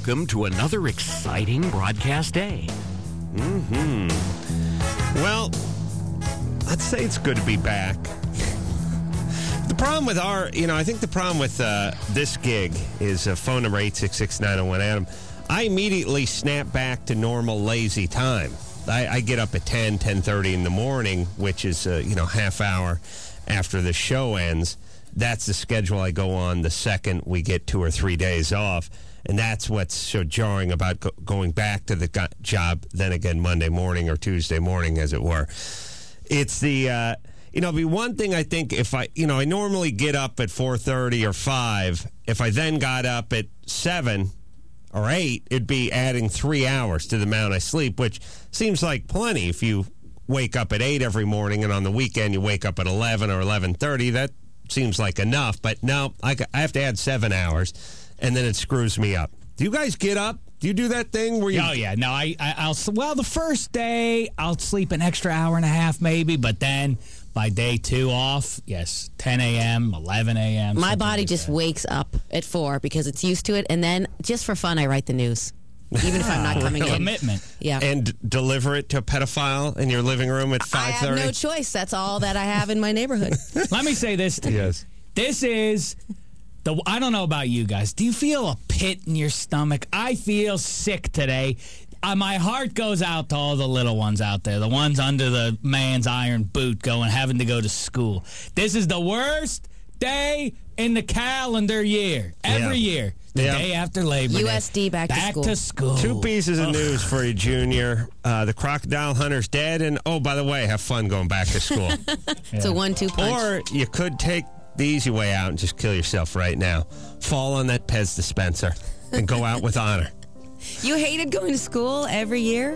welcome to another exciting broadcast day. Well, I'd say it's good to be back. The problem with I think the problem with this gig is phone number 866-901-ADAM. I immediately snap back to normal lazy time. I get up at 10:30 in the morning, which is, half hour after the show ends. That's the schedule I go on the second we get 2 or 3 days off. And that's what's so jarring about going back to the job then again Monday morning or Tuesday morning, as it were. It's the, it'd be one thing I think if I normally get up at 4:30 or 5. If I then got up at 7 or 8, it'd be adding 3 hours to the amount I sleep, which seems like plenty. If you wake up at 8 every morning and on the weekend you wake up at 11 or 11:30, that seems like enough. But no, I have to add 7 hours. And then it screws me up. Do you guys get up? Do you do that thing where you... Oh, yeah. No, I'll the first day, I'll sleep an extra hour and a half maybe, but then by day 2 off, yes, 10 a.m., 11 a.m. My body just wakes up at 4 because it's used to it, and then just for fun, I write the news. Even if I'm not coming in. Commitment. Yeah. And deliver it to a pedophile in your living room at 5:30? I have no choice. That's all that I have in my neighborhood. Let me say this to you. Yes. This is... I don't know about you guys. Do you feel a pit in your stomach? I feel sick today. My heart goes out to all the little ones out there, the ones under the man's iron boot having to go to school. This is the worst day in the calendar year. Every year. The day after Labor Day. USD back to school. 2 pieces of news for you, Junior. The crocodile hunter's dead, and, oh, by the way, have fun going back to school. It's a 1-2 punch. Or you could take the easy way out and just kill yourself right now. Fall on that Pez dispenser and go out with honor. You hated going to school every year?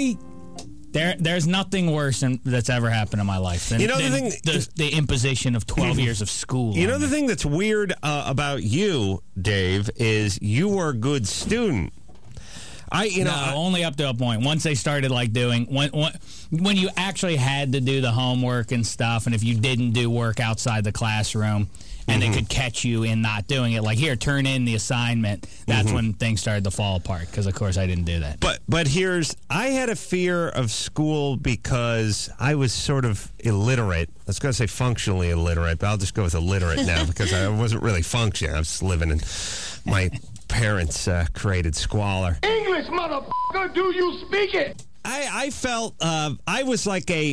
There's nothing worse that's ever happened in my life than, the imposition of 12 years of school. You know the thing that's weird about you, Dave, is you were a good student. Only up to a point. Once they started doing when you actually had to do the homework and stuff, and if you didn't do work outside the classroom, and they could catch you in not doing it, here, turn in the assignment. That's when things started to fall apart. Because of course I didn't do that. But I had a fear of school because I was sort of illiterate. I was going to say functionally illiterate, but I'll just go with illiterate now because I wasn't really functioning. I was living in my parents created squalor. English, motherfucker, do you speak it? I felt I was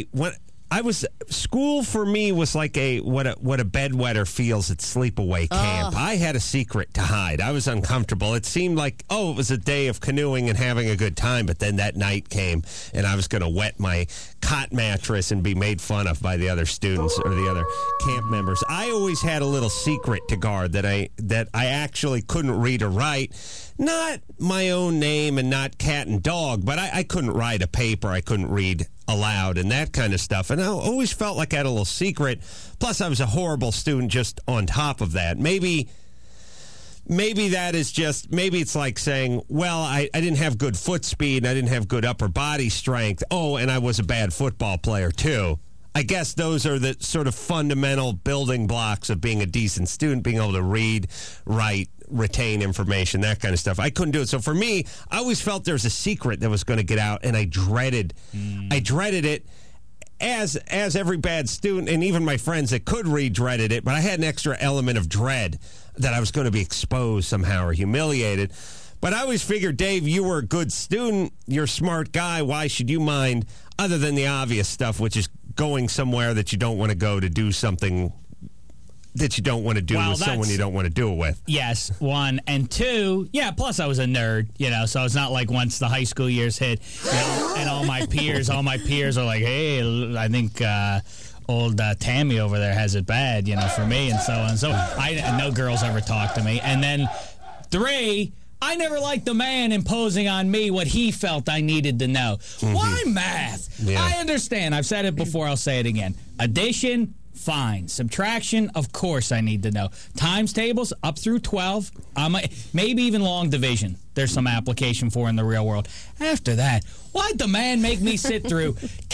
school for me was like what a bedwetter feels at sleepaway camp. I had a secret to hide. I was uncomfortable. It seemed like, it was a day of canoeing and having a good time, but then that night came and I was going to wet my cot mattress and be made fun of by the other students or the other camp members. I always had a little secret to guard that I actually couldn't read or write. Not my own name and not cat and dog, but I couldn't write a paper. I couldn't read aloud and that kind of stuff. And I always felt like I had a little secret. Plus, I was a horrible student just on top of that. Maybe that is just, maybe it's like saying, well, I didn't have good foot speed and I didn't have good upper body strength. Oh, and I was a bad football player, too. I guess those are the sort of fundamental building blocks of being a decent student, being able to read, write, retain information, that kind of stuff. I couldn't do it. So for me, I always felt there was a secret that was going to get out, and I dreaded it. As every bad student, and even my friends that could read dreaded it, but I had an extra element of dread that I was going to be exposed somehow or humiliated. But I always figured, Dave, you were a good student. You're a smart guy. Why should you mind, other than the obvious stuff, which is going somewhere that you don't want to go to do something that you don't want to do with someone you don't want to do it with. Yes, one. And two, plus I was a nerd, so it's not like once the high school years hit, and all my peers are like, hey, I think old Tammy over there has it bad, for me, and so on. So no girls ever talk to me. And then 3, I never liked the man imposing on me what he felt I needed to know. Why math? Yeah. I understand. I've said it before. I'll say it again. Addition, fine. Subtraction, of course I need to know. Times tables, up through 12. Maybe even long division. There's some application for in the real world. After that, why'd the man make me sit through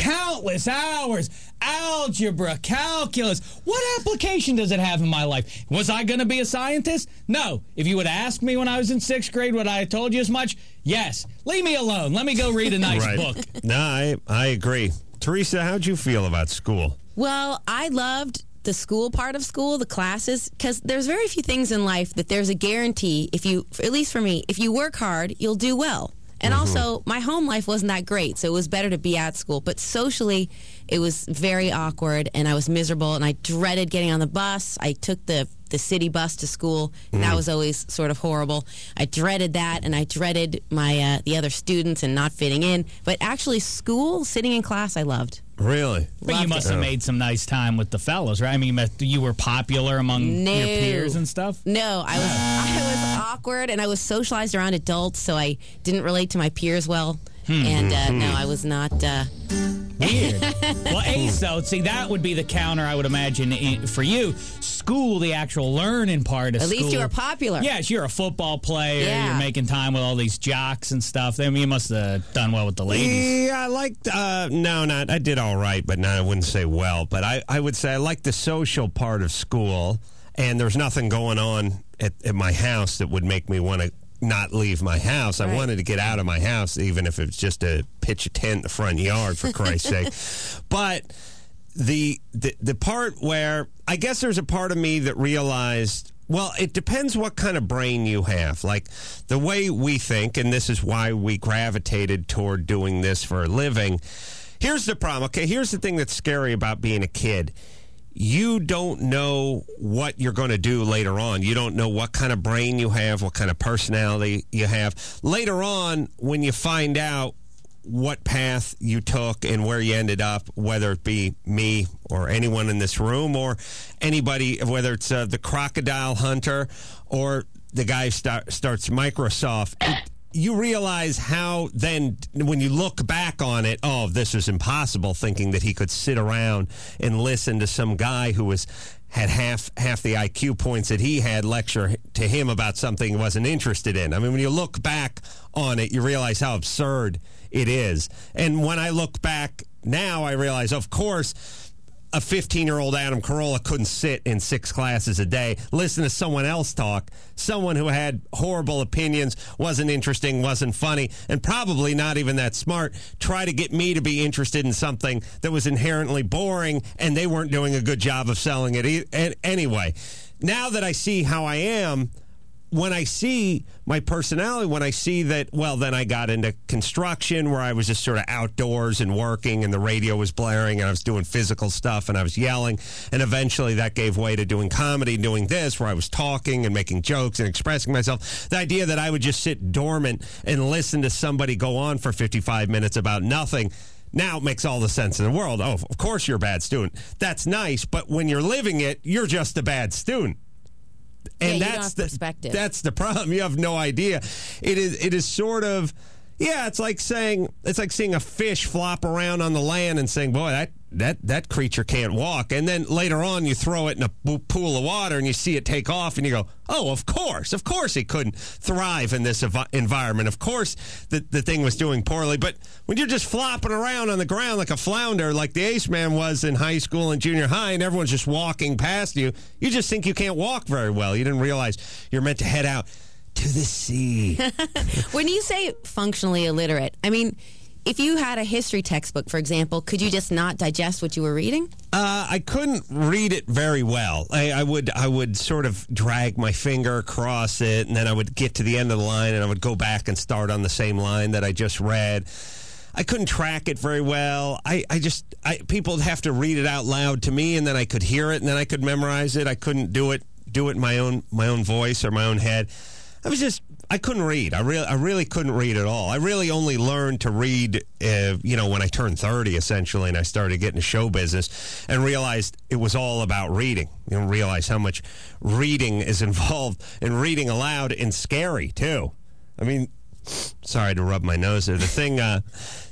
countless hours. Algebra, calculus. What application does it have in my life? Was I going to be a scientist? No. If you would ask me when I was in 6th grade, would I have told you as much? Yes. Leave me alone. Let me go read a nice book. No, I agree. Teresa, how'd you feel about school? Well, I loved the school part of school, the classes, because there's very few things in life that there's a guarantee, if you, at least for me, if you work hard, you'll do well. And also, my home life wasn't that great, so it was better to be at school. But socially, it was very awkward, and I was miserable, and I dreaded getting on the bus. I took the city bus to school, and that was always sort of horrible. I dreaded that, and I dreaded my the other students and not fitting in. But actually, school, sitting in class, I loved. Really? But you must have made some nice time with the fellows, right? I mean, you were popular among your peers and stuff? No, I was awkward, and I was socialized around adults, so I didn't relate to my peers well. And no, I was not. Weird. Well, Ace, though, see, that would be the counter, I would imagine, for you. School, the actual learning part of school. At least you were popular. Yes, you're a football player. Yeah. You're making time with all these jocks and stuff. I mean, you must have done well with the ladies. Yeah, I liked, I did all right, but no, I wouldn't say well. But I would say I liked the social part of school, and there's nothing going on at my house that would make me want to not leave my house. I wanted to get out of my house, even if it was just to pitch a tent in the front yard, for Christ's sake. But the part where I guess there's a part of me that realized, well, it depends what kind of brain you have. Like the way we think, and this is why we gravitated toward doing this for a living. Here's the problem. Okay, here's the thing that's scary about being a kid. You don't know what you're going to do later on. You don't know what kind of brain you have, what kind of personality you have. Later on, when you find out what path you took and where you ended up, whether it be me or anyone in this room or anybody, whether it's the crocodile hunter or the guy who starts Microsoft, you realize how then when you look back on it, oh, this is impossible, thinking that he could sit around and listen to some guy who had half the IQ points that he had lecture to him about something he wasn't interested in. I mean, when you look back on it, you realize how absurd it is. And when I look back now, I realize, of course, a 15-year-old Adam Carolla couldn't sit in 6 classes a day, listen to someone else talk, someone who had horrible opinions, wasn't interesting, wasn't funny, and probably not even that smart, try to get me to be interested in something that was inherently boring, and they weren't doing a good job of selling it. And anyway, now that I see how I am, when I see my personality, when I see that, well, then I got into construction where I was just sort of outdoors and working and the radio was blaring and I was doing physical stuff and I was yelling. And eventually that gave way to doing comedy, doing this where I was talking and making jokes and expressing myself. The idea that I would just sit dormant and listen to somebody go on for 55 minutes about nothing now it makes all the sense in the world. Oh, of course you're a bad student. That's nice, but when you're living it, you're just a bad student. And that's the perspective. That's the problem. You have no idea. It is sort of, it's like seeing a fish flop around on the land and saying, boy, that creature can't walk. And then later on you throw it in a pool of water and you see it take off and you go, oh, of course it couldn't thrive in this environment. Of course the thing was doing poorly. But when you're just flopping around on the ground like a flounder, like the Ace Man was in high school and junior high, and everyone's just walking past you, you just think you can't walk very well. You didn't realize you're meant to head out to the sea. When you say functionally illiterate, I mean, if you had a history textbook, for example, could you just not digest what you were reading? I couldn't read it very well. I would sort of drag my finger across it, and then I would get to the end of the line, and I would go back and start on the same line that I just read. I couldn't track it very well. People would have to read it out loud to me, and then I could hear it, and then I could memorize it. I couldn't do it in my own voice or my own head. I couldn't read. I really couldn't read at all. I really only learned to read, when I turned 30, essentially, and I started getting to show business and realized it was all about reading. You know, realize how much reading is involved in reading aloud, and scary, too. I mean, sorry to rub my nose there. The thing that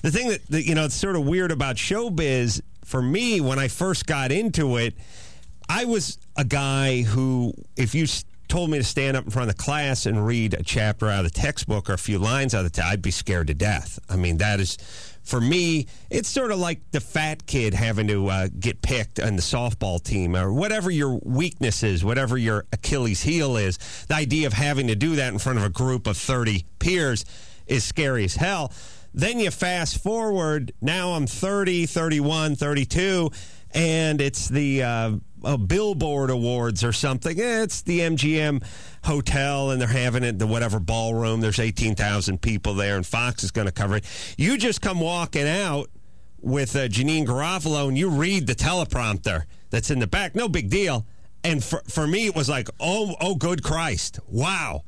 it's sort of weird about showbiz, for me, when I first got into it, I was a guy who, if you told me to stand up in front of the class and read a chapter out of the textbook or a few lines out of the I'd be scared to death. I mean, that is for me, it's sort of like the fat kid having to get picked on the softball team or whatever your weakness is, whatever your Achilles heel is. The idea of having to do that in front of a group of 30 peers is scary as hell. Then you fast forward. Now I'm 30, 31, 32, and it's the Billboard Awards or something. It's the MGM Hotel, and they're having it in the whatever ballroom. There's 18,000 people there, and Fox is going to cover it. You just come walking out with Janine Garofalo, and you read the teleprompter that's in the back. No big deal. And for me, it was like, oh, good Christ. Wow.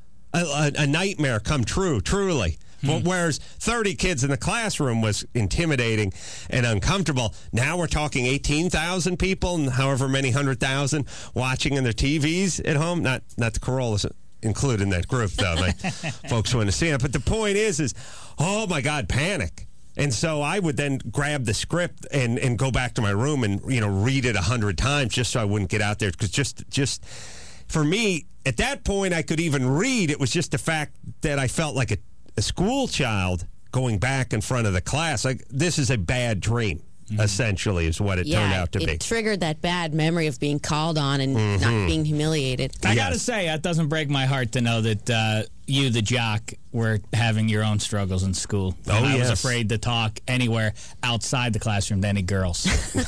A nightmare come true, truly. Whereas 30 kids in the classroom was intimidating and uncomfortable. Now we're talking 18,000 people and however many 100,000 watching on their TVs at home. Not the Corollas included in that group, though. Folks want to see it. But the point is, oh, my God, panic. And so I would then grab the script and go back to my room and, read it 100 times just so I wouldn't get out there. Because just for me, at that point, I could even read. It was just the fact that I felt like a school child going back in front of the class. Like, this is a bad dream, essentially, is what it turned out to be. It triggered that bad memory of being called on and not being humiliated. I got to say, it doesn't break my heart to know that you, the jock, were having your own struggles in school. I was afraid to talk anywhere outside the classroom to any girls.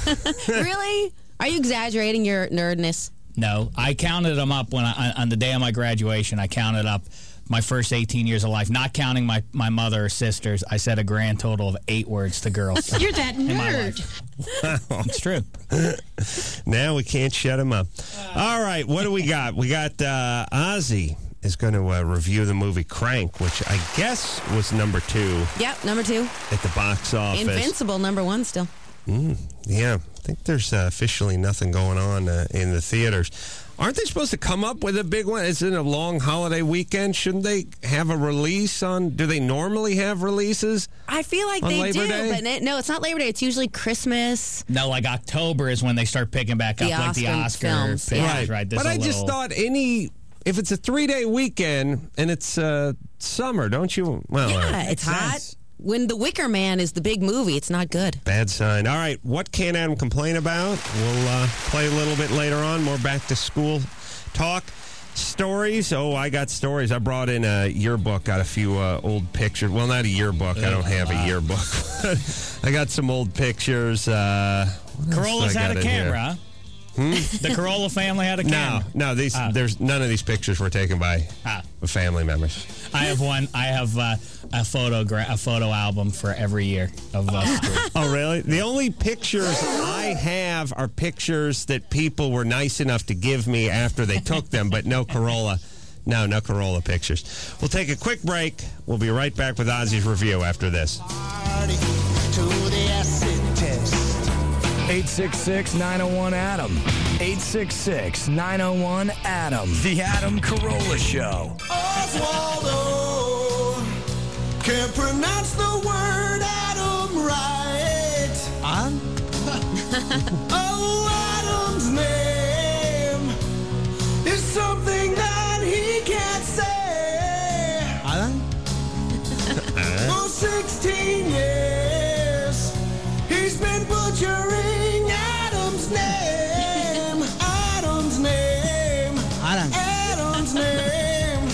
Really? Are you exaggerating your nerdness? No. I counted them up on the day of my graduation. I counted up my first 18 years of life, not counting my mother or sisters. I said a grand total of 8 words to girls. You're that nerd. It's true. Now we can't shut him up. All right, what do we got? We got Ozzy is going to review the movie Crank, which I guess was number 2. Yep, number 2. At the box office. Invincible, number 1 still. Yeah, I think there's officially nothing going on in the theaters. Aren't they supposed to come up with a big one? It's in a long holiday weekend. Shouldn't they have a release on? Do they normally have releases? I feel like they Labor do, Day? but no, it's not Labor Day. It's usually Christmas. No, like October is when they start picking back up, like the Oscar films. pictures, right? But I just thought if it's a 3-day weekend and it's summer, don't you? Well, yeah, it's hot. When The Wicker Man is the big movie, it's not good. Bad sign. All right, what can Adam complain about? We'll play a little bit later on. More back to school talk. Stories. Oh, I got stories. I brought in a yearbook, got a few old pictures. Well, not a yearbook. I don't have a yearbook. I got some old pictures. Corolla's had a camera. The Corolla family had a camera. No, there's none of these pictures were taken by family members. I have one. I have a photo album for every year of school. Oh, really? The only pictures I have are pictures that people were nice enough to give me after they took them, but no Corolla. No Corolla pictures. We'll take a quick break. We'll be right back with Ozzy's review after this. 866-901-ADAM. 866-901-ADAM. The Adam Carolla Show. Oswaldo can't pronounce the word Adam right. Oh, Adam's name is something that he can't say. For 16 years, he's been butchering Adam's name. Adam's name. Adam's name.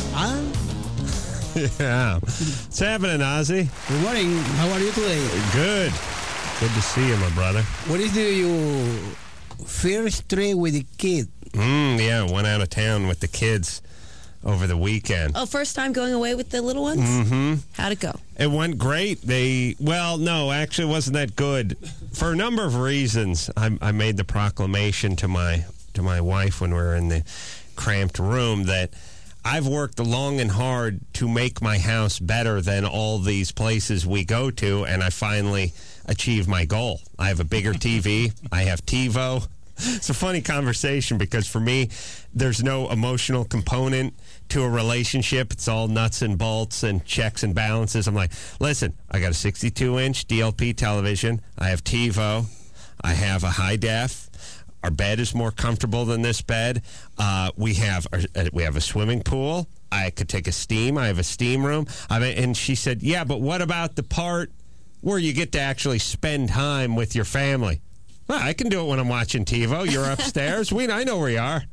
Yeah. What's happening, Ozzy? Good morning. How are you today? Good. Good to see you, my brother. What is your first trip with the kid? Yeah, went out of town with the kids over the weekend. Oh, first time going away with the little ones? Mm-hmm. How'd it go? It went great. No, actually it wasn't that good. For a number of reasons, I made the proclamation to my wife when we were in the cramped room that I've worked long and hard to make my house better than all these places we go to, and I finally achieved my goal. I have a bigger TV. I have TiVo. It's a funny conversation because for me, there's no emotional component to a relationship. It's all nuts and bolts and checks and balances. I'm like, listen, I got a 62-inch DLP television. I have TiVo. I have a high def. Our bed is more comfortable than this bed. We have a swimming pool. I could take a steam. I have a steam room. And she said, yeah, but what about the part where you get to actually spend time with your family. Well, I can do it when I'm watching TiVo. You're upstairs. I know where you are.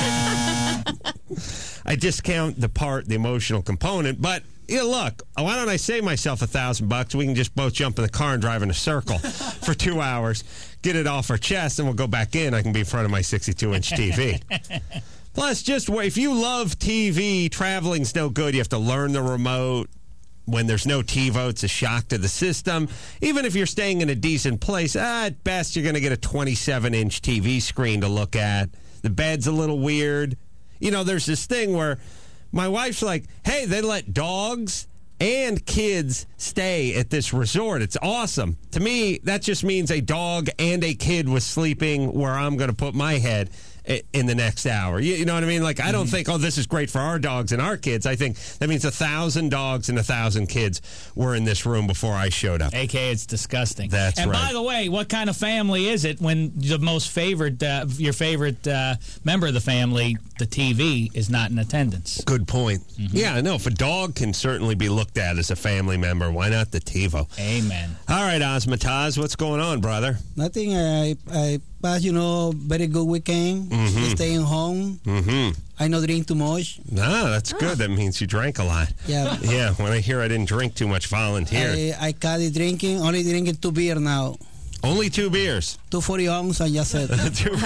I discount the emotional component, but look, why don't I save myself $1,000? We can just both jump in the car and drive in a circle for 2 hours, get it off our chest, and we'll go back in. I can be in front of my 62-inch TV. Plus, if you love TV, traveling's no good. You have to learn the remote. When there's no TiVo, it's a shock to the system. Even if you're staying in a decent place, at best you're going to get a 27-inch TV screen to look at. The bed's a little weird. There's this thing where my wife's like, hey, they let dogs and kids stay at this resort. It's awesome. To me, that just means a dog and a kid was sleeping where I'm going to put my head in the next hour. You know what I mean? Like, I don't think, this is great for our dogs and our kids. I think that means 1,000 dogs and 1,000 kids were in this room before I showed up. AKA, it's disgusting. That's right. And by the way, what kind of family is it when the most favorite, your favorite member of the family, the TV, is not in attendance? Good point. Mm-hmm. Yeah, no, if a dog can certainly be looked at as a family member, why not the TiVo? Amen. All right, Osmataz, what's going on, brother? Nothing. I passed, very good weekend. Mm-hmm. Staying home. Mm-hmm. I don't drink too much. Ah, that's good. That means you drank a lot. Yeah. Yeah, when I hear I didn't drink too much, volunteer. I cut it drinking. Only drinking 2 beers now. Only 2 beers? 240 ounce, I just said.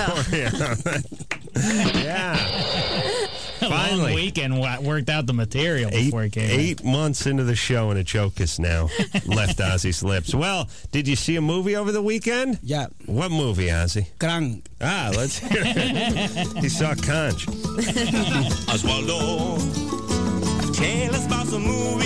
240. Yeah. Finally. Long weekend worked out the material before it came 8 months into the show, and a joke is now left Ozzy's lips. Well, did you see a movie over the weekend? Yeah. What movie, Ozzy? Crank. Ah, let's hear it. He saw Conch. Oswaldo, tell us about some movies.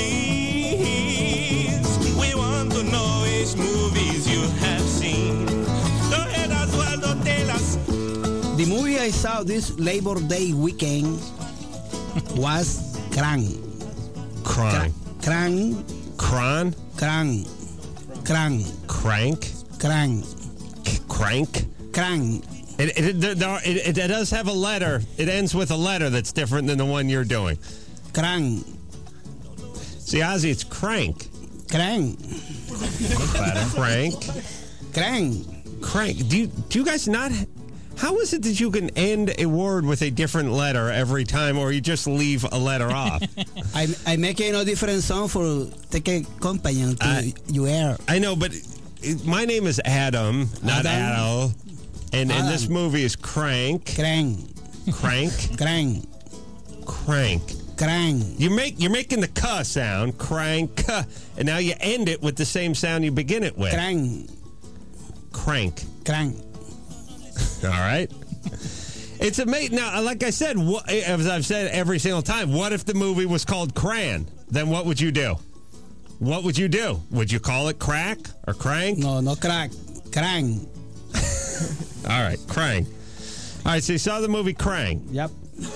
We want to know which movies you have seen. Go ahead, Oswaldo, tell us. The movie I saw this Labor Day weekend was Crank. Crank. Crank. Cran? Crank. Crank. Crank? Crank. Crank? Crank. It does have a letter. It ends with a letter that's different than the one you're doing. Crank. See, Ozzy, it's crank. Crank. Crank. Crank. Crank. Do you guys not... How is it that you can end a word with a different letter every time, or you just leave a letter off? I make a different song for take a companion to you air. I know, but my name is Adam, not Adel. And this movie is Crank. Crank. Crank. Crank. Crank. Crank. You're making the "k" sound, crank, and now you end it with the same sound you begin it with. Crank. Crank. Crank. All right. It's amazing. Now, like I said, as I've said every single time, what if the movie was called Cran? Then what would you do? What would you do? Would you call it Crack or Crank? No crack. Crank. All right, Crank. All right, so you saw the movie Crank. Yep.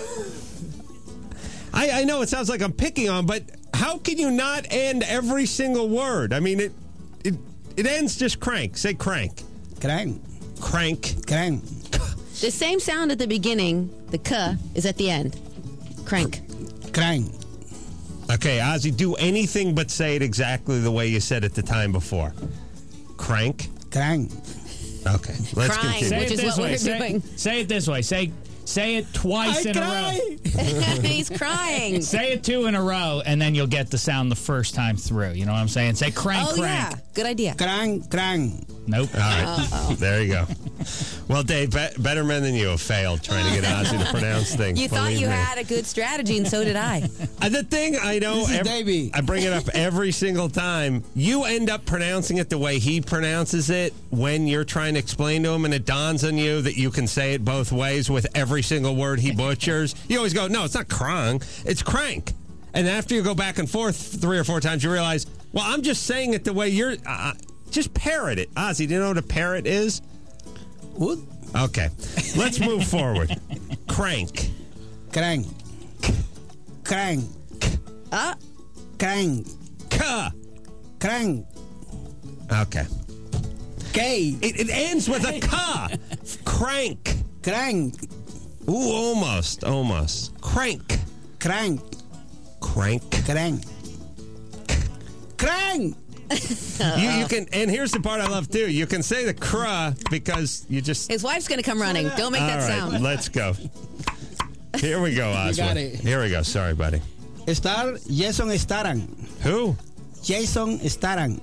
I know it sounds like I'm picking on, but how can you not end every single word? I mean, it ends just crank. Say crank. Crank. Crank. Crank. The same sound at the beginning, the "k" is at the end. Crank. Crank. Okay, Ozzy, do anything but say it exactly the way you said it the time before. Crank. Crank. Okay, let's Crying, continue. which is what we're doing. Say it this way. Say it twice in a row. He's crying. Say it 2 in a row, and then you'll get the sound the first time through. You know what I'm saying? Say crank, Oh, crank. yeah. Good idea. Crank. Crank. Nope. All right, there you go. Well, Dave, better men than you have failed trying to get Ozzy to pronounce things. You thought believe you me. had a good strategy, and so did I. The thing I know, This is Davey. I bring it up every single time. You end up pronouncing it the way he pronounces it when you're trying to explain to him, and it dawns on you that you can say it both ways with every single word he butchers. You always go, no, it's not crank, it's crank. And after you go back and forth 3 or 4 times, you realize, well, I'm just saying it the way you're... just parrot it. Ozzy, do you know what a parrot is? What? Okay. Let's move forward. Crank. Crank. Crank. Crank. K. Crank. Okay. K. It ends with a K. Crank. Crank. Ooh, almost. Crank. Crank. Crank. Crank. Crank. You can, and here's the part I love too. You can say the cruh because you just. His wife's going to come running. Don't make that All right, sound. let's go. Here we go, Oswald. got it. Here we go. Sorry, buddy. Star Jason Statham. Who? Jason Statham.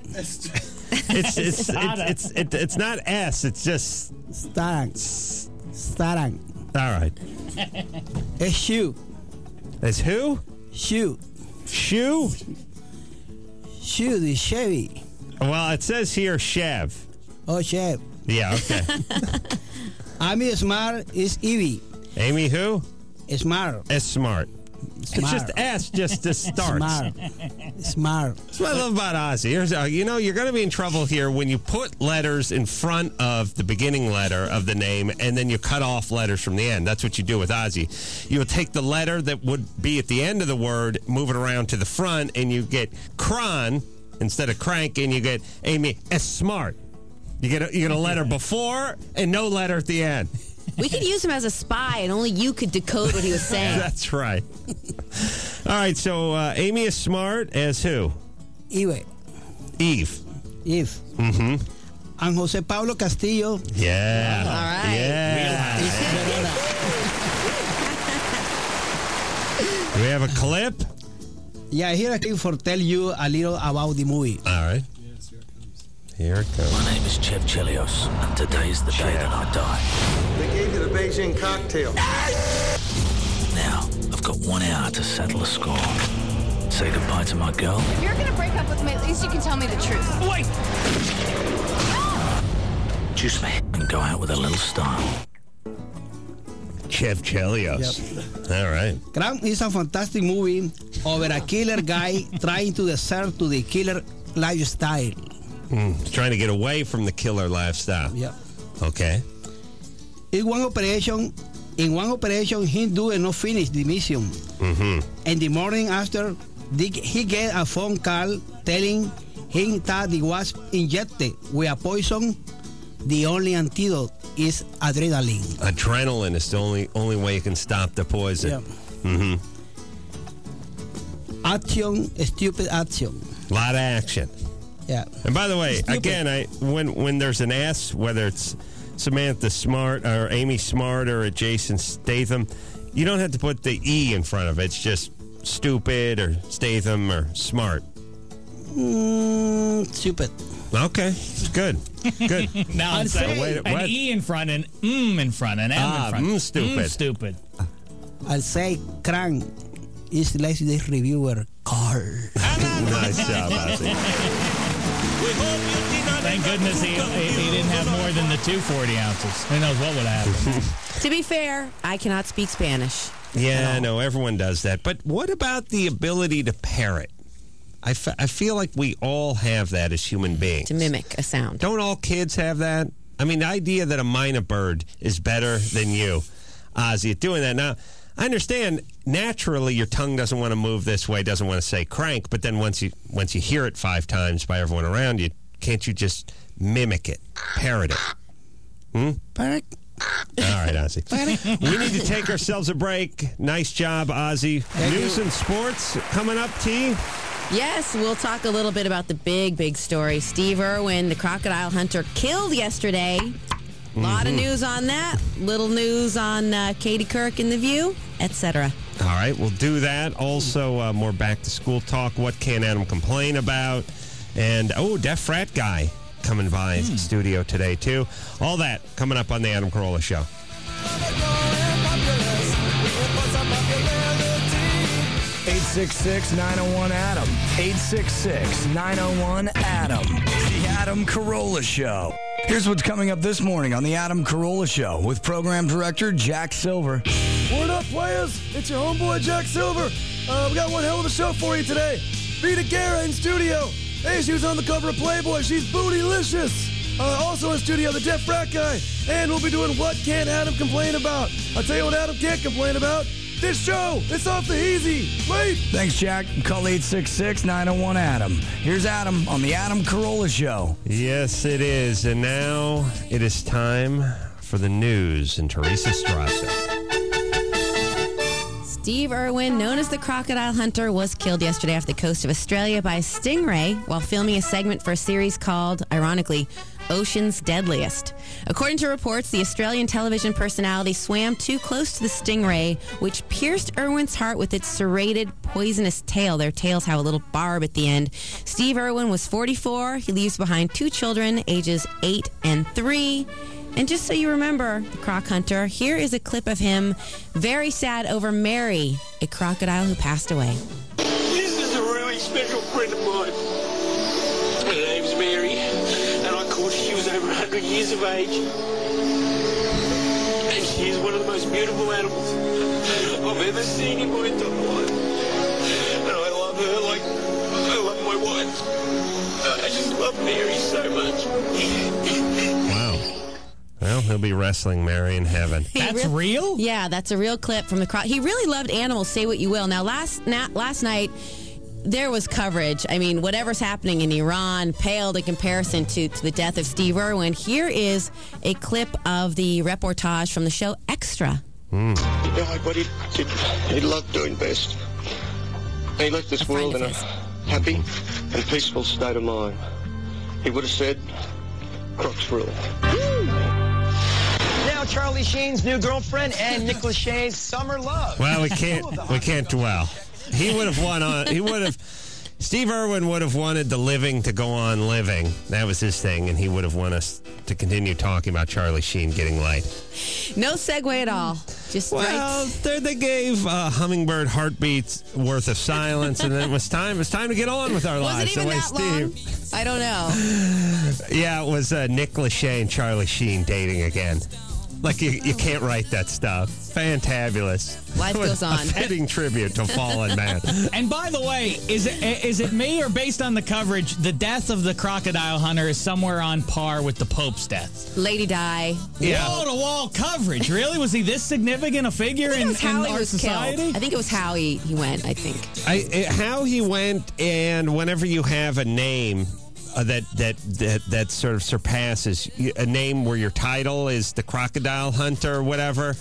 It's not S. It's just Statham. all right. It's Shoe. It's who? Shoe. Shoe? Shoe, the Chevy. Well, it says here Chev. Oh, Chev. Yeah, okay. Amy Smart is Evie. Amy who? Smart. S smart. It's just S just to start. Smart. That's what I love about Ozzy. Here's, you're going to be in trouble here when you put letters in front of the beginning letter of the name and then you cut off letters from the end. That's what you do with Ozzy. You'll take the letter that would be at the end of the word, move it around to the front, and you get cron instead of crank, and you get Amy S. Smart. You get a letter before and no letter at the end. We could use him as a spy, and only you could decode what he was saying. That's right. All right, so Amy is smart as who? Eve. Eve. Mm-hmm. And Jose Pablo Castillo. Yeah. All right. Yeah. Do we have a clip? Yeah, here I can tell you a little about the movie. All right. Here it goes. My name is Chev Chelios, and today's the day that I die. They gave you the Beijing cocktail. Now, I've got 1 hour to settle the score. Say goodbye to my girl. If you're gonna break up with me, at least you can tell me the truth. Wait! Juice me and go out with a little style. Chev Chelios. Yep. All right. Crown is a fantastic movie over a killer guy trying to desert to the killer lifestyle. Trying to get away from the killer lifestyle. Yeah. Okay. In one operation, he do not finish the mission. Mm-hmm. And the morning after, he get a phone call telling him that he was injected with a poison. The only antidote is adrenaline. Adrenaline is the only way you can stop the poison. Yeah. Mm-hmm. Action, stupid action. A lot of action. Yeah. And by the way, Stupid. again, when there's an S, whether it's Samantha Smart or Amy Smart or Jason Statham, you don't have to put the E in front of it. It's just stupid or Statham or smart. Stupid. Okay, good. Now I'd it's say an E in front and in front and M in front. Stupid. Stupid. I'll say Crank is like the reviewer Carl. Nice job, Ozzy. Thank goodness he didn't have more than the 240 ounces. Who knows what would happen. To be fair, I cannot speak Spanish. Yeah, no, everyone does that. But what about the ability to parrot? I feel like we all have that as human beings. To mimic a sound. Don't all kids have that? I mean, the idea that a minor bird is better than you, Ozzy, at doing that. Now, I understand naturally your tongue doesn't want to move this way, doesn't want to say crank, but then once you hear it 5 times by everyone around you, can't you just mimic it, parrot it? Parrot. All right, Ozzy. We need to take ourselves a break. Nice job, Ozzy. News and sports coming up, T. Yes, we'll talk a little bit about the big story. Steve Irwin, the crocodile hunter, killed yesterday. A lot of news on that. Little news on Katie Couric in The View, etc. All right, we'll do that. Also, more back-to-school talk. What can Adam complain about? And, deaf frat guy coming by the studio today, too. All that coming up on the Adam Carolla Show. 866-901-ADAM. 866-901-ADAM. The Adam Carolla Show. Here's what's coming up this morning on the Adam Carolla Show with Program Director Jack Silver. What up, players? It's your homeboy, Jack Silver. We got one hell of a show for you today. Vita Guerra in studio. Hey, she was on the cover of Playboy. She's bootylicious. Also in studio, the Deaf Frat Guy. And we'll be doing What Can't Adam Complain About? I'll tell you what Adam can't complain about. This show, it's off the easy. Wait. Thanks, Jack. Call 866-901-ADAM. Here's Adam on the Adam Carolla Show. Yes, it is. And now it is time for the news and Teresa Strasser. Steve Irwin, known as the Crocodile Hunter, was killed yesterday off the coast of Australia by a stingray while filming a segment for a series called, ironically, Ocean's Deadliest. According to reports, the Australian television personality swam too close to the stingray, which pierced Irwin's heart with its serrated, poisonous tail. Their tails have a little barb at the end. Steve Irwin was 44. He leaves behind 2 children, ages 8 and 3. And just so you remember the Croc Hunter, here is a clip of him very sad over Mary, a crocodile who passed away. This is a really special friend of mine. Her name's Mary, and I caught she was over 100 years of age. And she is one of the most beautiful animals I've ever seen in my entire life. And I love her like I love my wife. I just love Mary so much. Wow. Well, he'll be wrestling Mary in heaven. That's real? Yeah, that's a real clip from the Croc. He really loved animals, say what you will. Now, last night, there was coverage. I mean, whatever's happening in Iran paled in comparison to the death of Steve Irwin. Here is a clip of the reportage from the show Extra. He died, but he loved doing best. He left this world in a happy and peaceful state of mind. He would have said, Croc's rule. Now Charlie Sheen's new girlfriend and Nick Lachey's summer love. Well, we can't dwell. He would have won Steve Irwin would have wanted the living to go on living. That was his thing, and he would have wanted us to continue talking about Charlie Sheen getting laid. No segue at all. Just they gave Hummingbird heartbeats worth of silence, and then it was time to get on with our lives. Was it even that long? I don't know. Yeah, it was Nick Lachey and Charlie Sheen dating again. Like, you can't write that stuff. Fantabulous. Life goes on. A fitting tribute to a fallen man. And by the way, is it me or based on the coverage, the death of the Crocodile Hunter is somewhere on par with the Pope's death? Lady Di. Yeah. Wall-to-wall coverage. Really? Was he this significant a figure in our society? Killed. I think it was how he went, I think. How he went, and whenever you have a name that sort of surpasses a name where your title is the Crocodile Hunter or whatever.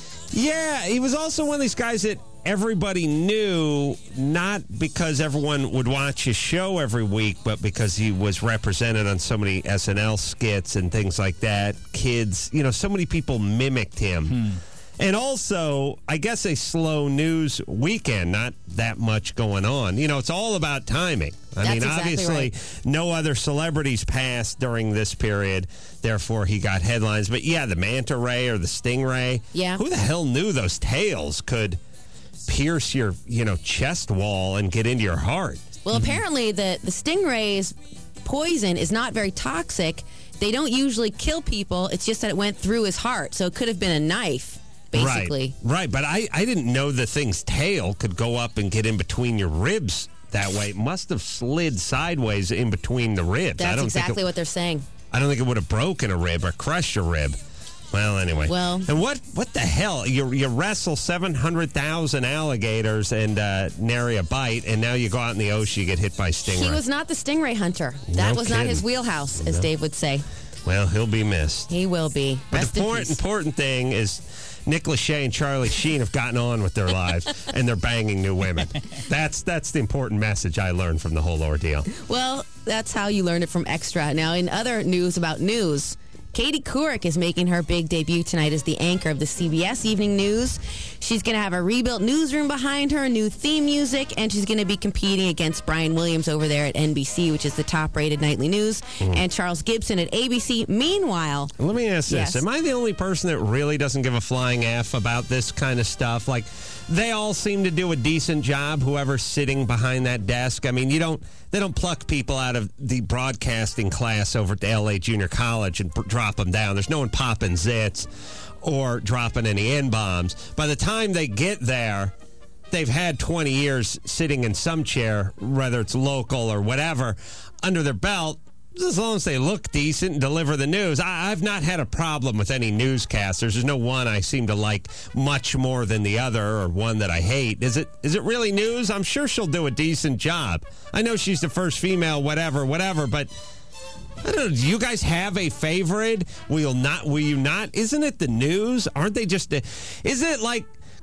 Yeah, he was also one of these guys that everybody knew, not because everyone would watch his show every week, but because he was represented on so many SNL skits and things like that. Kids, so many people mimicked him. And also, I guess a slow news weekend, not that much going on. It's all about timing. I mean, obviously, right. No other celebrities passed during this period. Therefore, he got headlines. But yeah, the manta ray or the stingray. Yeah. Who the hell knew those tails could pierce your, chest wall and get into your heart? Well, apparently the stingray's poison is not very toxic. They don't usually kill people. It's just that it went through his heart. So it could have been a knife. Basically. Right. But I didn't know the thing's tail could go up and get in between your ribs that way. It must have slid sideways in between the ribs. That's exactly what they're saying. I don't think it would have broken a rib or crushed a rib. Well, anyway. And what the hell? You wrestle 700,000 alligators and nary a bite, and now you go out in the ocean, you get hit by a stingray. He was not the stingray hunter. That was not his wheelhouse, as Dave would say. Well, he'll be missed. He will be. But the important thing is Nick Lachey and Charlie Sheen have gotten on with their lives, and they're banging new women. That's the important message I learned from the whole ordeal. Well, that's how you learned it from Extra. Now, in other news about news, Katie Couric is making her big debut tonight as the anchor of the CBS Evening News. She's going to have a rebuilt newsroom behind her, new theme music, and she's going to be competing against Brian Williams over there at NBC, which is the top-rated nightly news, and Charles Gibson at ABC. Meanwhile... Let me ask this. Am I the only person that really doesn't give a flying F about this kind of stuff? Like, they all seem to do a decent job, whoever's sitting behind that desk. I mean, they don't pluck people out of the broadcasting class over at the L.A. Junior College and drop them down. There's no one popping zits or dropping any N-bombs. By the time they get there, they've had 20 years sitting in some chair, whether it's local or whatever, under their belt. As long as they look decent and deliver the news. I've not had a problem with any newscasters. There's no one I seem to like much more than the other, or one that I hate. Is it really news? I'm sure she'll do a decent job. I know she's the first female, whatever, but I don't know. Do you guys have a favorite? Will you not? Isn't it the news? Aren't they just... Isn't it like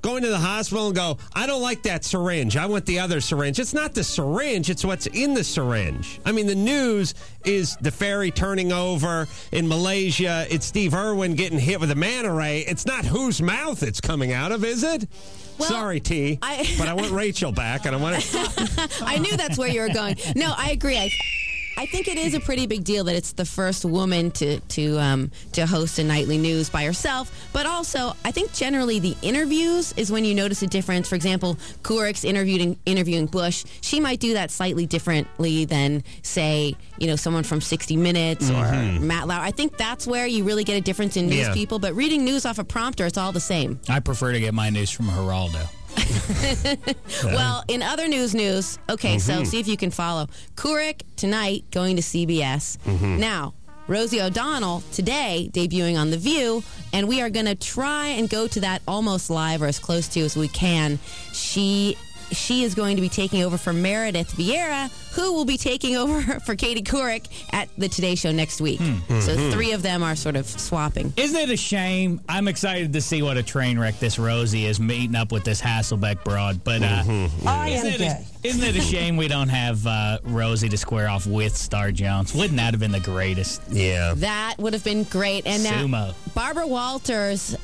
go into the hospital and go, I don't like that syringe. I want the other syringe. It's not the syringe. It's what's in the syringe. I mean, the news is the ferry turning over in Malaysia. It's Steve Irwin getting hit with a manta ray. It's not whose mouth it's coming out of, is it? Well, sorry, T, but I want Rachel back, and I want to... I knew that's where you were going. No, I agree. I think it is a pretty big deal that it's the first woman to host a nightly news by herself. But also, I think generally the interviews is when you notice a difference. For example, Couric's interviewing Bush. She might do that slightly differently than, say, someone from 60 Minutes or Matt Lauer. I think that's where you really get a difference in news people. But reading news off a prompter, it's all the same. I prefer to get my news from Geraldo. Well, in other news, okay, so see if you can follow. Couric tonight going to CBS. Now, Rosie O'Donnell today debuting on The View, and we are going to try and go to that almost live or as close to as we can. She is going to be taking over for Meredith Vieira, who will be taking over for Katie Couric at the Today Show next week. So three of them are sort of swapping. Isn't it a shame? I'm excited to see what a train wreck this Rosie is meeting up with this Hasselbeck broad. But isn't it a shame we don't have Rosie to square off with Star Jones? Wouldn't that have been the greatest? Yeah. That would have been great. And now Sumo. Barbara Walters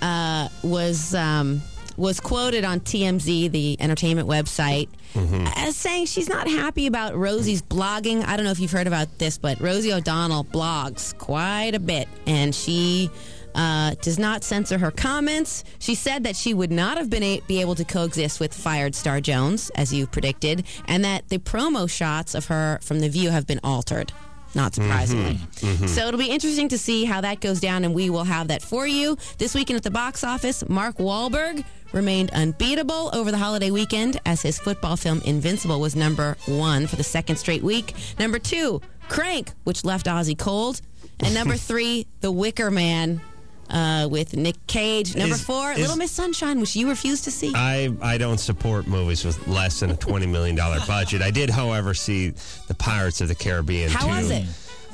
was quoted on TMZ, the entertainment website, as saying she's not happy about Rosie's blogging. I don't know if you've heard about this, but Rosie O'Donnell blogs quite a bit, and she does not censor her comments. She said that she would not have be able to coexist with fired Star Jones, as you predicted, and that the promo shots of her from The View have been altered. Not surprisingly. So it'll be interesting to see how that goes down, and we will have that for you. This weekend at the box office, Mark Wahlberg remained unbeatable over the holiday weekend as his football film Invincible was number 1 for the second straight week. Number 2, Crank, which left Ozzy cold. And number 3, The Wicker Man with Nick Cage. Number 4, Little Miss Sunshine, which you refuse to see. I don't support movies with less than a $20 million budget. I did, however, see The Pirates of the Caribbean. How was it?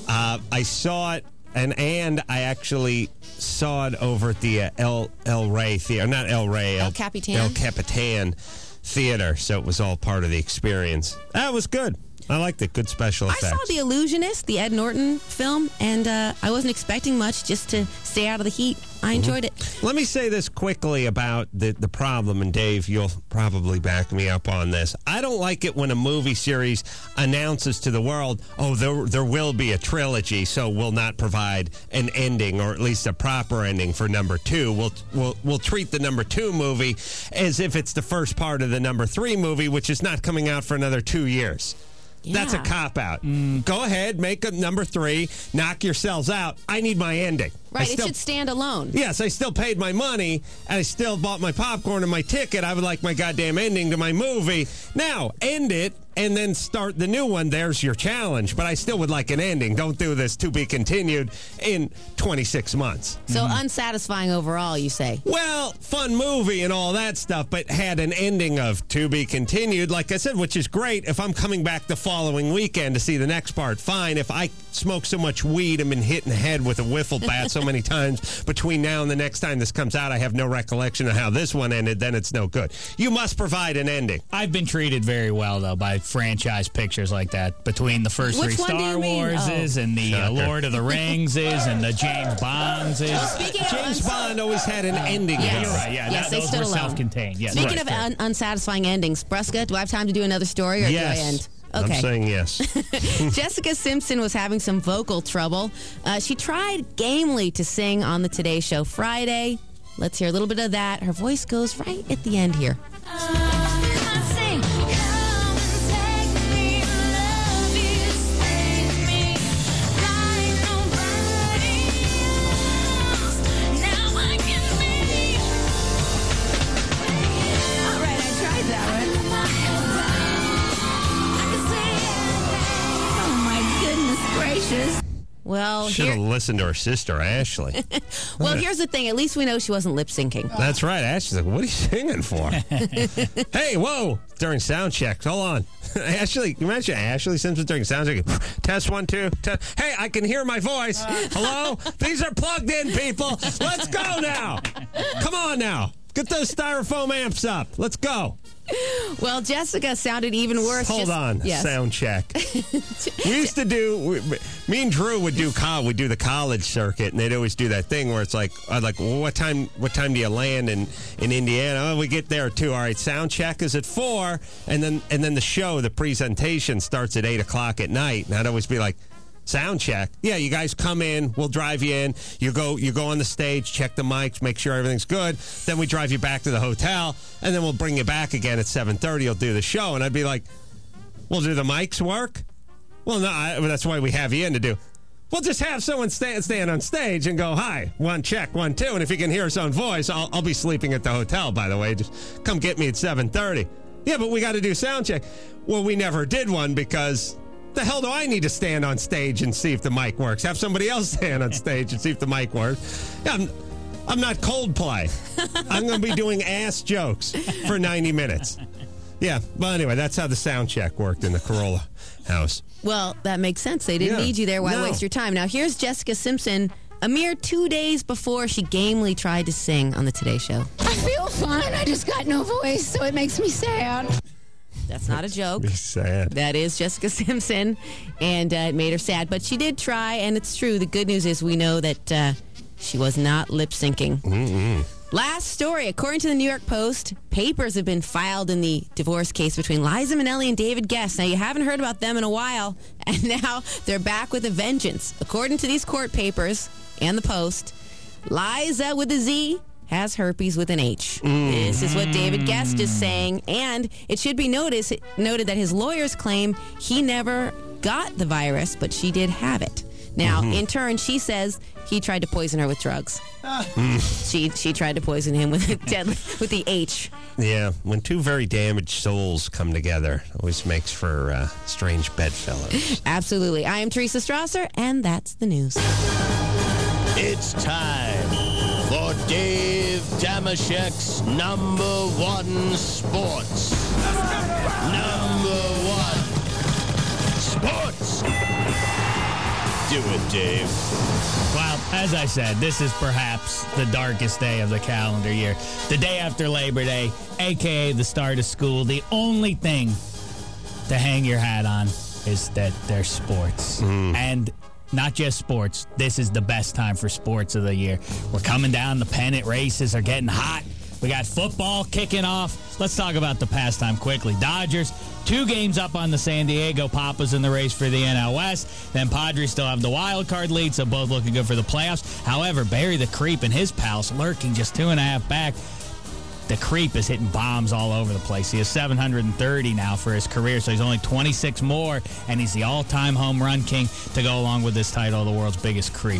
I saw it, and I actually saw it over at the El Rey Theater. Not El Rey. El Capitan. El Capitan Theater. So it was all part of the experience. That was good. I liked it. Good special effects. I saw The Illusionist, the Ed Norton film, and I wasn't expecting much, just to stay out of the heat. I enjoyed it. Let me say this quickly about the problem, and Dave, you'll probably back me up on this. I don't like it when a movie series announces to the world, there will be a trilogy, so we'll not provide an ending, or at least a proper ending for number 2. We'll treat the number 2 movie as if it's the first part of the number 3 movie, which is not coming out for another 2 years. Yeah. That's a cop-out. Go ahead, make a number 3, knock yourselves out. I need my ending. Right, it should stand alone. Yes, I still paid my money, and I still bought my popcorn and my ticket. I would like my goddamn ending to my movie. Now, end it, and then start the new one. There's your challenge. But I still would like an ending. Don't do this to be continued in 26 months. So unsatisfying overall, you say? Well, fun movie and all that stuff, but had an ending of to be continued, like I said, which is great. If I'm coming back the following weekend to see the next part, fine. If I smoke so much weed and been hit in the head with a wiffle bat so many times between now and the next time this comes out, I have no recollection of how this one ended, then it's no good. You must provide an ending. I've been treated very well, though, by franchise pictures like that. Between the first 3 Star Wars and the Lord of the Rings and the James Bonds James Bond always had an ending. Yes. You're right, yeah. Yes, those were self-contained. Yes. Speaking of unsatisfying endings, Brusca, do I have time to do another story, or do I end? Okay. I'm saying yes. Jessica Simpson was having some vocal trouble. She tried gamely to sing on the Today Show Friday. Let's hear a little bit of that. Her voice goes right at the end here. Well, should have listened to her sister, Ashley. Well, here's the thing. At least we know she wasn't lip syncing. That's right. Ashley's like, what are you singing for? Hey, whoa. During sound check. Hold on. Ashley, you imagine Ashley Simpson during sound check. Test 1, 2. Test. Hey, I can hear my voice. Hello? These are plugged in, people. Let's go now. Come on now. Get those styrofoam amps up. Let's go. Well, Jessica sounded even worse. Hold on. Yes. Sound check. We used to me and Drew would do the college circuit, and they'd always do that thing where it's like, well, what time do you land in Indiana? Oh, we get there at 2. All right, sound check is at 4, and then the presentation starts at 8 o'clock at night. And I'd always be like, sound check. Yeah, you guys come in. We'll drive you in. You go on the stage, check the mics, make sure everything's good. Then we drive you back to the hotel, and then we'll bring you back again at 7:30. You'll do the show. And I'd be like, well, do the mics work? Well, no, that's why we have you in to do. We'll just have someone stand on stage and go, hi, 1 check, 1 2. And if he can hear his own voice, I'll be sleeping at the hotel, by the way. Just come get me at 7:30. Yeah, but we got to do sound check. Well, we never did one because... the hell do I need to stand on stage and see if the mic works? Have somebody else stand on stage and see if the mic works. Yeah, I'm not Coldplay. I'm going to be doing ass jokes for 90 minutes. Yeah, well, anyway, that's how the sound check worked in the Carolla house. Well, that makes sense. They didn't need you there. Why waste your time? Now, here's Jessica Simpson a mere 2 days before she gamely tried to sing on the Today Show. I feel fine. I just got no voice, so it makes me sad. That's not a joke. Be sad. That is Jessica Simpson, and it made her sad. But she did try, and it's true. The good news is we know that she was not lip-syncing. Mm-hmm. Last story. According to the New York Post, papers have been filed in the divorce case between Liza Minnelli and David Guest. Now, you haven't heard about them in a while, and now they're back with a vengeance. According to these court papers and the Post, Liza with a Z has herpes with an H. This is what David Guest is saying, and it should be noted that his lawyers claim he never got the virus, but she did have it. Now, in turn, she says he tried to poison her with drugs. She tried to poison him with the H. Yeah, when two very damaged souls come together, it always makes for strange bedfellows. Absolutely. I am Teresa Strasser, and that's the news. It's time for Dave Damashek's number 1 sports. Number 1 sports. Do it, Dave. Well, as I said, this is perhaps the darkest day of the calendar year. The day after Labor Day, a.k.a. the start of school. The only thing to hang your hat on is that there's sports. And not just sports. This is the best time for sports of the year. We're coming down. The pennant races are getting hot. We got football kicking off. Let's talk about the pastime quickly. Dodgers, 2 games up on the San Diego Papas in the race for the NL West. Then Padres still have the wild card lead, so both looking good for the playoffs. However, Barry the Creep and his pals lurking just 2.5 back. The Creep is hitting bombs all over the place. He has 730 now for his career, so he's only 26 more, and he's the all-time home run king to go along with this title of the world's biggest creep.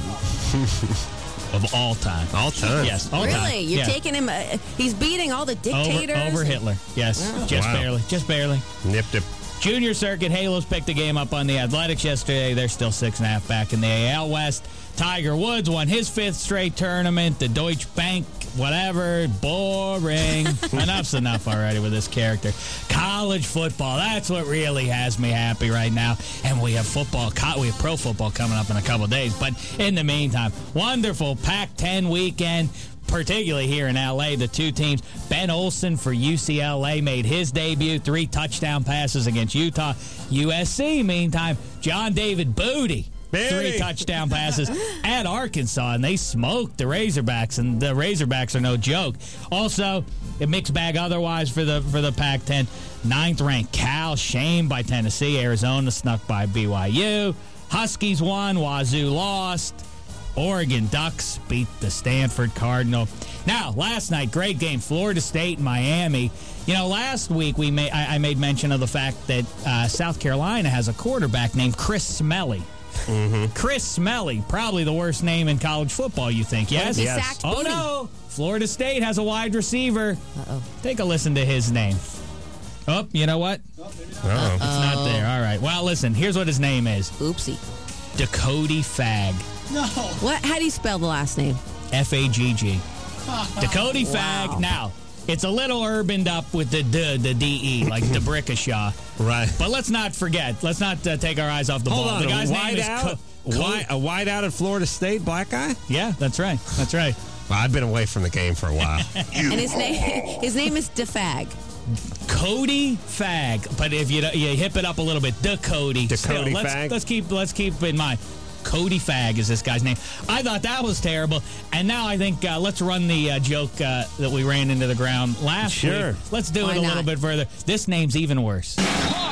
Of all time. All time? Yes, all time. Really? You're taking him, he's beating all the dictators? Over Hitler, yes. Wow. Just barely. Nipped him. Junior circuit, Halos picked a game up on the Athletics yesterday. They're still 6.5 back in the AL West. Tiger Woods won his 5th straight tournament. The Deutsche Bank, whatever, boring. Enough's enough already with this character. College football, that's what really has me happy right now. And we have football, we have pro football coming up in a couple of days. But in the meantime, wonderful Pac-10 weekend. Particularly here in L.A., the 2 teams. Ben Olsen for UCLA made his debut, 3 touchdown passes against Utah. USC, meantime, John David Booty. 3 touchdown passes at Arkansas, and they smoked the Razorbacks, and the Razorbacks are no joke. Also, a mixed bag otherwise for the Pac-10. 9th-ranked Cal, shamed by Tennessee. Arizona snuck by BYU. Huskies won. Wazoo lost. Oregon Ducks beat the Stanford Cardinal. Now, last night, great game. Florida State and Miami. You know, last week I made mention of the fact that South Carolina has a quarterback named Chris Smelly. Chris Smelly, probably the worst name in college football, you think, yes? Yes. Oh, no. Florida State has a wide receiver. Take a listen to his name. Oh, you know what? It's not there. All right. Well, listen, here's what his name is. Oopsie. Dakota Fagg. No. What? How do you spell the last name? F-A-G-G. Dakota Fagg. Now, it's a little urbaned up with the D-E, like DeBrickashaw. Right. But let's not forget. Let's not take our eyes off the ball. Hold on, the guy's a name is wide out at Florida State, black guy? Yeah, that's right. That's right. Well, I've been away from the game for a while. And his name is DeFag. Cody Fag. But if you hip it up a little bit, Cody. Cody Fag. Let's keep in mind. Cody Fag is this guy's name. I thought that was terrible. And now I think let's run the joke that we ran into the ground last week. Let's do it a little bit further. This name's even worse. The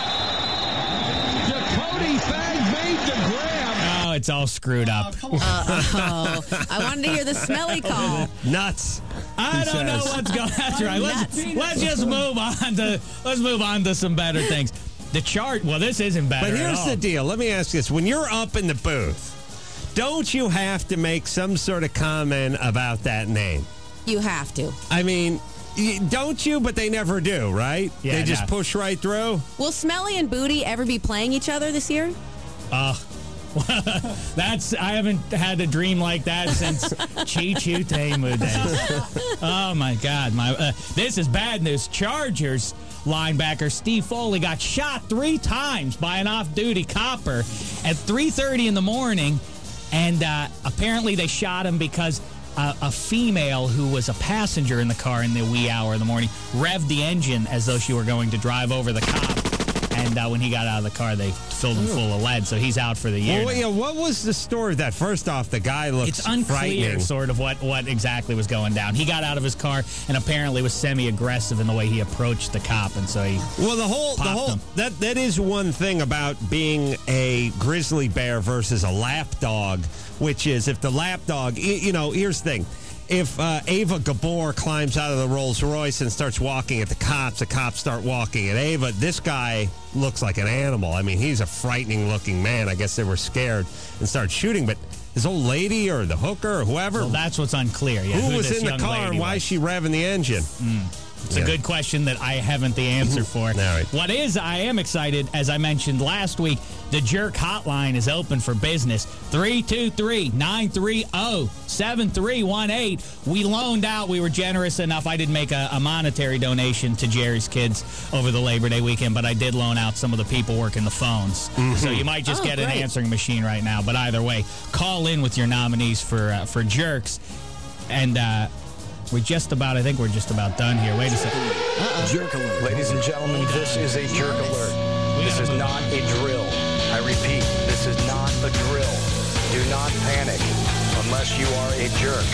Cody Fag made the grab. Oh, it's all screwed up. I wanted to hear the smelly call. Nuts. I don't know what's going on. That's right. Let's just move on to some better things. The chart, well, this isn't better. But here's at all. the deal. Let me ask you this. When you're up in the booth, don't you have to make some sort of comment about that name? You have to. I mean, don't you? But they never do, right? Yeah, they just push right through? Will Smelly and Booty ever be playing each other this year? I haven't had a dream like that since Chi-Chu Temu days. Oh, my God. This is bad news. Chargers linebacker Steve Foley got shot 3 times by an off-duty copper at 3:30 in the morning, and apparently they shot him because a female who was a passenger in the car in the wee hour of the morning revved the engine as though she were going to drive over the cop. And when he got out of the car, they filled him full of lead, so he's out for the year. Well, what was the story of that? First off, the guy looks It's unclear sort of what exactly was going down. He got out of his car and apparently was semi-aggressive in the way he approached the cop, and so he that is one thing about being a grizzly bear versus a lap dog, which is if the lap dog, here's the thing. If Ava Gabor climbs out of the Rolls Royce and starts walking at the cops start walking at Ava. This guy looks like an animal. I mean, he's a frightening looking man. I guess they were scared and started shooting. But his old lady or the hooker or whoever. Well, that's what's unclear. Yeah, who was in the car and why is she revving the engine? It's a good question that I haven't the answer for. Right. What is, I am excited, as I mentioned last week, the Jerk Hotline is open for business. 323-930-7318. We loaned out. We were generous enough. I didn't make a monetary donation to Jerry's Kids over the Labor Day weekend, but I did loan out some of the people working the phones. So you might just get an answering machine right now. But either way, call in with your nominees for Jerks. And I think we're just about done here. Wait a second. Jerk alert. Ladies and gentlemen, this is a jerk alert. This is not a drill. I repeat, this is not a drill. Do not panic unless you are a jerk.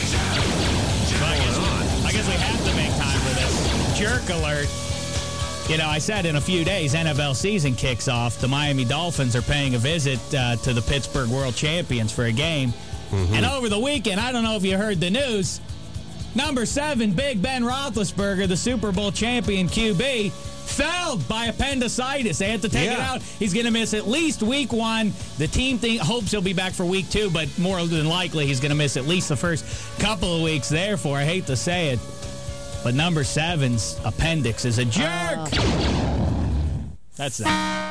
I guess we have to make time for this. Jerk alert. I said in a few days, NFL season kicks off. The Miami Dolphins are paying a visit to the Pittsburgh World Champions for a game. And over the weekend, I don't know if you heard the news, number 7, Big Ben Roethlisberger, the Super Bowl champion QB, felled by appendicitis. They had to take it out. He's going to miss at least week 1. The team hopes he'll be back for week 2, but more than likely he's going to miss at least the first couple of weeks. Therefore, I hate to say it, but number 7's appendix is a jerk. That's it.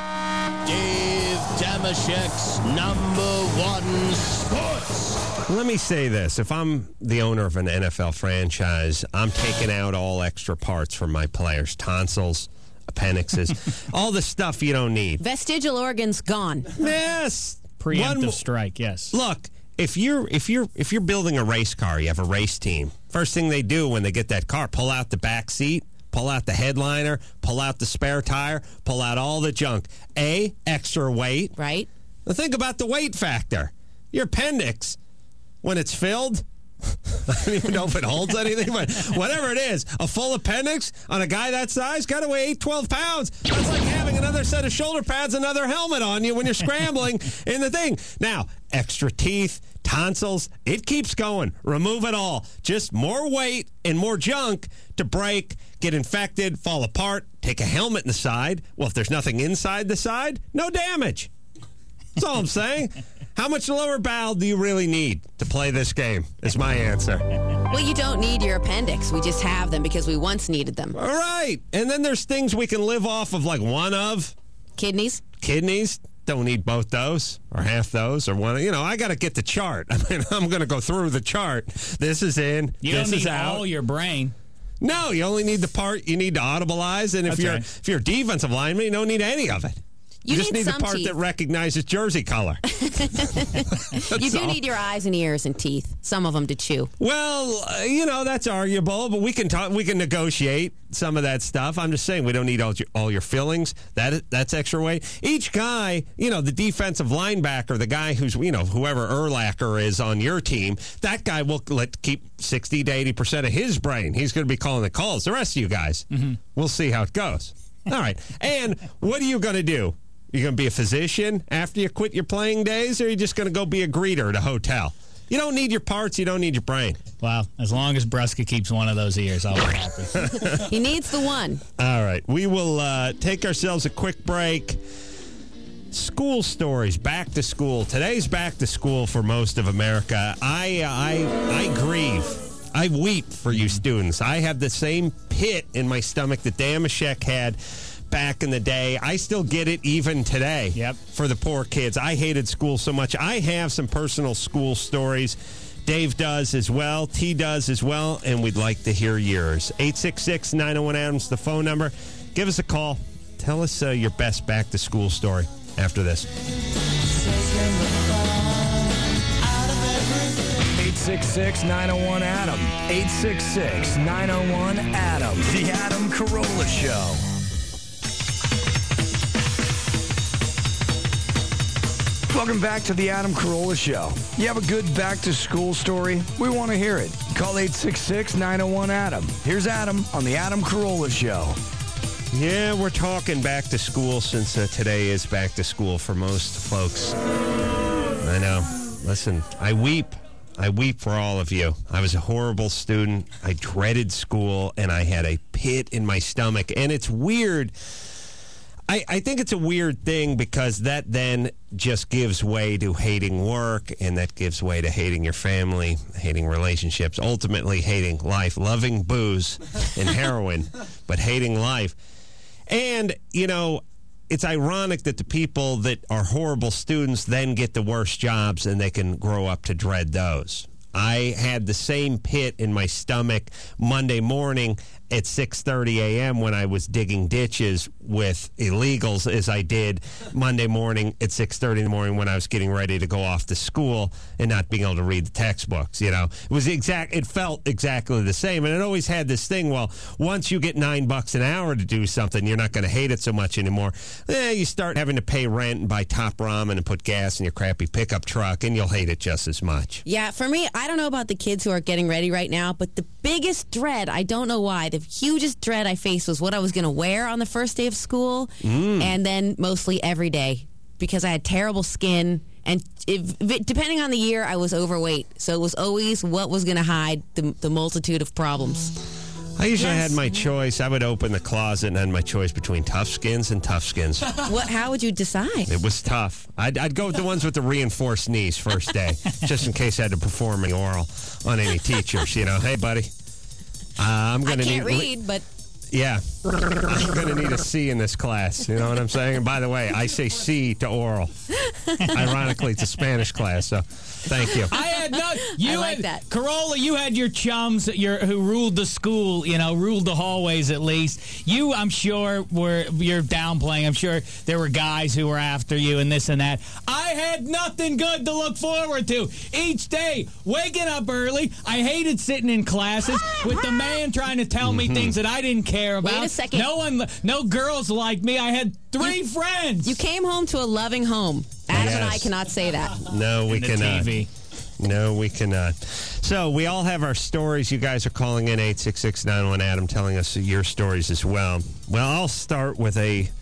Dave Damashek's number 1 sports. Let me say this. If I'm the owner of an NFL franchise, I'm taking out all extra parts from my players. Tonsils, appendixes, all the stuff you don't need. Vestigial organs gone. Yes. Preemptive strike, yes. Look, if you're building a race car, you have a race team. First thing they do when they get that car, pull out the back seat, pull out the headliner, pull out the spare tire, pull out all the junk. Extra weight. Right. Now think about the weight factor. Your appendix, when it's filled, I don't even know if it holds anything, but whatever it is, a full appendix on a guy that size got to weigh 12 pounds. That's like having another set of shoulder pads, another helmet on you when you're scrambling in the thing. Now, extra teeth, tonsils, it keeps going. Remove it all. Just more weight and more junk to break, get infected, fall apart, take a helmet in the side. Well, if there's nothing inside the side, no damage. That's all I'm saying. How much lower bowel do you really need to play this game is my answer. Well, you don't need your appendix. We just have them because we once needed them. All right. And then there's things we can live off of, like one of. Kidneys. Don't need both those or half those or one. I got to get the chart. I mean, I'm going to go through the chart. This is in. You this don't need is out. all your brain. No, you only need the part you need to audibilize. And if you're a defensive lineman, you don't need any of it. You just need the some part teeth. that recognizes jersey color. You do need your eyes and ears and teeth. Some of them to chew. Well, that's arguable, but we can talk. We can negotiate some of that stuff. I'm just saying we don't need all your fillings. That's extra weight. Each guy, the defensive linebacker, the guy who's whoever Urlacher is on your team, that guy will keep 60 to 80% of his brain. He's going to be calling the calls. The rest of you guys, we'll see how it goes. All right. And what are you going to do? You going to be a physician after you quit your playing days, or are you just going to go be a greeter at a hotel? You don't need your parts. You don't need your brain. Well, as long as Brusca keeps one of those ears, I'll be happy. He needs the one. All right. We will take ourselves a quick break. School stories, back to school. Today's back to school for most of America. I grieve. I weep for you students. I have the same pit in my stomach that Damashek had back in the day. I still get it even today. Yep. For the poor kids. I hated school so much. I have some personal school stories. Dave does as well. T does as well. And we'd like to hear yours. 866-901-ADAMS, the phone number. Give us a call. Tell us your best back to school story after this. 866-901-ADAM. 866-901-ADAM. The Adam Carolla Show. Welcome back to the Adam Carolla Show. You have a good back-to-school story? We want to hear it. Call 866-901-ADAM. Here's Adam on the Adam Carolla Show. Yeah, we're talking back to school since today is back to school for most folks. I know. Listen, I weep. I weep for all of you. I was a horrible student. I dreaded school, and I had a pit in my stomach. And it's weird. I think it's a weird thing because that then just gives way to hating work, and that gives way to hating your family, hating relationships, ultimately hating life, loving booze and heroin, but hating life. And, it's ironic that the people that are horrible students then get the worst jobs and they can grow up to dread those. I had the same pit in my stomach Monday morning at 6:30 a.m. when I was digging ditches with illegals as I did Monday morning at 6:30 in the morning when I was getting ready to go off to school and not being able to read the textbooks. It felt exactly the same. And it always had this thing, well, once you get $9 an hour to do something, you're not going to hate it so much anymore. You start having to pay rent and buy Top Ramen and put gas in your crappy pickup truck, and you'll hate it just as much. Yeah, for me, I don't know about the kids who are getting ready right now, but the biggest dread, I don't know why, the hugest dread I faced was what I was going to wear on the first day of school, and then mostly every day, because I had terrible skin, and depending on the year, I was overweight. So it was always what was going to hide the multitude of problems. I usually had my choice. I would open the closet and had my choice between Tough Skins and Tough Skins. How would you decide? It was tough. I'd go with the ones with the reinforced knees first day, just in case I had to perform an oral on any teachers. Hey, buddy, I'm going to need... I can't read, but... Yeah, I'm going to need a C in this class. You know what I'm saying? And by the way, I say C to oral. Ironically, it's a Spanish class, so thank you. I had that. Carolla, you had your chums who ruled the school, ruled the hallways at least. You, I'm sure, you're downplaying. I'm sure there were guys who were after you and this and that. I had nothing good to look forward to. Each day, waking up early, I hated sitting in classes with the man trying to tell me things that I didn't care about. Wait a second. No girls liked me. I had three friends. You came home to a loving home. Adam and I cannot say that. No, we cannot. TV. No, we cannot. So we all have our stories. You guys are calling in 866-901-ADAM, telling us your stories as well. Well, I'll start with a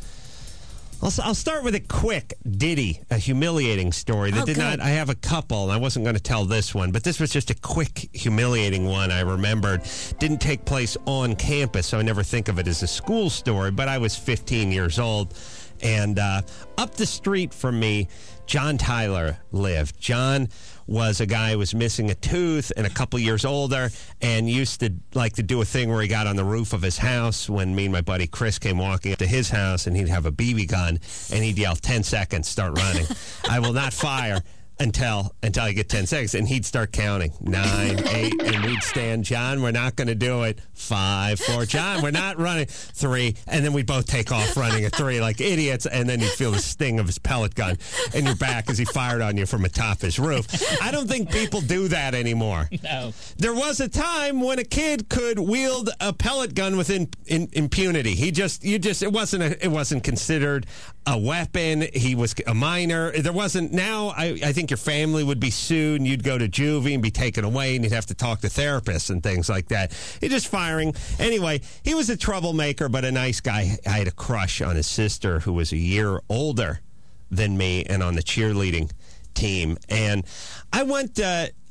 quick ditty, a humiliating story that did not. I have a couple, and I wasn't going to tell this one, but this was just a quick, humiliating one. I remembered didn't take place on campus, so I never think of it as a school story. But I was 15 years old, and up the street from me, John Tyler lived. John was a guy who was missing a tooth and a couple years older and used to like to do a thing where he got on the roof of his house when me and my buddy Chris came walking up to his house, and he'd have a BB gun and he'd yell, 10 seconds, start running. I will not fire. until I get 10 seconds, and he'd start counting 9, 8, and we'd stand. John, we're not going to do it. 5, 4. John, we're not running. 3, and then we'd both take off running at 3 like idiots, and then you'd feel the sting of his pellet gun in your back as he fired on you from atop his roof. I don't think people do that anymore. No. There was a time when a kid could wield a pellet gun with impunity. It wasn't considered a weapon. He was a minor. There wasn't. Now I think your family would be sued, and you'd go to juvie and be taken away, and you'd have to talk to therapists and things like that. He's just firing. Anyway, he was a troublemaker, but a nice guy. I had a crush on his sister, who was a year older than me, and on the cheerleading team. And I went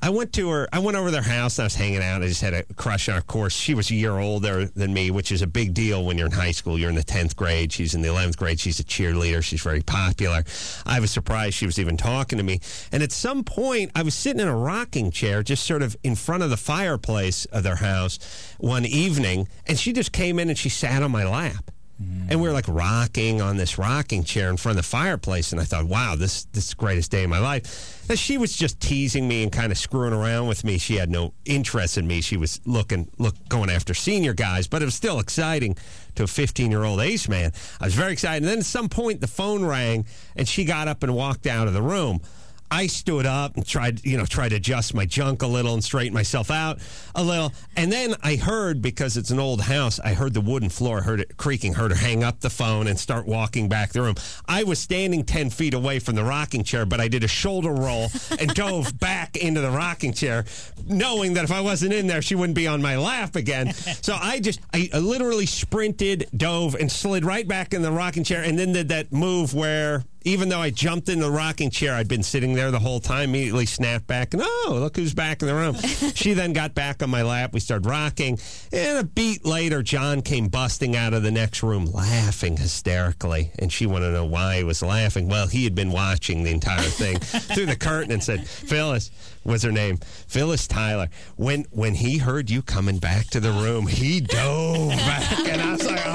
over their house, and I was hanging out. I just had a crush on her. Of course, she was a year older than me, which is a big deal when you're in high school. You're in the 10th grade. She's in the 11th grade. She's a cheerleader. She's very popular. I was surprised she was even talking to me. And at some point, I was sitting in a rocking chair just sort of in front of the fireplace of their house one evening, and she just came in and she sat on my lap. And we were like rocking on this rocking chair in front of the fireplace, and I thought, wow, this is the greatest day of my life. And she was just teasing me and kind of screwing around with me. She had no interest in me. She was going after senior guys, but it was still exciting to a 15-year-old ace man. I was very excited. And then at some point, the phone rang, and she got up and walked out of the room. I stood up and tried to adjust my junk a little and straighten myself out a little. And then I heard, because it's an old house, I heard the wooden floor, heard it creaking, heard her hang up the phone and start walking back the room. I was standing 10 feet away from the rocking chair, but I did a shoulder roll and dove back into the rocking chair, knowing that if I wasn't in there, she wouldn't be on my lap again. So I literally sprinted, dove, and slid right back in the rocking chair, and then did that move where, even though I jumped in the rocking chair, I'd been sitting there the whole time, immediately snapped back, and look who's back in the room. She then got back on my lap. We started rocking. And a beat later, John came busting out of the next room, laughing hysterically. And she wanted to know why he was laughing. Well, he had been watching the entire thing through the curtain and said, Phyllis, what's her name? Phyllis Tyler. When he heard you coming back to the room, he dove back. And I was like,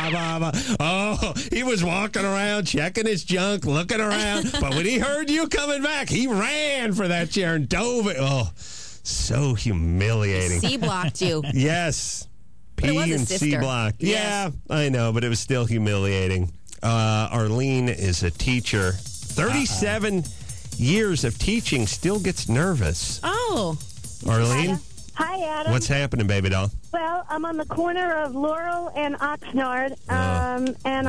oh, he was walking around, checking his junk, looking around. But when he heard you coming back, he ran for that chair and dove it. Oh, so humiliating. C-blocked you. Yes. P and C blocked. Yes. Yeah, I know, but it was still humiliating. Arlene is a teacher. 37 years of teaching, still gets nervous. Oh. Arlene? Hi, Adam. What's happening, baby doll? Well, I'm on the corner of Laurel and Oxnard, and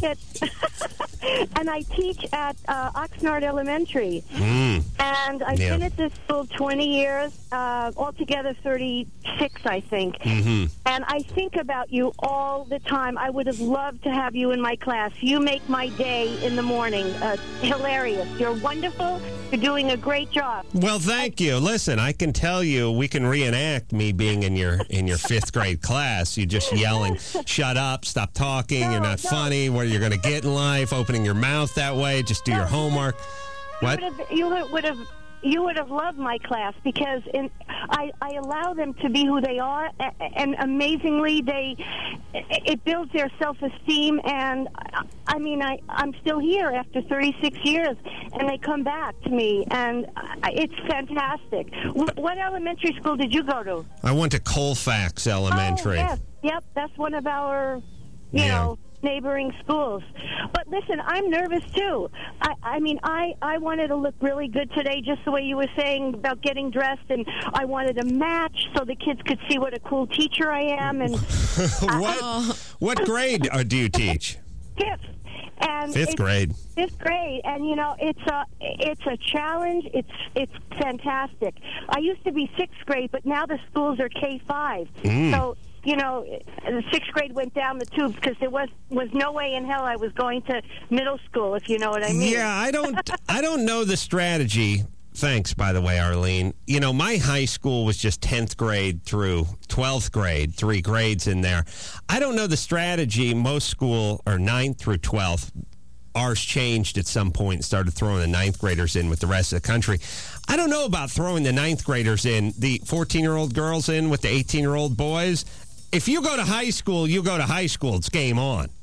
I teach at Oxnard Elementary. And I've been at this school 20 years, altogether 36, I think. And I think about you all the time. I would have loved to have you in my class. You make my day in the morning. Hilarious. You're wonderful. You're doing a great job. Well, thank you. Listen, I can tell you, we can reenact me being in your 5th grade class. You just yelling, shut up, stop talking, you're not funny, what you're going to get in life, opening your mouth that way, just do your homework. What? You would have loved my class because I allow them to be who they are, and amazingly, it builds their self-esteem. And I mean, I'm still here after 36 years, and they come back to me, and it's fantastic. What elementary school did you go to? I went to Colfax Elementary. Oh, yes. Yep, that's one of our, you know, neighboring schools. But listen, I'm nervous too. I mean, I wanted to look really good today, just the way you were saying about getting dressed, and I wanted to match so the kids could see what a cool teacher I am. And what grade do you teach? 5th. And 5th grade. 5th grade, and you know, it's a challenge. It's fantastic. I used to be 6th grade, but now the schools are K-5. So, you know, the 6th grade went down the tubes because there was no way in hell I was going to middle school, if you know what I mean. Yeah, I don't know the strategy. Thanks, by the way, Arlene. You know, my high school was just 10th grade through 12th grade, 3 grades in there. I don't know the strategy. Most school are 9th through 12th. Ours changed at some point and started throwing the 9th graders in with the rest of the country. I don't know about throwing the 9th graders in, the 14-year-old girls in with the 18-year-old boys. If you go to high school, you go to high school. It's game on.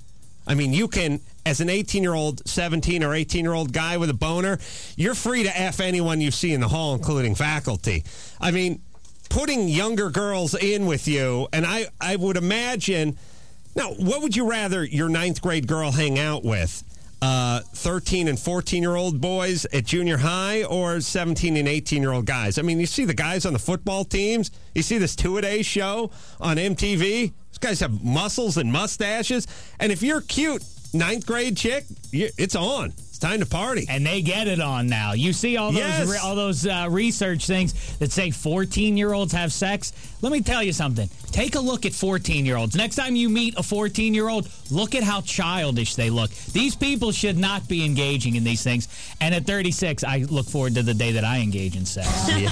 I mean, you can, as an 18-year-old, 17 or 18-year-old guy with a boner, you're free to F anyone you see in the hall, including faculty. I mean, putting younger girls in with you, and I would imagine, now, what would you rather your ninth grade girl hang out with? 13 and 14-year-old boys at junior high or 17 and 18-year-old guys? I mean, you see the guys on the football teams. You see this two-a-day show on MTV. These guys have muscles and mustaches. And if you're cute, ninth grade chick, it's on. It's time to party. And they get it on now. You see all those research things that say 14-year-olds have sex. Let me tell you something. Take a look at 14-year-olds. Next time you meet a 14-year-old, look at how childish they look. These people should not be engaging in these things. And at 36, I look forward to the day that I engage in sex.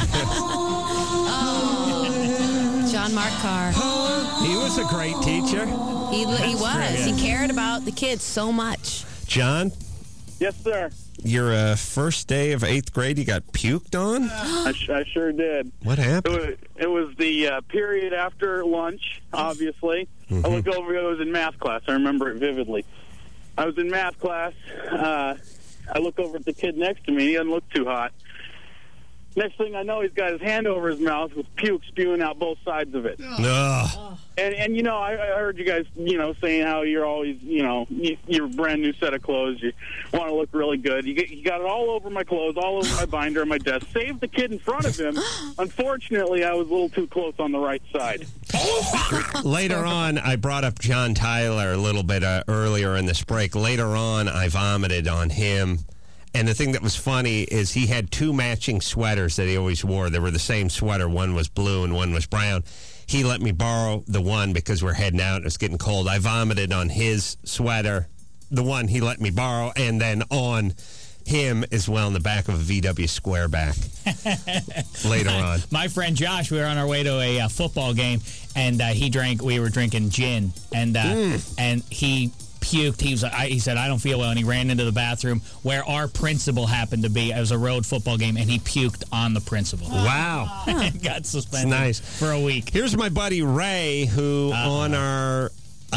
John Mark Carr. He was a great teacher. He was. He cared about the kids so much. John? Yes, sir. Your first day of 8th grade, you got puked on? I sure did. What happened? It was the period after lunch, obviously. Mm-hmm. I look over, I was in math class. I remember it vividly. I was in math class. I look over at the kid next to me. He doesn't look too hot. Next thing I know, he's got his hand over his mouth with puke spewing out both sides of it. And you know, I heard you guys, saying how you're always, your brand new set of clothes. You want to look really good. You got it all over my clothes, all over my binder on my desk. Saved the kid in front of him. Unfortunately, I was a little too close on the right side. Later on, I brought up John Tyler a little bit earlier in this break. Later on, I vomited on him. And the thing that was funny is he had two matching sweaters that he always wore. They were the same sweater. One was blue and one was brown. He let me borrow the one because we're heading out. It was getting cold. I vomited on his sweater, the one he let me borrow, and then on him as well in the back of a VW Squareback later on. My friend Josh, we were on our way to a football game, and we were drinking gin, and he puked. He said, I don't feel well, and he ran into the bathroom where our principal happened to be. It was a road football game, and he puked on the principal. Wow. And got suspended for a week. Here's my buddy Ray, who on our,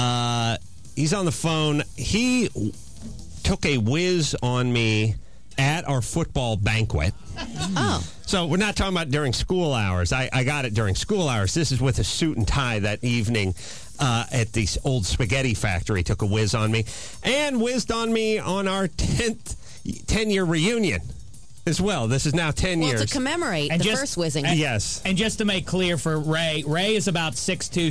he's on the phone. He took a whiz on me at our football banquet. Oh. So we're not talking about during school hours. I got it during school hours. This is with a suit and tie that evening. At the old spaghetti factory, took a whiz on me, and whizzed on me on our 10-year reunion as well. This is now 10 years. Well, to commemorate the first whizzing. Yes. And just to make clear for Ray is about 6'2",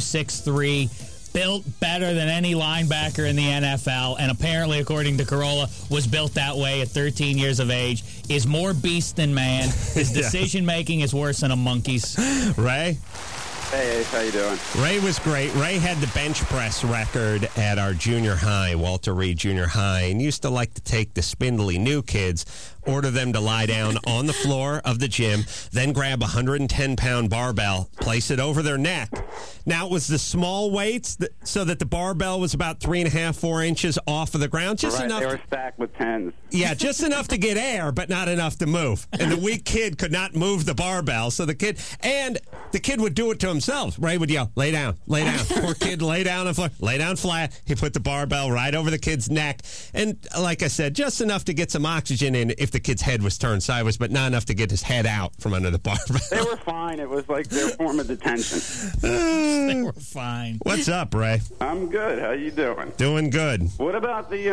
6'3", built better than any linebacker in the NFL, and apparently, according to Carolla, was built that way at 13 years of age, is more beast than man. His decision-making is worse than a monkey's. Ray? Hey, Ace, how you doing? Ray was great. Ray had the bench press record at our junior high, Walter Reed Junior High, and used to like to take the spindly new kids, order them to lie down on the floor of the gym, then grab a 110-pound barbell, place it over their neck. Now, it was the small weights so that the barbell was about 3.5, 4 inches off of the ground. Just enough. They were stacked with 10s. Yeah, just enough to get air, but not enough to move. And the weak kid could not move the barbell, so the kid would do it to himself. Ray would yell, lay down, lay down. Poor kid, lay down on the floor, lay down flat. He put the barbell right over the kid's neck. And like I said, just enough to get some oxygen in if the kid's head was turned sideways, but not enough to get his head out from under the barbell. They were fine. It was like their form of detention. They were fine. What's up, Ray? I'm good. How you doing? Doing good. What about the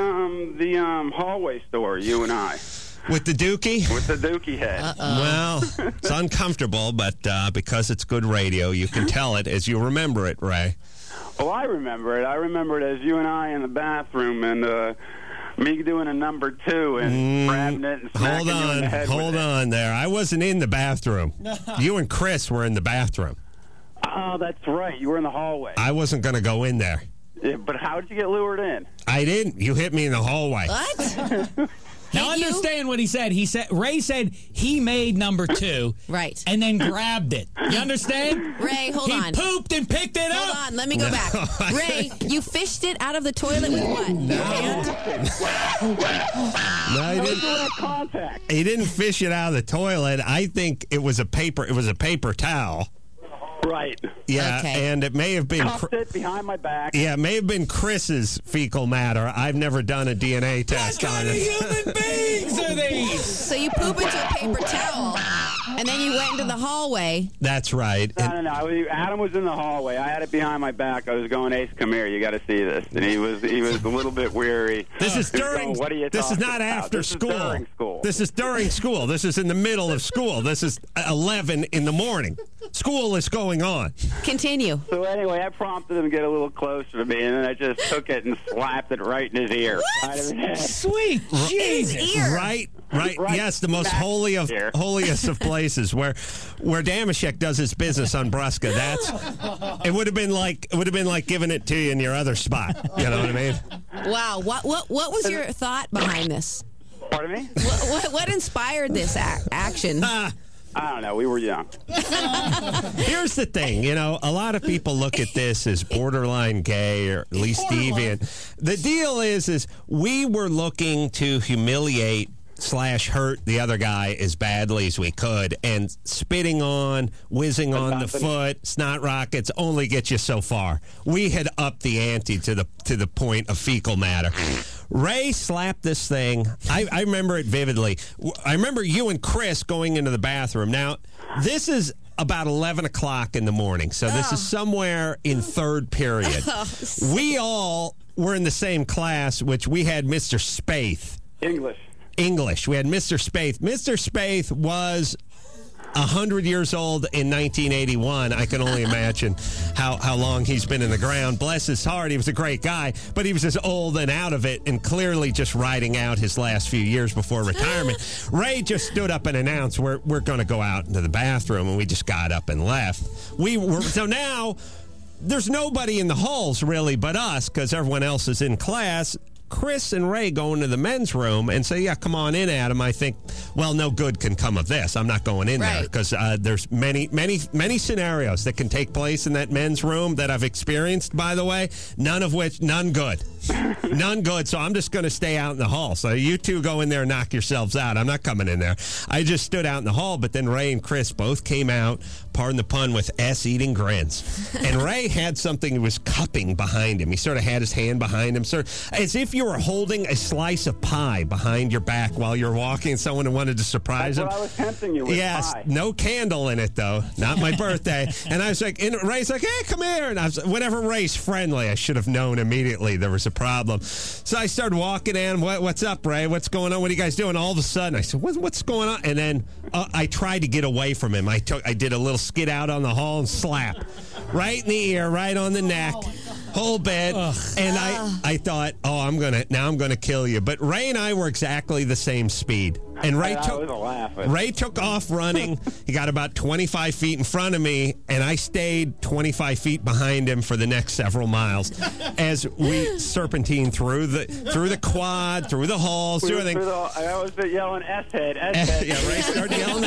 hallway store, you and I? With the dookie? With the dookie head. Uh-oh. Well, it's uncomfortable, but because it's good radio, you can tell it as you remember it, Ray. Well, I remember it. I remember it as you and I in the bathroom and me doing a number 2 and grabbing it and smacking you in the head with it. Hold on there. I wasn't in the bathroom. You and Chris were in the bathroom. Oh, that's right. You were in the hallway. I wasn't going to go in there. Yeah, but how did you get lured in? I didn't. You hit me in the hallway. What? Now understand what he said. Ray said he made number 2. Right. And then grabbed it. You understand? Ray, hold on. He pooped and picked it up. Hold on. Let me go back. Ray, you fished it out of the toilet with what? No. No, he didn't. He didn't fish it out of the toilet. I think it was a paper towel. Right. Yeah, Okay. and it may have been... Cuffed it behind my back. Yeah, it may have been Chris's fecal matter. I've never done a DNA test on it. Human beings are these? So you poop into a paper towel, and then you went into the hallway. That's right. No. Adam was in the hallway. I had it behind my back. I was going, Ace, come here. You got to see this. And he was a little bit weary. This is during. What are you This is talking not about? after This school. Is during school. This is during school. This is in the middle of school. This is 11 in the morning. School is going on. Continue. So anyway, I prompted him to get a little closer to me, and then I just took it and slapped it right in his ear. What? Right in his head. Sweet Jesus. His ear. Right. Right Yes, the most holiest of places where Damashek does his business on Brusca. It would have been like giving it to you in your other spot. You know what I mean? Wow. What was your thought behind this? Pardon me? What inspired this action? I don't know. We were young. Here's the thing, a lot of people look at this as borderline gay or at least deviant. The deal is we were looking to humiliate / hurt the other guy as badly as we could, and spitting on, whizzing on the foot, snot rockets only get you so far. We had upped the ante to the point of fecal matter. Ray slapped this thing. I remember it vividly. I remember you and Chris going into the bathroom. Now, this is about 11 o'clock in the morning, so this is somewhere in third period. We all were in the same class, which we had Mr. Spaeth. English. We had Mr. Spaeth. Mr. Spaeth was 100 years old in 1981. I can only imagine how long he's been in the ground. Bless his heart, he was a great guy, but he was as old and out of it and clearly just riding out his last few years before retirement. Ray just stood up and announced, we're going to go out into the bathroom, and we just got up and left. So now there's nobody in the halls really but us because everyone else is in class. Chris and Ray go into the men's room and say, yeah, come on in, Adam. I think, well, no good can come of this. I'm not going in there because there's many scenarios that can take place in that men's room that I've experienced, by the way, none good. None good, so I'm just going to stay out in the hall. So you two go in there and knock yourselves out. I'm not coming in there. I just stood out in the hall, but then Ray and Chris both came out, pardon the pun, with S-eating grins. And Ray had something he was cupping behind him. He sort of had his hand behind him, sort of, as if you were holding a slice of pie behind your back while you're walking and someone wanted to surprise him. That's what I was tempting you with. Yes, pie. no candle in it, though. Not my birthday. And I was like, and Ray's like, hey, come here. And I was, whenever Ray's friendly, I should have known immediately there was a problem. So I started walking in. What's up, Ray? What's going on? What are you guys doing? All of a sudden, I said, what's going on? And then I tried to get away from him. I did a little skid out on the hall and slap. Right in the ear, right on the neck. Whole bed. And I thought, I'm gonna kill you. But Ray and I were exactly the same speed. And Ray took off running. He got about 25 feet in front of me, and I stayed 25 feet behind him for the next several miles as we serpentine through the quad, through the halls, through everything. I was yelling S-head. Yeah, Ray started yelling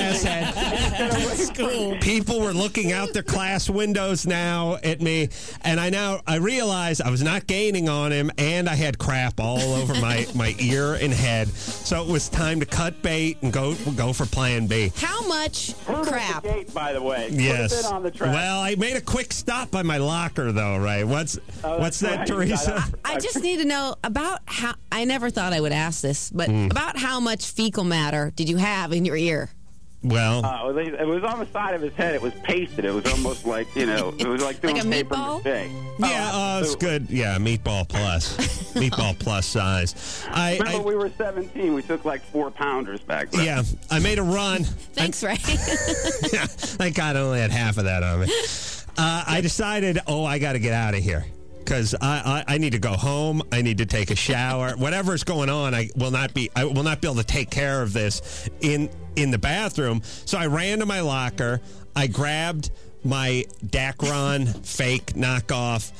S-head. People were looking out their class windows now at me, and I realized I was not gaining on him, and I had crap all over my ear and head. So it was time to cut bait and go for plan B. How much crap? Gate, by the way. Yes. Put it on the track. Well, I made a quick stop by my locker, though, Ray. What's that, right. Teresa? I just need to know about how. I never thought I would ask this, but about how much fecal matter did you have in your ear? Well, it was on the side of his head. It was pasted. It was almost like, it was like doing like a paper meatball? mache. Yeah, it's good. Yeah, meatball plus. Meatball plus size. Remember, we were 17. We took like 4-pounders back then. Yeah, I made a run. Thanks, Ray. Yeah, thank God I only had half of that on me. I decided, I got to get out of here. Because I need to go home. I need to take a shower. Whatever's going on, I will not be able to take care of this in the bathroom. So I ran to my locker. I grabbed my Dacron fake knockoff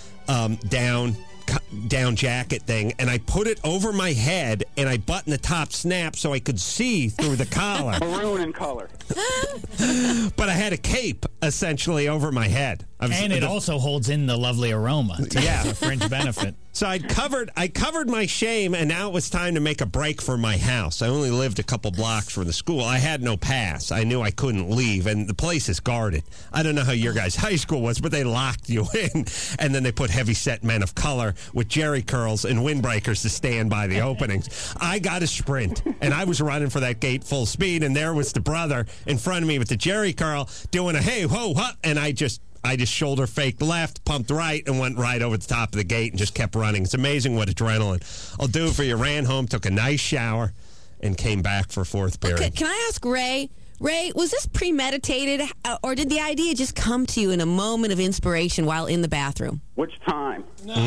down jacket thing, and I put it over my head, and I buttoned the top snap so I could see through the collar. Maroon in color. But I had a cape essentially over my head. And it also holds in the lovely aroma. Yeah. It's a fringe benefit. So I covered my shame, and now it was time to make a break for my house. I only lived a couple blocks from the school. I had no pass. I knew I couldn't leave, and the place is guarded. I don't know how your guys' high school was, but they locked you in, and then they put heavy-set men of color with jerry curls and windbreakers to stand by the openings. I got a sprint, and I was running for that gate full speed, and there was the brother in front of me with the jerry curl doing a hey, ho, huh, and I just shoulder faked left, pumped right, and went right over the top of the gate and just kept running. It's amazing what adrenaline will do for you. Ran home, took a nice shower, and came back for fourth period. Okay, can I ask Ray? Ray, was this premeditated, or did the idea just come to you in a moment of inspiration while in the bathroom? Which time?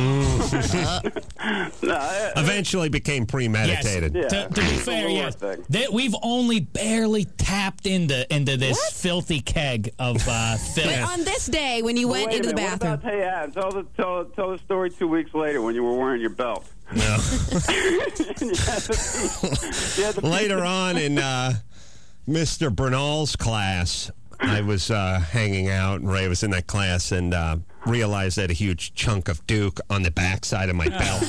Eventually became premeditated. Yes. To be fair, yes. We've only barely tapped into this filthy keg of filth. But on this day, when you went into the bathroom. What about, tell the story 2 weeks later when you were wearing your belt. No. Later on in Mr. Bernal's class, I was hanging out, and Ray was in that class, and realized I had a huge chunk of Duke on the backside of my belt.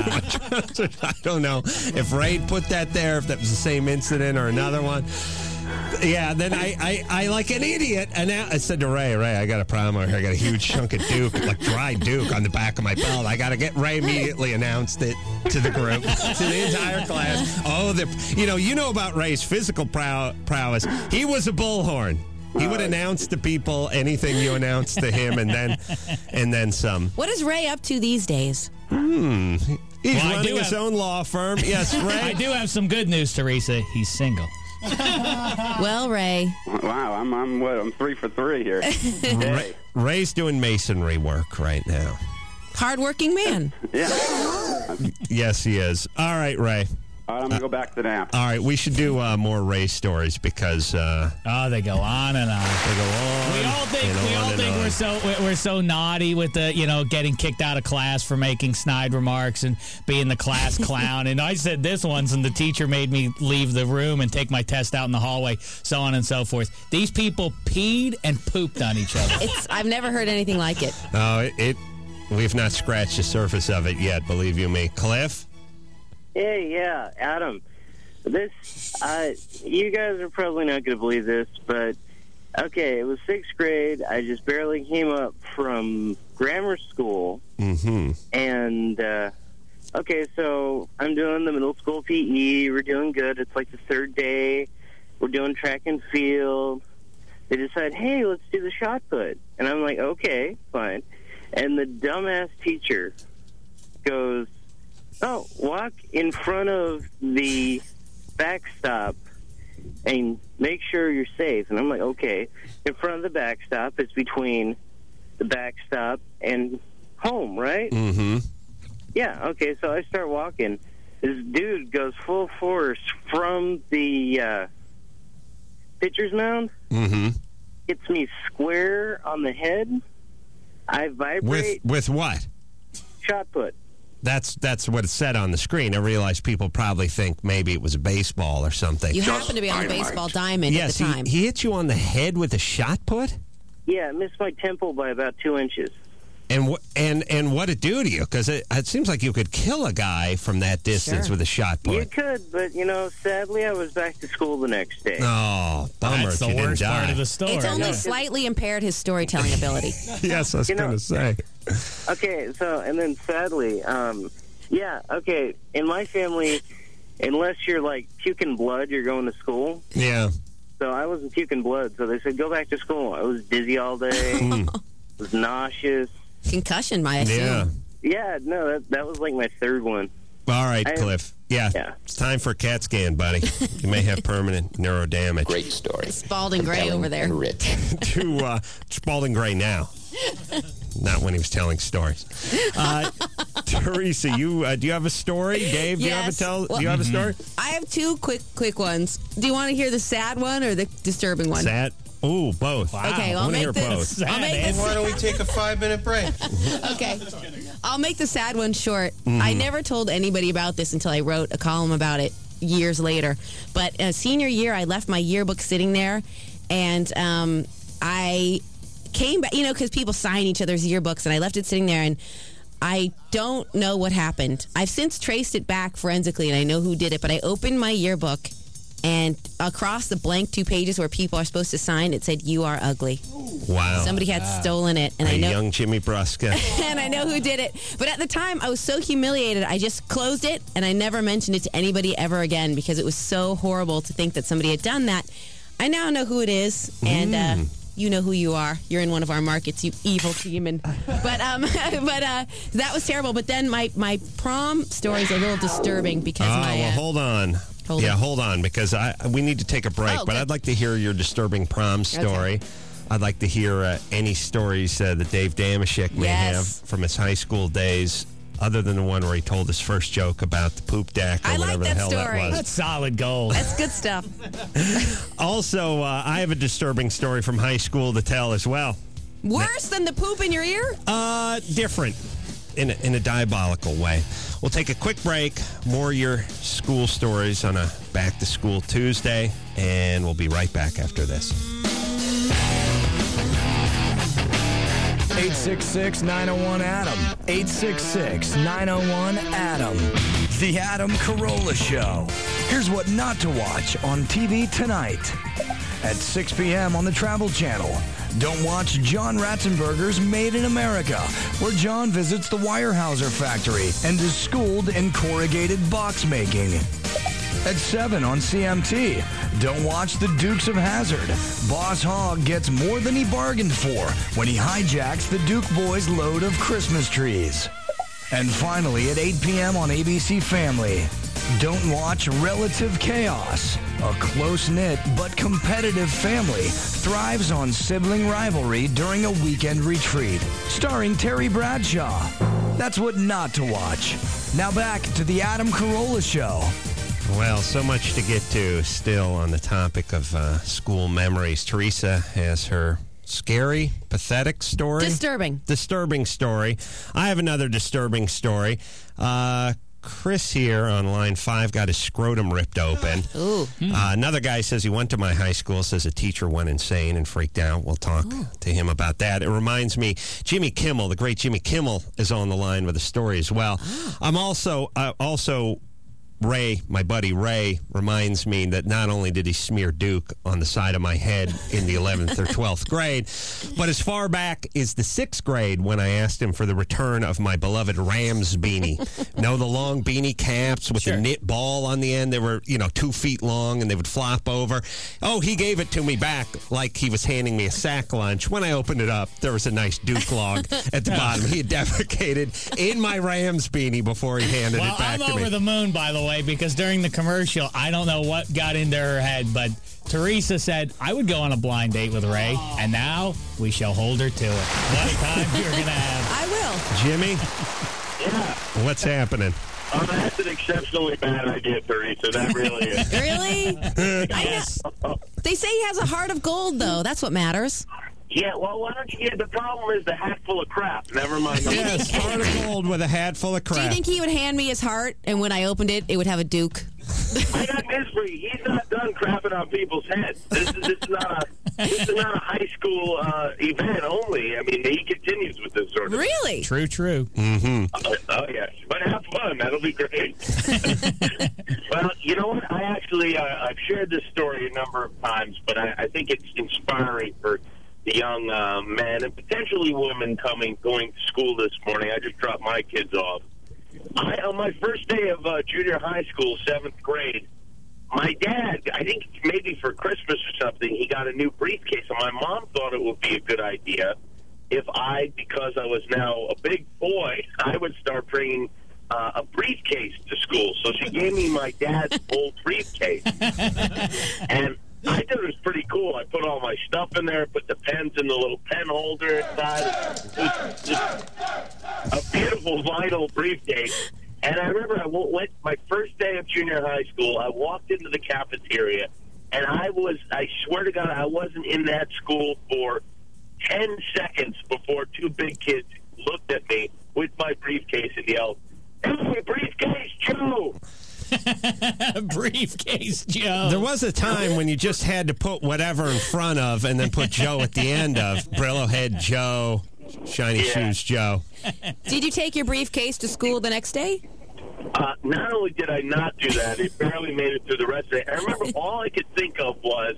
I don't know if Ray put that there, if that was the same incident or another one. Yeah, then I like an idiot, and I said to Ray, I got a problem over here. I got a huge chunk of Duke, like dry Duke on the back of my belt. I got to get Ray immediately announced it to the group, to the entire class. Oh, you know about Ray's physical prowess. He was a bullhorn. He would announce to people anything you announced to him, and then some. What is Ray up to these days? He's running his own law firm. Yes, Ray. I do have some good news, Teresa. He's single. Well, Ray. Wow, I'm 3 for 3 here. Ray's doing masonry work right now. Hardworking man. Yeah. Yes, he is. All right, Ray. All right, I'm going to go back to nap. All right, we should do more Ray stories because... they go on and on. They go on. We all think we're so naughty with the, getting kicked out of class for making snide remarks and being the class clown. And I said this once, and the teacher made me leave the room and take my test out in the hallway, so on and so forth. These people peed and pooped on each other. I've never heard anything like it. No, we've not scratched the surface of it yet, believe you me. Cliff? Hey, yeah, Adam. You guys are probably not going to believe this, but, okay, it was 6th grade. I just barely came up from grammar school. Mm-hmm. And, okay, so I'm doing the middle school PE. We're doing good. It's like the 3rd day. We're doing track and field. They decide, hey, let's do the shot put. And I'm like, okay, fine. And the dumbass teacher goes, oh, walk in front of the backstop and make sure you're safe. And I'm like, okay. In front of the backstop, it's between the backstop and home, right? Mm-hmm. Yeah, okay, so I start walking. This dude goes full force from the pitcher's mound. Mm-hmm. Hits me square on the head. I vibrate. With what? Shot put. That's what it said on the screen. I realize people probably think maybe it was a baseball or something. You happen to be on a baseball diamond at the time. He hit you on the head with a shot put? Yeah, it missed my temple by about 2 inches. And what it do to you? Because it seems like you could kill a guy from that distance with a shot put. You could, but, sadly, I was back to school the next day. Oh, bummer. That's the worst part of the story. It's only slightly impaired his storytelling ability. Yes, I was going to say. Okay, so, and then sadly, in my family, unless you're, like, puking blood, you're going to school. Yeah. So I wasn't puking blood, so they said, go back to school. I was dizzy all day. Was nauseous. Concussion, I assume. Yeah, no, that was like my 3rd one. All right, Cliff. Yeah, it's time for a CAT scan, buddy. You may have permanent neuro damage. Great story. Spalding Gray over there. To Spalding Gray now. Not when he was telling stories. Teresa, do you have a story? Dave, do you have a story? I have 2 quick ones. Do you want to hear the sad one or the disturbing one? Sad? Ooh, both. Wow. Okay, well, I'll make this. Why don't we take a 5-minute break? Okay. I'll make the sad one short. I never told anybody about this until I wrote a column about it years later. But senior year, I left my yearbook sitting there, and I came back, because people sign each other's yearbooks, and I left it sitting there, and I don't know what happened. I've since traced it back forensically, and I know who did it, but I opened my yearbook, and across the blank 2 pages where people are supposed to sign, it said, "You are ugly." Wow. Somebody had stolen it. And I know, young Jimmy Brusca. and I know who did it. But at the time, I was so humiliated, I just closed it, and I never mentioned it to anybody ever again because it was so horrible to think that somebody had done that. I now know who it is, and you know who you are. You're in one of our markets, you evil demon. But that was terrible. But then my prom story is a little disturbing because hold on. Hold on, because we need to take a break. But I'd like to hear your disturbing prom story. Okay. I'd like to hear any stories that Dave Damashek may have from his high school days, other than the one where he told his first joke about the poop deck or whatever the hell that was. That's solid gold. That's good stuff. Also, I have a disturbing story from high school to tell as well. Worse than the poop in your ear? Different. In a diabolical way. We'll take a quick break. More of your school stories on a Back to School Tuesday, and we'll be right back after this. 866-901-ADAM. 866-901-ADAM. The Adam Carolla Show. Here's what not to watch on TV tonight. At 6 p.m. on the Travel Channel. Don't watch John Ratzenberger's Made in America, where John visits the Weyerhaeuser factory and is schooled in corrugated box making. At 7 on CMT, don't watch The Dukes of Hazzard. Boss Hogg gets more than he bargained for when he hijacks the Duke Boys' load of Christmas trees. And finally, at 8 p.m. on ABC Family, don't watch Relative Chaos. A close-knit but competitive family thrives on sibling rivalry during a weekend retreat. Starring Terry Bradshaw. That's what not to watch. Now back to the Adam Carolla Show. Well, so much to get to still on the topic of school memories. Teresa has her scary, pathetic story. Disturbing story. I have another disturbing story. Chris here on line 5 got his scrotum ripped open. Ooh. Another guy says he went to my high school, says a teacher went insane and freaked out. We'll talk to him about that. It reminds me, Jimmy Kimmel, the great Jimmy Kimmel, is on the line with a story as well. I'm also Ray, my buddy Ray, reminds me that not only did he smear Duke on the side of my head in the 11th or 12th grade, but as far back as the 6th grade when I asked him for the return of my beloved Rams beanie. The long beanie caps with the knit ball on the end. They were, 2 feet long and they would flop over. Oh, he gave it to me back like he was handing me a sack lunch. When I opened it up, there was a nice Duke log at the bottom. He had defecated in my Rams beanie before he handed it back to me. I'm over the moon, by the way, because during the commercial, I don't know what got into her head, but Teresa said, I would go on a blind date with Ray, and now we shall hold her to it. What time you're going to have. I will. Jimmy? Yeah. What's happening? That's an exceptionally bad idea, Teresa. That really is. Really? They say he has a heart of gold, though. That's what matters. Yeah, well, why don't you get the problem is the hat full of crap. Never mind. Yes, heart of gold with a hat full of crap. Do you think he would hand me his heart, and when I opened it, it would have a Duke? I got news for you. He's not done crapping on people's heads. This is not a high school event only. I mean, he continues with this sort of Really? True. Mm-hmm. Oh, yes. But have fun. That'll be great. Well, you know what? I actually, I've shared this story a number of times, but I think it's inspiring for the young men and potentially women going to school this morning. I just dropped my kids off. On my first day of junior high school, 7th grade, my dad, I think maybe for Christmas or something, he got a new briefcase, and my mom thought it would be a good idea if because I was now a big boy, I would start bringing a briefcase to school. So she gave me my dad's old briefcase. And I thought it was pretty cool. I put all my stuff in there, put the pens in the little pen holder inside. It was just a beautiful vinyl briefcase. And I remember I went my first day of junior high school. I walked into the cafeteria, and I swear to God, I wasn't in that school for 10 seconds before 2 big kids looked at me with my briefcase and yelled, "Hey, briefcase, Joe!" Briefcase Joe. There was a time when you just had to put whatever in front of and then put Joe at the end of. Brillo Head Joe, Shiny Shoes Joe. Did you take your briefcase to school the next day? Not only did I not do that, it barely made it through the rest of it. I remember all I could think of was,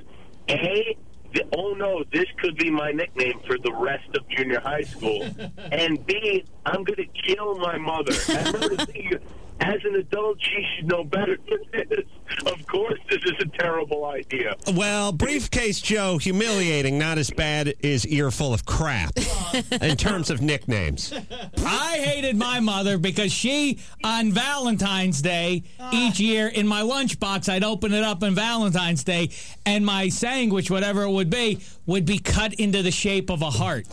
oh no, this could be my nickname for the rest of junior high school. And B, I'm going to kill my mother. I remember thinking, as an adult, she should know better than this. Of course, this is a terrible idea. Well, Briefcase Joe, humiliating, not as bad as Earful of Crap in terms of nicknames. I hated my mother because she, on Valentine's Day, each year in my lunchbox, I'd open it up on Valentine's Day, and my sandwich, whatever it would be cut into the shape of a heart.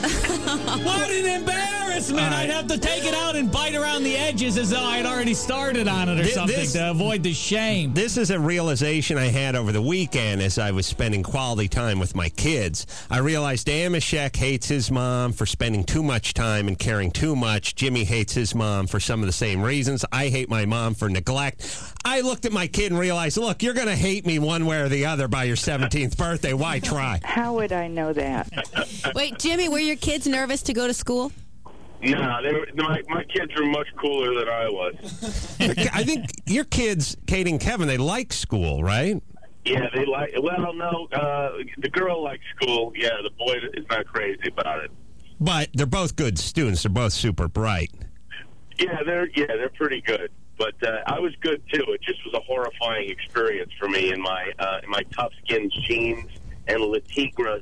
What an embarrassment! I'd have to take it out and bite around the edges as though I'd already started on it or something to avoid the shame. This is a realization I had over the weekend as I was spending quality time with my kids. I realized Amashek hates his mom for spending too much time and caring too much. Jimmy hates his mom for some of the same reasons. I hate my mom for neglect. I looked at my kid and realized, look, you're going to hate me one way or the other by your 17th birthday. Why try? How would I know that? Wait, Jimmy, were your kids nervous to go to school? No, my kids were much cooler than I was. I think your kids, Kate and Kevin, they like school, right? Yeah, they like. Well, no, the girl likes school. Yeah, the boy is not crazy about it. But they're both good students. They're both super bright. Yeah, they're pretty good. But I was good too. It just was a horrifying experience for me in my tough skins jeans and Le Tigre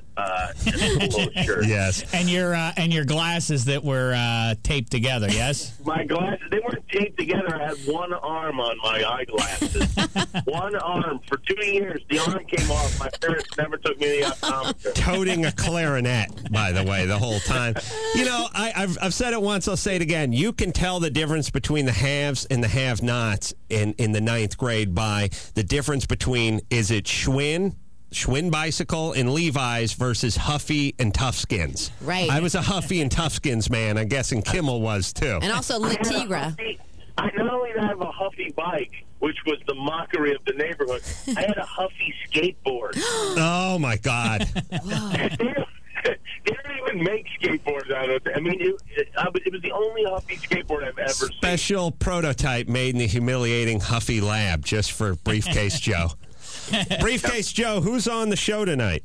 shirt. Yes. And your glasses that were taped together, yes? My glasses, they weren't taped together. I had one arm on my eyeglasses. One arm. For 2 years, the arm came off. My parents never took me to the optometrist. Toting a clarinet, by the way, the whole time. You know, I've said it once, I'll say it again. You can tell the difference between the haves and the have-nots in the 9th grade by the difference between, is it Schwinn bicycle and Levi's versus Huffy and Toughskins. Right. I was a Huffy and Toughskins man. I'm guessing Kimmel was too. And also Le Tigre. I not only have a Huffy bike, which was the mockery of the neighborhood, I had a Huffy skateboard. Oh, my God. They don't even make skateboards out of it. I mean, it was the only Huffy skateboard I've ever seen. Special prototype made in the humiliating Huffy lab just for Briefcase Joe. Briefcase Joe, who's on the show tonight?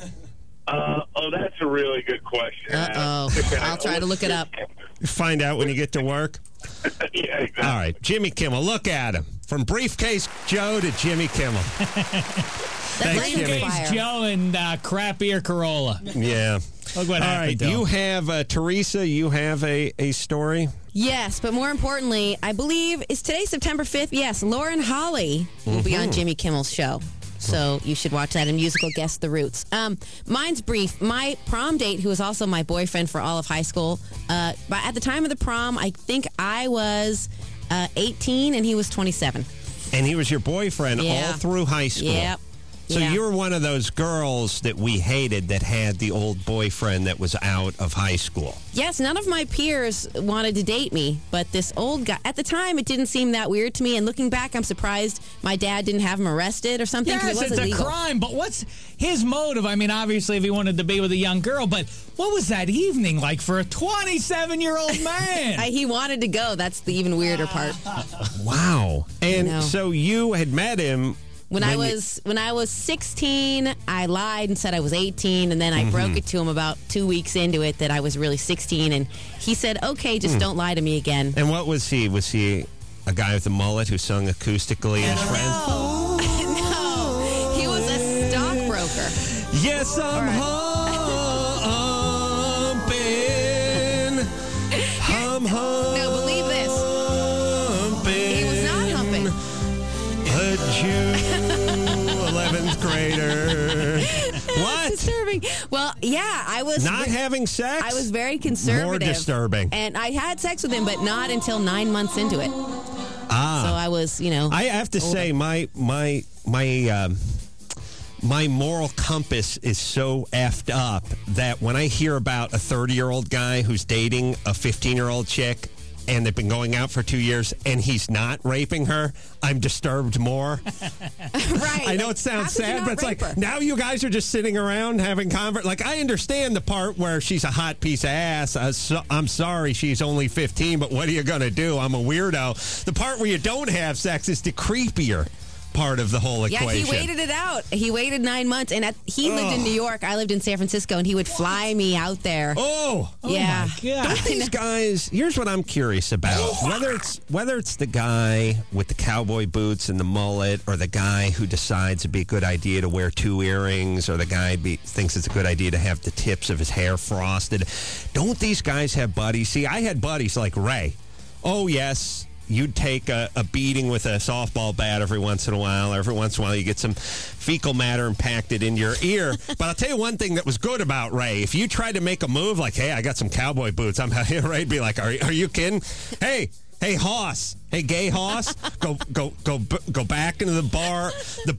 That's a really good question. Uh-oh. I'll try to look it up. Find out when you get to work? Yeah, exactly. All right, Jimmy Kimmel, look at him. From Briefcase Joe to Jimmy Kimmel. Thanks, Jimmy. Briefcase Joe and crap ear Corolla. Yeah. Look what All happened right, to him. you have, Teresa, you have a story? Yes, but more importantly, I believe, is today September 5th? Yes, Lauren Holly will be on Jimmy Kimmel's show. So you should watch that, and musical Guess the Roots. Mine's brief. My prom date, who was also my boyfriend for all of high school, but at the time of the prom, I think I was 18 and he was 27. And he was your boyfriend all through high school? Yep. So you were one of those girls that we hated that had the old boyfriend that was out of high school. Yes, none of my peers wanted to date me, but this old guy, at the time, it didn't seem that weird to me. And looking back, I'm surprised my dad didn't have him arrested or something. Yes, it was it's illegal. a crime, but what's his motive? I mean, obviously, if he wanted to be with a young girl, but what was that evening like for a 27-year-old man? He wanted to go. That's the even weirder part. Wow. And so you had met him... When I was 16, I lied and said I was 18, and then I broke it to him about 2 weeks into it that I was really 16, and he said, okay, just don't lie to me again. And what was he? Was he a guy with a mullet who sung acoustically as friend? No, he was a stockbroker. Yes, I'm humping. No, believe this. He was not humping. A Jew 11th grader. What? Disturbing. Well, yeah, I was... Not having sex? I was very conservative. More disturbing. And I had sex with him, but not until 9 months into it. Ah. So I was, I have to say, my moral compass is so effed up that when I hear about a 30-year-old guy who's dating a 15-year-old chick, and they've been going out for 2 years, and he's not raping her, I'm disturbed more. Right. I know it sounds sad, but it's like, now you guys are just sitting around having Like, I understand the part where she's a hot piece of ass. I'm sorry she's only 15, but what are you going to do? I'm a weirdo. The part where you don't have sex is the creepier part of the whole equation. Yeah, he waited it out. He waited 9 months, and he lived in New York. I lived in San Francisco, and he would fly me out there. My Yeah. God. Don't these guys? Here's what I'm curious about: whether it's the guy with the cowboy boots and the mullet, or the guy who decides it'd be a good idea to wear 2 earrings, or the guy thinks it's a good idea to have the tips of his hair frosted. Don't these guys have buddies? See, I had buddies like Ray. Oh yes. You'd take a beating with a softball bat every once in a while. Every once in a while, you get some fecal matter impacted in your ear. But I'll tell you one thing that was good about Ray. If you tried to make a move like, hey, I got some cowboy boots, Ray'd be like, are you kidding? Hey, Hoss. Hey, gay Hoss. Go back into the bar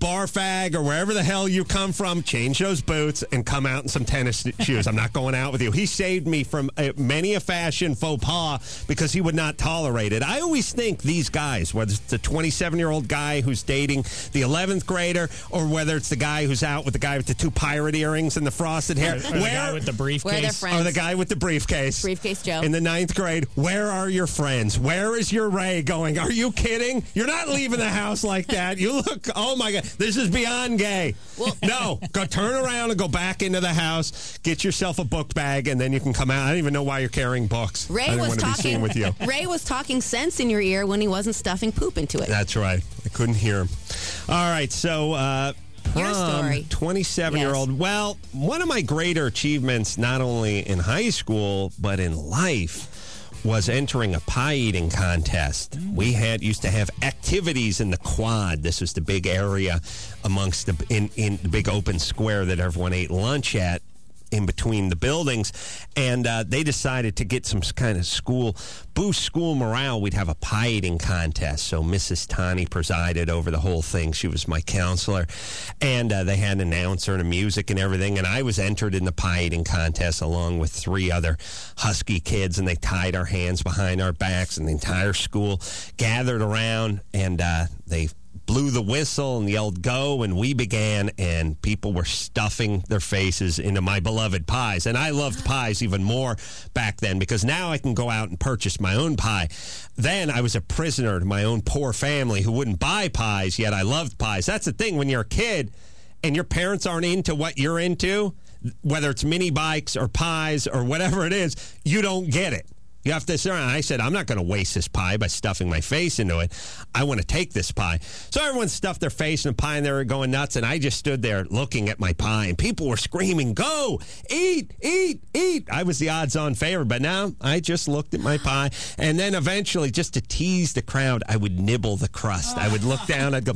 fag, or wherever the hell you come from. Change those boots and come out in some tennis shoes. I'm not going out with you. He saved me from many a fashion faux pas because he would not tolerate it. I always think these guys, whether it's the 27-year-old guy who's dating the 11th grader, or whether it's the guy who's out with the guy with the 2 pirate earrings and the frosted hair, or the guy with the briefcase, or the guy with the briefcase, Joe, in the 9th grade. Where are your friends? Where is your Ray going? Are you kidding? You're not leaving the house like that. You look, oh my God, this is beyond gay. Well, no, go turn around and go back into the house, get yourself a book bag, and then you can come out. I don't even know why you're carrying books. Ray was talking with you. Ray was talking sense in your ear when he wasn't stuffing poop into it. That's right. I couldn't hear him. All right, so your story. 27-year-old. Yes. Well, one of my greater achievements, not only in high school, but in life, was entering a pie eating contest. We used to have activities in the quad. This was the big area amongst in the big open square that everyone ate lunch at, in between the buildings, and they decided to get some kind of boost school morale. We'd have a pie eating contest. So Mrs. Tani presided over the whole thing. She was my counselor, and they had an announcer and a music and everything, and I was entered in the pie eating contest along with 3 other husky kids, and they tied our hands behind our backs, and the entire school gathered around, and they blew the whistle and yelled go, and we began, and people were stuffing their faces into my beloved pies. And I loved pies even more back then, because now I can go out and purchase my own pie. Then I was a prisoner to my own poor family who wouldn't buy pies, yet I loved pies. That's the thing, when you're a kid and your parents aren't into what you're into, whether it's mini bikes or pies or whatever it is, you don't get it. You have to sit around. I said, I'm not going to waste this pie by stuffing my face into it. I want to take this pie. So everyone stuffed their face in the pie, and they were going nuts, and I just stood there looking at my pie, and people were screaming, go, eat, eat, eat. I was the odds-on favorite, but now I just looked at my pie, and then eventually, just to tease the crowd, I would nibble the crust. I would look down, I'd go...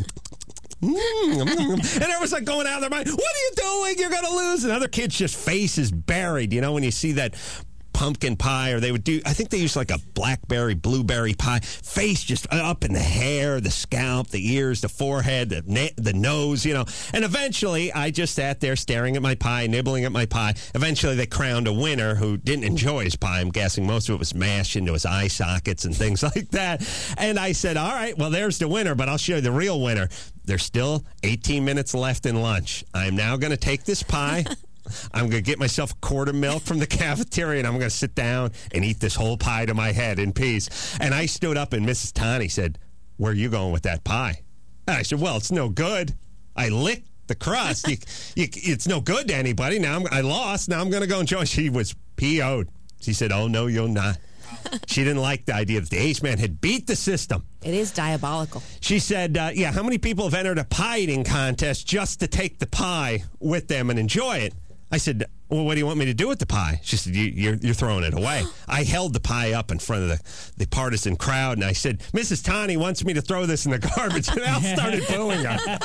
and everyone's like going out of their mind, what are you doing? You're going to lose. And other kids' just faces buried, when you see that pumpkin pie, or they would do, I think they used like a blackberry, blueberry pie, face just up in the hair, the scalp, the ears, the forehead, the nose, And eventually, I just sat there staring at my pie, nibbling at my pie. Eventually, they crowned a winner who didn't enjoy his pie. I'm guessing most of it was mashed into his eye sockets and things like that. And I said, all right, well, there's the winner, but I'll show you the real winner. There's still 18 minutes left in lunch. I'm now going to take this pie. I'm going to get myself a quart of milk from the cafeteria, and I'm going to sit down and eat this whole pie to my head in peace. And I stood up, and Mrs. Tani said, where are you going with that pie? And I said, well, it's no good. I licked the crust. It's no good to anybody. Now I lost. Now I'm going to go enjoy. She was PO'd. She said, oh, no, you'll not. She didn't like the idea that the Ace Man had beat the system. It is diabolical. She said, how many people have entered a pie eating contest just to take the pie with them and enjoy it? I said, well, what do you want me to do with the pie? She said, you're throwing it away. I held the pie up in front of the partisan crowd, and I said, Mrs. Tani wants me to throw this in the garbage. And they all started booing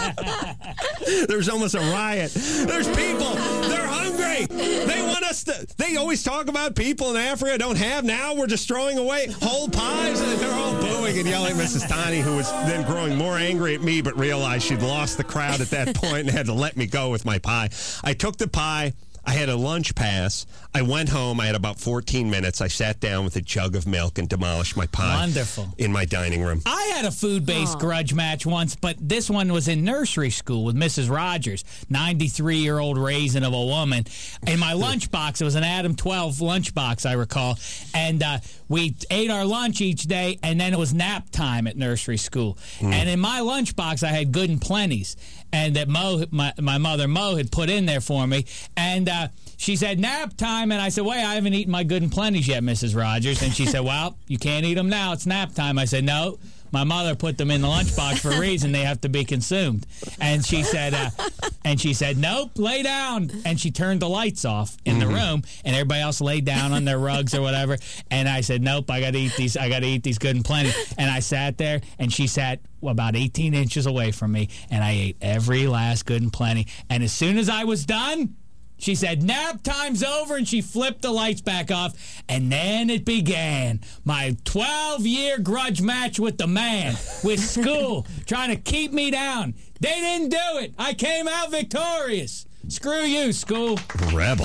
her. There was almost a riot. There's people. They're hungry. They want us to. They always talk about people in Africa don't have. Now we're just throwing away whole pies. And they're all booing and yelling at Mrs. Tani, who was then growing more angry at me, but realized she'd lost the crowd at that point and had to let me go with my pie. I took the pie. I had a lunch pass. I went home. I had about 14 minutes. I sat down with a jug of milk and demolished my pie. Wonderful. In my dining room. I had a food-based grudge match once, but this one was in nursery school with Mrs. Rogers, 93-year-old raisin of a woman. In my lunchbox, it was an Adam 12 lunchbox, I recall, and we ate our lunch each day, and then it was nap time at nursery school. And in my lunchbox, I had Good and Plenty's, and that my mother Mo had put in there for me, and she said, nap time, and I said, wait, I haven't eaten my Good and Plenty's yet, Mrs. Rogers. And she said, well, you can't eat them now. It's nap time. I said, no, my mother put them in the lunchbox for a reason. They have to be consumed. And she said, nope, lay down. And she turned the lights off in the room, and everybody else laid down on their rugs or whatever. And I said, nope, I got to eat these. I got to eat these Good and Plenty. And I sat there, and she sat about 18 inches away from me, and I ate every last Good and Plenty. And as soon as I was done, she said, nap time's over, and she flipped the lights back off, and then it began. My 12-year grudge match with the man, with school, trying to keep me down. They didn't do it. I came out victorious. Screw you, school. Rebel.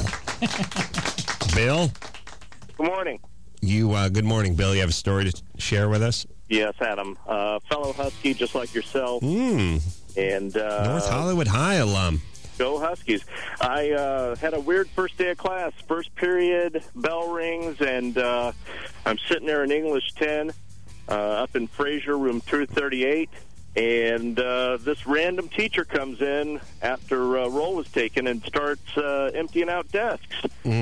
Bill? Good morning. Good morning, Bill. You have a story to share with us? Yes, Adam. Fellow Husky, just like yourself. And North Hollywood High alum. Go Huskies. I had a weird first day of class. First period, bell rings, and I'm sitting there in English 10 up in Fraser, room 238, and this random teacher comes in after roll was taken and starts emptying out desks.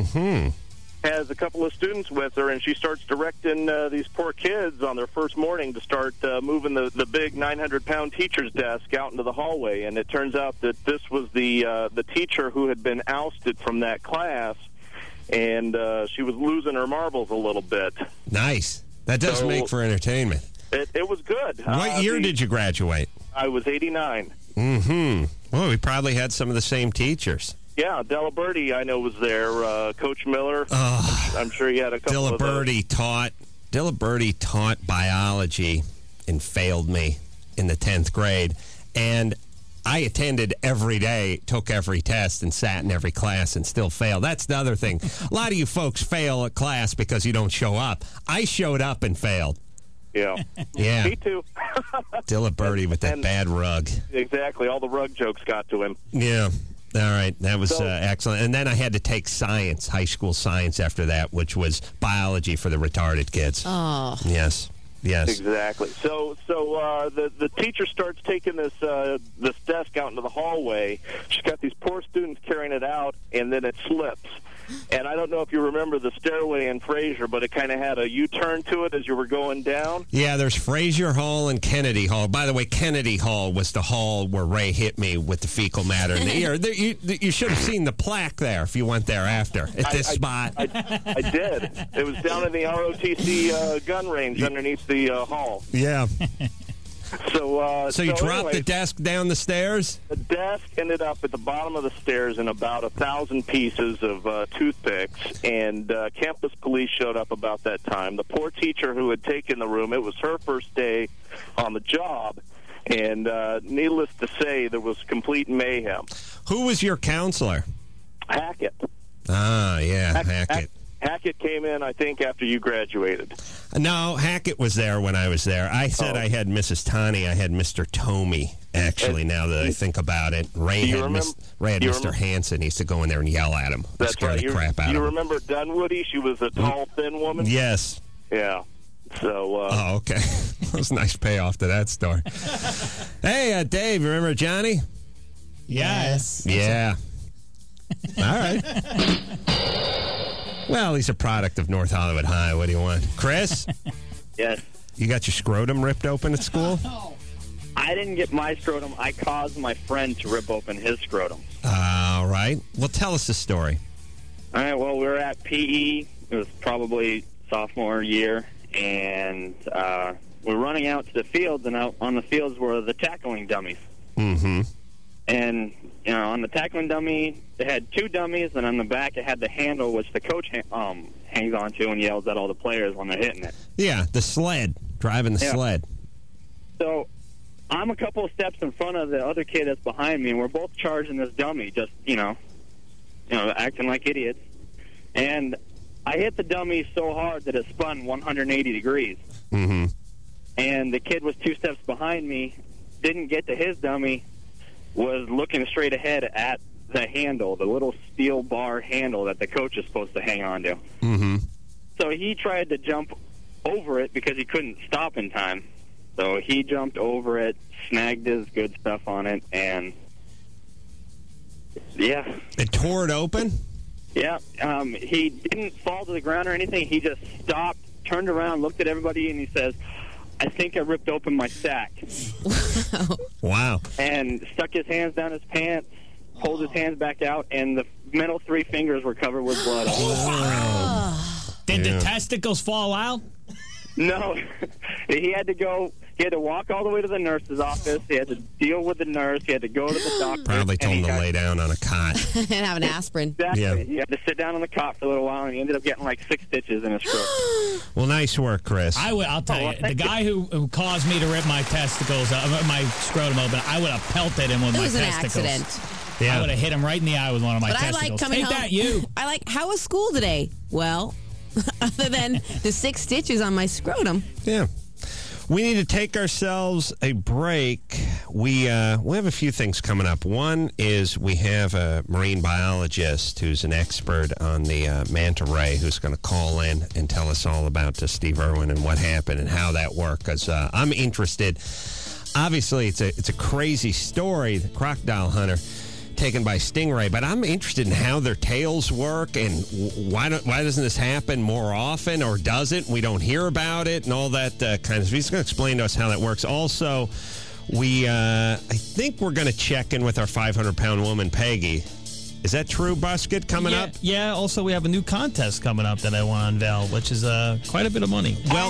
Has a couple of students with her, and she starts directing these poor kids on their first morning to start moving the big 900-pound teacher's desk out into the hallway. And it turns out that this was the teacher who had been ousted from that class, and she was losing her marbles a little bit. Nice. That does make for entertainment. It was good. What year did you graduate? I was 89. Well, we probably had some of the same teachers. Yeah, Delaberti, I know, was there. Coach Miller, I'm sure you had a couple of those. Delaberti taught biology and failed me in the 10th grade. And I attended every day, took every test, and sat in every class and still failed. That's the other thing. A lot of you folks fail at class because you don't show up. I showed up and failed. Yeah. Me too. Delaberti with that bad rug. Exactly. All the rug jokes got to him. Yeah. All right, that was excellent. And then I had to take science, high school science after that, which was biology for the retarded kids. Oh. Yes. Exactly. So the teacher starts taking this desk out into the hallway. She's got these poor students carrying it out, and then it slips. And I don't know if you remember the stairway in Fraser, but it kind of had a U-turn to it as you were going down. Yeah, there's Fraser Hall and Kennedy Hall. By the way, Kennedy Hall was the hall where Ray hit me with the fecal matter in the ear. You should have seen the plaque there if you went there after, at this spot. I did. It was down in the ROTC gun range underneath the hall. Yeah. So you dropped the desk down the stairs? The desk ended up at the bottom of the stairs in about 1,000 pieces of toothpicks, and campus police showed up about that time. The poor teacher who had taken the room, it was her first day on the job, and needless to say, there was complete mayhem. Who was your counselor? Hackett. Ah, yeah, Hackett. Hackett came in, I think, after you graduated. No, Hackett was there when I was there. I said I had Mrs. Tani. I had Mr. Tomey, actually, now that I think about it. Ray had Mr. Hansen. He used to go in there and yell at him. That's scare right. the crap out of him. You remember Dunwoody? She was a tall, thin woman? Yes. Yeah. So. Oh, okay. That was a nice payoff to that story. Hey, Dave, you remember Johnny? Yes. Yeah. All right. Well, he's a product of North Hollywood High. What do you want? Chris? Yes. You got your scrotum ripped open at school? I didn't get my scrotum. I caused my friend to rip open his scrotum. All right. Well, tell us the story. All right. Well, we were at PE. It was probably sophomore year. And we're running out to the fields. And out on the fields were the tackling dummies. Mm-hmm. And, on the tackling dummy, it had two dummies, and on the back it had the handle, which the coach hangs onto and yells at all the players when they're hitting it. Yeah, the sled, driving the sled. So I'm a couple of steps in front of the other kid that's behind me, and we're both charging this dummy, just, acting like idiots. And I hit the dummy so hard that it spun 180 degrees. Mm-hmm. And the kid was 2 steps behind me, didn't get to his dummy, was looking straight ahead at the handle, the little steel bar handle that the coach is supposed to hang on to. Mm-hmm. So he tried to jump over it because he couldn't stop in time. So he jumped over it, snagged his good stuff on it, and yeah. It tore it open? Yeah. He didn't fall to the ground or anything. He just stopped, turned around, looked at everybody, and he says, I think I ripped open my sack. Wow. And stuck his hands down his pants, pulled his hands back out, and the middle 3 fingers were covered with blood. Did the testicles fall out? No. He had to walk all the way to the nurse's office. He had to deal with the nurse. He had to go to the doctor. Probably told him to lay down on a cot. And have an aspirin. Exactly. Yeah. He had to sit down on the cot for a little while, and he ended up getting like 6 stitches in his throat. Well, nice work, Chris. I'll tell you, the guy who caused me to rip my testicles, my scrotum open, I would have pelted him with my testicles. It was an accident. Yeah. I would have hit him right in the eye with one of my testicles. I like coming home. That, you. I like, how was school today? Well, other than the 6 stitches on my scrotum. Yeah. We need to take ourselves a break. We have a few things coming up. One is we have a marine biologist who's an expert on the manta ray who's going to call in and tell us all about Steve Irwin and what happened and how that worked, because I'm interested. Obviously, it's a crazy story, the crocodile hunter taken by stingray, but I'm interested in how their tails work and why doesn't this happen more often, or does it? We don't hear about it and all that kind of stuff. He's going to explain to us how that works. Also, I think we're going to check in with our 500-pound woman, Peggy. Is that true, Busket, coming up? Yeah, also we have a new contest coming up that I want to unveil, which is quite a bit of money. Well,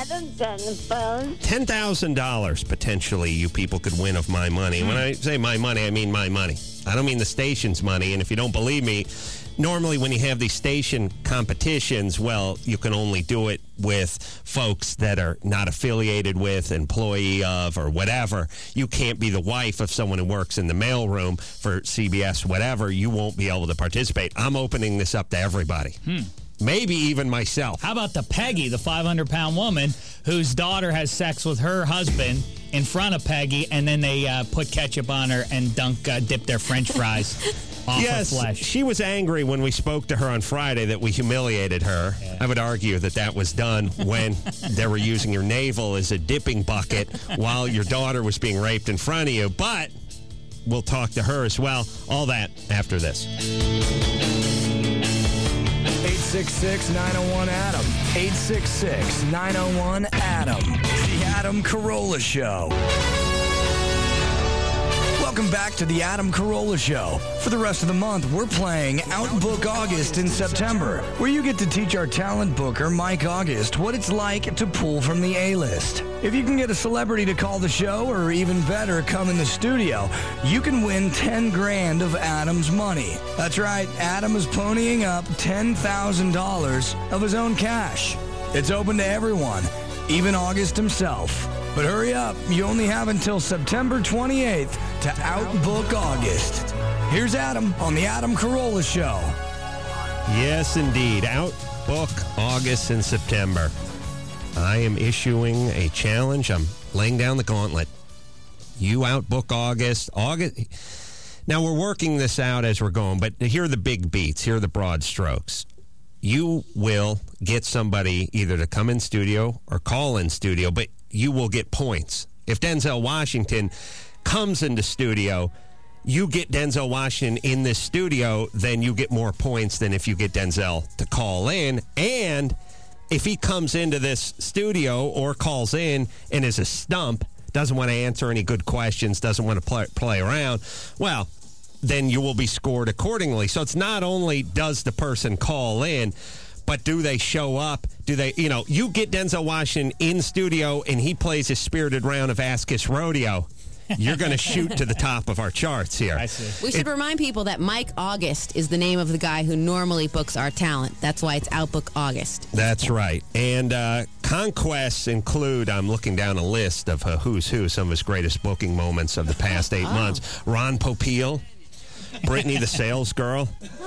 $10,000 potentially you people could win of my money. When I say my money, I mean my money. I don't mean the station's money. And if you don't believe me, normally when you have these station competitions, well, you can only do it with folks that are not affiliated with, employee of, or whatever. You can't be the wife of someone who works in the mailroom for CBS, whatever. You won't be able to participate. I'm opening this up to everybody. Maybe even myself. How about the Peggy, the 500-pound woman whose daughter has sex with her husband in front of Peggy, and then they put ketchup on her and dip their French fries off her flesh. She was angry when we spoke to her on Friday that we humiliated her. Yeah. I would argue that was done when they were using your navel as a dipping bucket while your daughter was being raped in front of you. But we'll talk to her as well. All that after this. 866-901-ADAM. 866-901-ADAM. The Adam Carolla Show. Welcome back to the Adam Carolla Show. For the rest of the month, we're playing Outbook August in September, where you get to teach our talent booker, Mike August, what it's like to pull from the A-list. If you can get a celebrity to call the show, or even better, come in the studio, you can win $10,000 of Adam's money. That's right, Adam is ponying up $10,000 of his own cash. It's open to everyone, even August himself. But hurry up, you only have until September 28th to outbook August. Here's Adam on the Adam Carolla Show. Yes, indeed. Outbook August and September. I am issuing a challenge. I'm laying down the gauntlet. You outbook August. Now, we're working this out as we're going, but here are the big beats. Here are the broad strokes. You will get somebody either to come in studio or call in studio, but you will get points. If Denzel Washington comes into studio, you get Denzel Washington in this studio, then you get more points than if you get Denzel to call in. And if he comes into this studio or calls in and is a stump, doesn't want to answer any good questions, doesn't want to play around, well, then you will be scored accordingly. So it's not only does the person call in, but do they show up? Do they, you get Denzel Washington in studio and he plays a spirited round of Ask Us Rodeo. You're going to shoot to the top of our charts here. I see. We should remind people that Mike August is the name of the guy who normally books our talent. That's why it's Outbook August. That's right. And conquests include, I'm looking down a list of who's who, some of his greatest booking moments of the past 8 months. Ron Popeil, Brittany the sales girl,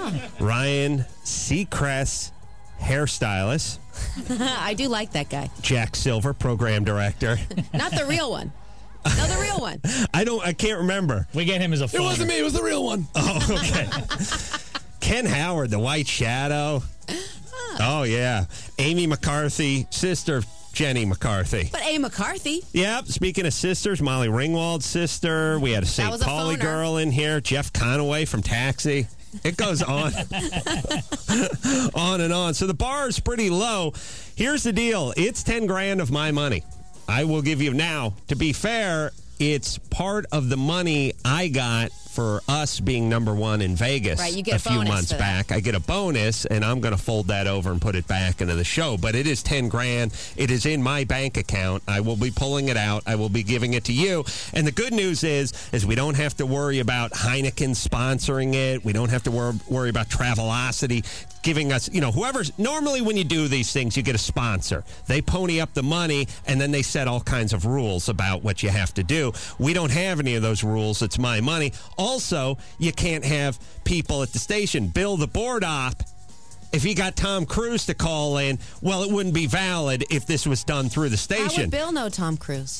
Ryan Seacrest, hairstylist. I do like that guy. Jack Silver, program director. Not the real one. No, the real one. I can't remember. We get him as a It wasn't me. It was the real one. Oh, okay. Ken Howard, the White Shadow. Oh, yeah. Amy McCarthy, sister of Jenny McCarthy. But A. McCarthy. Yep. Speaking of sisters, Molly Ringwald's sister. We had a St. Pauli girl in here. Jeff Conaway from Taxi. It goes on. On and on. So the bar is pretty low. Here's the deal. It's 10 grand of my money. I will give you now. To be fair, it's part of the money I got for us being number one in Vegas right, you get a few bonus months back. I get a bonus, and I'm going to fold that over and put it back into the show. But it is 10 grand. It is in my bank account. I will be pulling it out. I will be giving it to you. And the good news is we don't have to worry about Heineken sponsoring it. We don't have to worry about Travelocity giving us, whoever's, normally when you do these things, you get a sponsor. They pony up the money, and then they set all kinds of rules about what you have to do. We don't have any of those rules. It's my money. Also, you can't have people at the station. Bill, the board op, if he got Tom Cruise to call in, well, it wouldn't be valid if this was done through the station. How would Bill know Tom Cruise?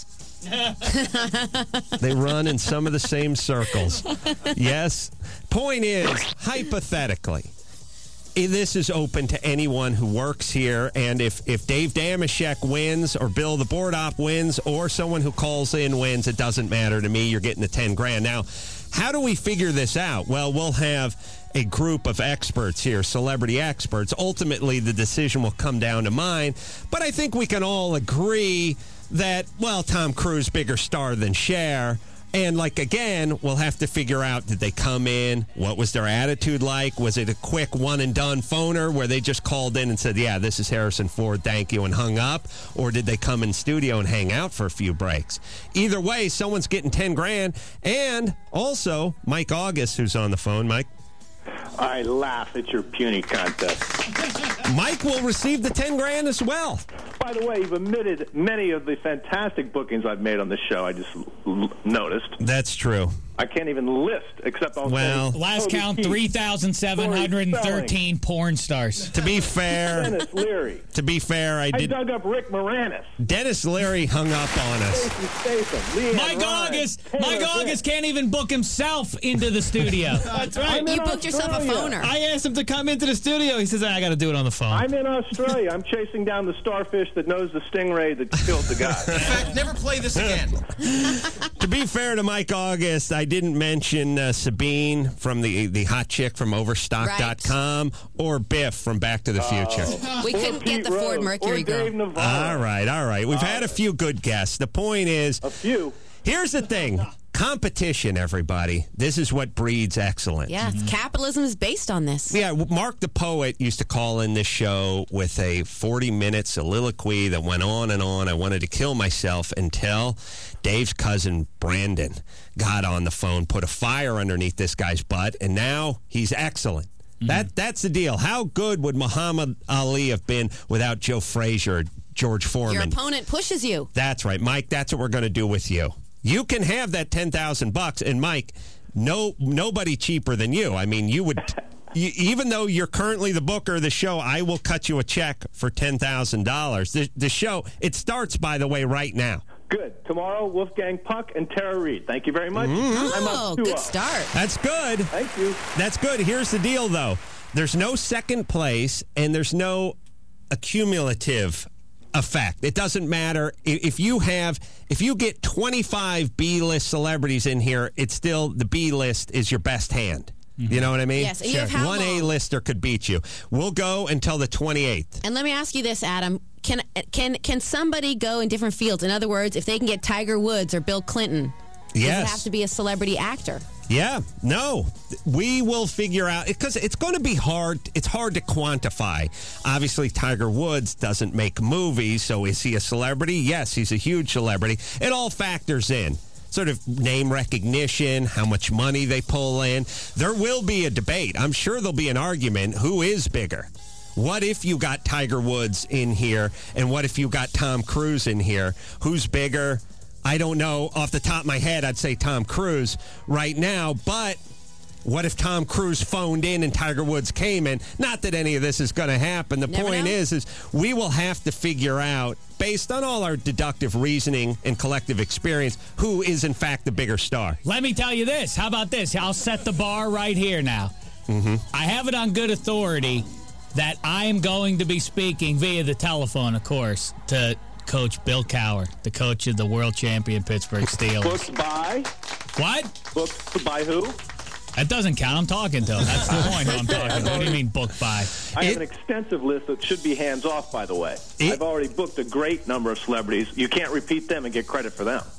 They run in some of the same circles. Yes. Point is, hypothetically, this is open to anyone who works here, and if Dave Damashek wins, or Bill the board op wins, or someone who calls in wins, it doesn't matter to me. You're getting the 10 grand. Now, how do we figure this out? Well, we'll have a group of experts here, celebrity experts. Ultimately, the decision will come down to mine, but I think we can all agree that, well, Tom Cruise, bigger star than Cher. And, again, we'll have to figure out, did they come in? What was their attitude like? Was it a quick one-and-done phoner where they just called in and said, yeah, this is Harrison Ford, thank you, and hung up? Or did they come in studio and hang out for a few breaks? Either way, someone's getting 10 grand. And also, Mike August, who's on the phone. Mike? I laugh at your puny contest. Mike will receive the 10 grand as well. By the way, you've omitted many of the fantastic bookings I've made on the show. I just noticed. That's true. I can't even list, except I'll say last count, 3,713 porn stars. To be fair, Dennis Leary. To be fair, I dug up Rick Moranis. Dennis Leary hung up on us. Mike August can't even book himself into the studio. That's right. You booked yourself a phoner. I asked him to come into the studio. He says, I got to do it on the phone. I'm in Australia. I'm chasing down the starfish that knows the stingray that killed the guy. In fact, never play this again. To be fair to Mike August, I didn't mention Sabine from the hot chick from Overstock.com or Biff from Back to the Future. We couldn't get the Ford Mercury girl. All right. We've had a few good guests. The point is, here's the thing. Competition, everybody. This is what breeds excellence. Yeah, capitalism is based on this. Yeah, Mark the Poet used to call in this show with a 40-minute soliloquy that went on and on. I wanted to kill myself until Dave's cousin, Brandon, got on the phone, put a fire underneath this guy's butt, and now he's excellent. That's the deal. How good would Muhammad Ali have been without Joe Frazier or George Foreman? Your opponent pushes you. That's right. Mike, that's what we're going to do with you. You can have that $10,000, and Mike, nobody cheaper than you. I mean, you would, even though you're currently the booker of the show, I will cut you a check for $10,000. The show, it starts, by the way, right now. Good. Tomorrow, Wolfgang Puck and Tara Reid. Thank you very much. Oh, good start. That's good. Thank you. That's good. Here's the deal, though. There's no second place, and there's no accumulative effect. It doesn't matter if you get 25 B-list celebrities in here, it's still the B-list is your best hand. You know what I mean? Yes. You have how One long? A-lister could beat you. We'll go until the 28th. And let me ask you this, Adam. Can somebody go in different fields? In other words, if they can get Tiger Woods or Bill Clinton, does it have to be a celebrity actor? Yeah, no. We will figure out, because it's going to be hard. It's hard to quantify. Obviously, Tiger Woods doesn't make movies, so is he a celebrity? Yes, he's a huge celebrity. It all factors in. Sort of name recognition, how much money they pull in. There will be a debate. I'm sure there'll be an argument. Who is bigger? What if you got Tiger Woods in here, and what if you got Tom Cruise in here? Who's bigger? I don't know. Off the top of my head, I'd say Tom Cruise right now, but What if Tom Cruise phoned in and Tiger Woods came in? Not that any of this is going to happen. The point is we will have to figure out, based on all our deductive reasoning and collective experience, who is in fact the bigger star. Let me tell you this. How about this? I'll set the bar right here now. I have it on good authority that I am going to be speaking via the telephone, of course, to Coach Bill Cowher, the coach of the world champion Pittsburgh Steelers. Booked by? What? Booked by who? That doesn't count. I'm talking to him. That's the point I'm talking to. What do you mean booked by? I have an extensive list that should be hands-off, by the way. I've already booked a great number of celebrities. You can't repeat them and get credit for them.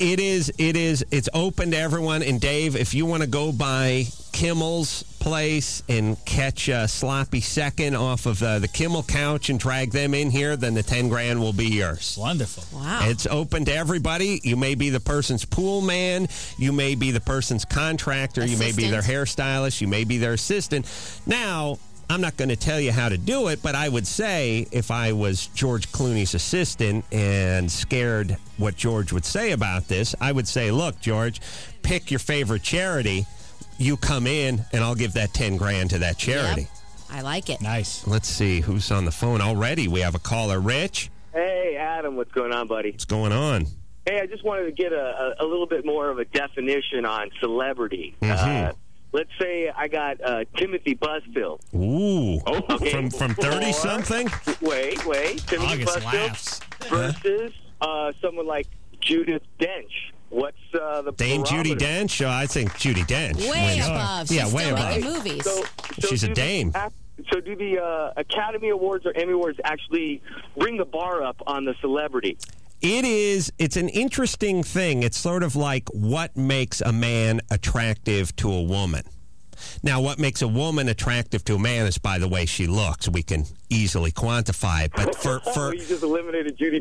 It's open to everyone. And Dave, if you want to go by Kimmel's place and catch a sloppy second off of the Kimmel couch and drag them in here, then the $10,000 will be yours. Wonderful. Wow. It's open to everybody. You may be the person's pool man. You may be the person's contractor. You may be their hairstylist. You may be their assistant. Now, I'm not going to tell you how to do it, but I would say if I was George Clooney's assistant and scared what George would say about this, I would say, look, George, pick your favorite charity. You come in, and I'll give that $10,000 to that charity. Yep. I like it. Nice. Let's see who's on the phone already. We have a caller. Rich? Hey, Adam. What's going on, buddy? What's going on? Hey, I just wanted to get a little bit more of a definition on celebrity. Let's say I got Timothy Busfield. Ooh. Okay. From 30-something? Wait. Timothy Busfield versus someone like Judith Dench. What's the Dame barometer? Judi Dench? I think Judi Dench. Way above. She's way still above. making movies. So She's a dame. So do the Academy Awards or Emmy Awards actually bring the bar up on the celebrity? It's an interesting thing. It's sort of like what makes a man attractive to a woman. Now, what makes a woman attractive to a man is by the way she looks. We can easily quantify it. But you just eliminated Judi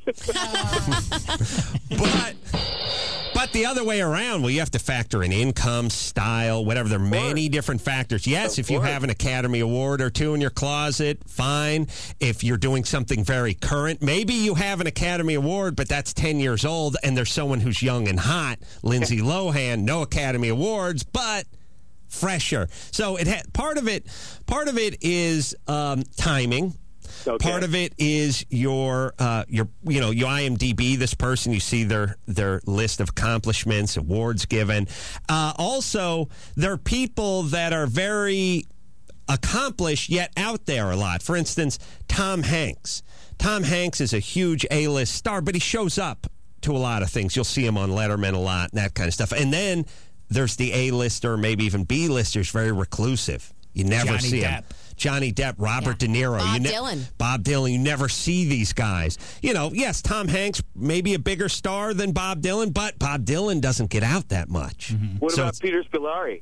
Dench. But the other way around, well, you have to factor in income, style, whatever. There are many different factors. Yes, if you have an Academy Award or two in your closet, fine. If you're doing something very current, maybe you have an Academy Award, but that's 10 years old, and there's someone who's young and hot. Lindsay Lohan, no Academy Awards, but fresher. So part of it is timing. Okay. Part of it is your IMDb this person. You see their list of accomplishments, awards given. Also, there are people that are very accomplished yet out there a lot. For instance, Tom Hanks. Tom Hanks is a huge A-list star, but he shows up to a lot of things. You'll see him on Letterman a lot and that kind of stuff. And then there's the A-lister, maybe even B-listers, very reclusive. You never see him. Johnny Depp, Robert De Niro. Bob Dylan. You never see these guys. Yes, Tom Hanks may be a bigger star than Bob Dylan, but Bob Dylan doesn't get out that much. Mm-hmm. What about Peter Scolari?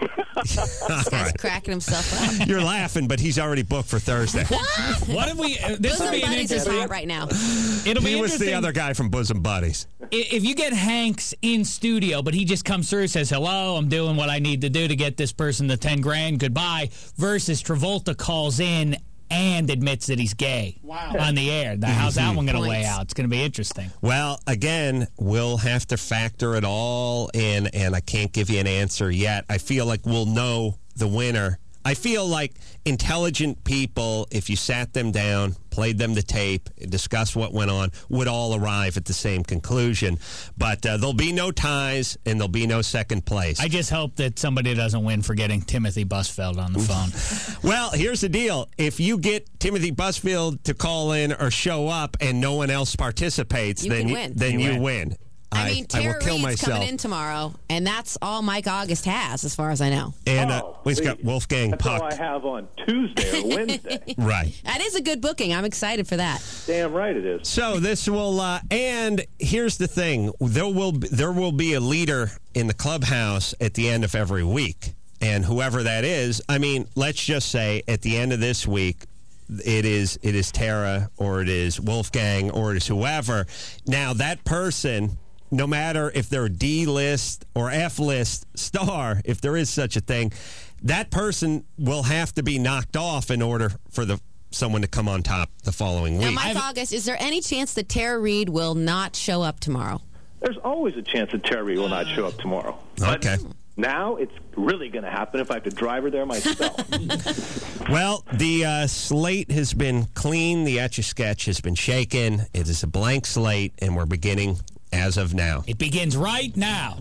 This guy's cracking himself up. You're laughing, but he's already booked for Thursday. What if we... This will be an interesting... hot right now. He was the other guy from Bosom Buddies. If you get Hanks in studio, but he just comes through and says, hello, I'm doing what I need to do to get this person the $10,000, goodbye, versus Travolta calls in and admits that he's gay on the air. How's that one going to lay out? It's going to be interesting. Well, again, we'll have to factor it all in, and I can't give you an answer yet. I feel like we'll know the winner. I feel like intelligent people, if you sat them down, played them the tape, discussed what went on, would all arrive at the same conclusion. But there'll be no ties, and there'll be no second place. I just hope that somebody doesn't win for getting Timothy Busfield on the phone. Well, here's the deal. If you get Timothy Busfield to call in or show up and no one else participates, then you win. I mean, Tara Reid's coming in tomorrow, and that's all Mike August has, as far as I know. And he's got Wolfgang Puck. That's all I have on Tuesday or Wednesday. Right. That is a good booking. I'm excited for that. Damn right it is. So this will, and here's the thing: there will be a leader in the clubhouse at the end of every week, and whoever that is, I mean, let's just say at the end of this week, it is Tara, or it is Wolfgang, or it is whoever. Now that person, no matter if they're a D-list or F-list star, if there is such a thing, that person will have to be knocked off in order for someone to come on top the following week. Now, Mike August, is there any chance that Tara Reid will not show up tomorrow? There's always a chance that Tara Reid will not show up tomorrow. Okay. Now it's really going to happen if I have to drive her there myself. Well, the slate has been clean. The Etch-a-Sketch has been shaken. It is a blank slate, and we're beginning as of now. It begins right now.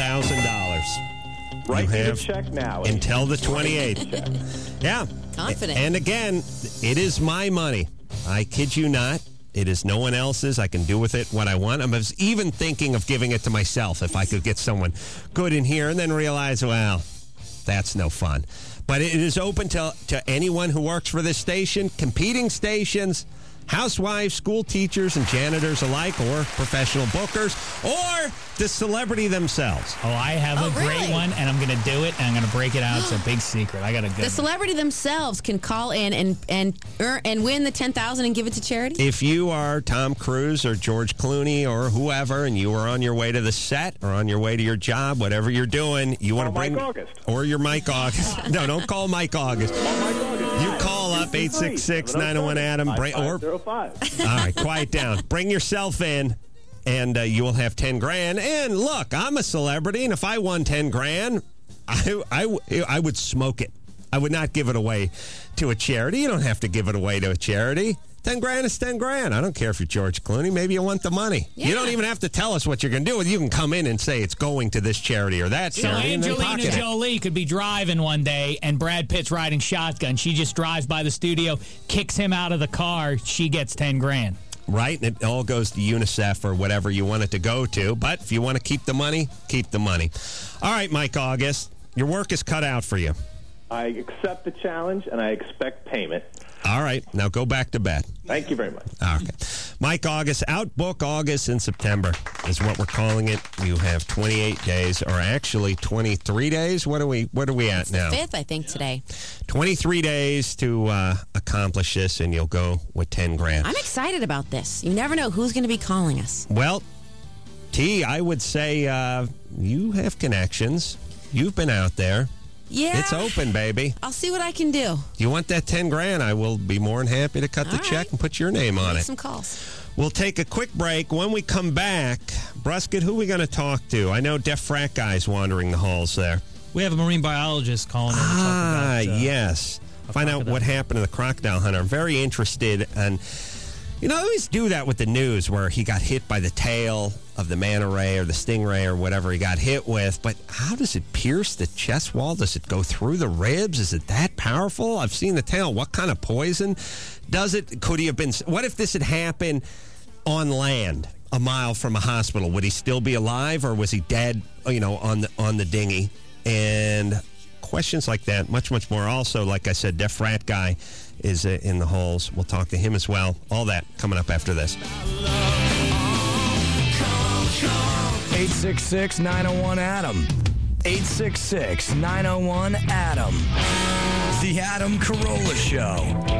$10,000. Write You me the have check now. until the 28th. Yeah. Confident. And again, it is my money. I kid you not. It is no one else's. I can do with it what I want. I was even thinking of giving it to myself if I could get someone good in here and then realize, well, that's no fun. But it is open to anyone who works for this station, competing stations, housewives, school teachers, and janitors alike, or professional bookers, or the celebrity themselves. Oh, I have a great one, and I'm going to do it, and I'm going to break it out. It's a big secret. I got a good The celebrity themselves can call in and win the $10,000 and give it to charity? If you are Tom Cruise or George Clooney or whoever, and you are on your way to the set or on your way to your job, whatever you're doing, you want to bring... Mike August. Or your Mike August. No, don't call Mike August. Mike August. You call up 866-901-ADAM. All right, quiet down. Bring yourself in, and you will have $10,000. And look, I'm a celebrity, and if I won $10,000, I would smoke it. I would not give it away to a charity. You don't have to give it away to a charity. $10,000 is $10,000. I don't care if you're George Clooney. Maybe you want the money. Yeah. You don't even have to tell us what you're going to do with it. You can come in and say it's going to this charity or that charity. So Angelina Jolie could be driving one day and Brad Pitt's riding shotgun. She just drives by the studio, kicks him out of the car. She gets $10,000. Right, and it all goes to UNICEF or whatever you want it to go to. But if you want to keep the money, keep the money. All right, Mike August, your work is cut out for you. I accept the challenge, and I expect payment. All right, now go back to bed. Thank you very much. Okay. Mike August, Outbook August in September is what we're calling it. You have 28 days, or actually 23 days. What are we at now? 5th, I think, today. 23 days to accomplish this, and you'll go with $10,000. I'm excited about this. You never know who's going to be calling us. Well, T, I would say you have connections. You've been out there. Yeah. It's open, baby. I'll see what I can do. You want that $10,000? I will be more than happy to cut the check and put your name on Make it. some calls. We'll take a quick break. When we come back, Brusket, who are we going to talk to? I know Deaf Frat Guy's wandering the halls there. We have a marine biologist calling in to talk about... yes. Find out what happened to the crocodile hunter. I'm very interested in... You know, I always do that with the news where he got hit by the tail of the manta ray or the stingray or whatever he got hit with. But how does it pierce the chest wall? Does it go through the ribs? Is it that powerful? I've seen the tail. What kind of poison does it? Could he have been? What if this had happened on land a mile from a hospital? Would he still be alive, or was he dead, you know, on the dinghy? And questions like that, much, much more. Also, like I said, Deaf Rat Guy is in the halls. We'll talk to him as well. All that coming up after this. 866-901-ADAM. 866-901-ADAM. The Adam Carolla Show.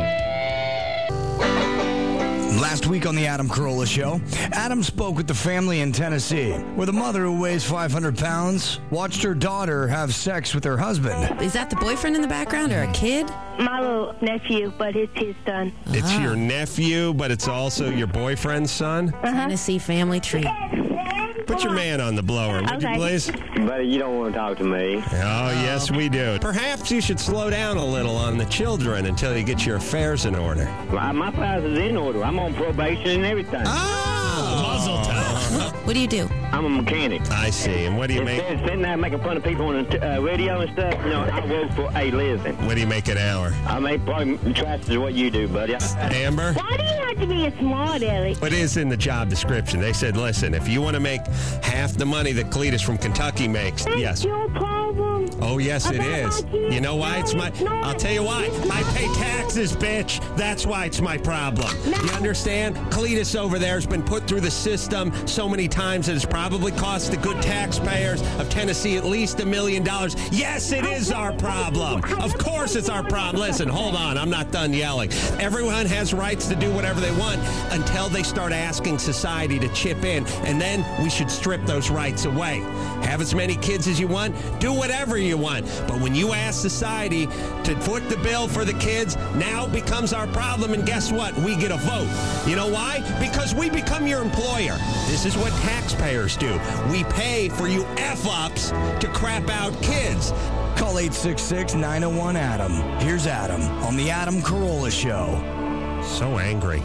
Last week on the Adam Carolla Show, Adam spoke with the family in Tennessee, where the mother, who weighs 500 pounds, watched her daughter have sex with her husband. Is that the boyfriend in the background or a kid? My little nephew, but it's his son. It's your nephew, but it's also your boyfriend's son? Tennessee family tree. Put your man on the blower, would you please? Buddy, you don't want to talk to me. Oh, yes, we do. Perhaps you should slow down a little on the children until you get your affairs in order. My affairs is in order. I'm on probation and everything. Muzzle toe. What do you do? I'm a mechanic. I see. And what do you make? Sitting there making fun of people on the radio and stuff, you know, I work for a living. What do you make an hour? I make probably twice as what you do, buddy. Amber? Why do you have to be a smart aleck? It is in the job description. They said, listen, if you want to make half the money that Cletus from Kentucky makes, That's your problem. Oh, yes, it is. You know why it's my... I'll tell you why. I pay taxes, bitch. That's why it's my problem. You understand? Cletus over there has been put through the system so many times that it's probably cost the good taxpayers of Tennessee at least $1 million. Yes, it is our problem. Of course it's our problem. Listen, hold on. I'm not done yelling. Everyone has rights to do whatever they want until they start asking society to chip in, and then we should strip those rights away. Have as many kids as you want. Do whatever you want. want. But when you ask society to foot the bill for the kids, now it becomes our problem. And guess what? We get a vote. You know why? Because we become your employer. This is what taxpayers do. We pay for you F-ups to crap out kids. Call 866-901-ADAM. Here's Adam on the Adam Carolla Show. So angry.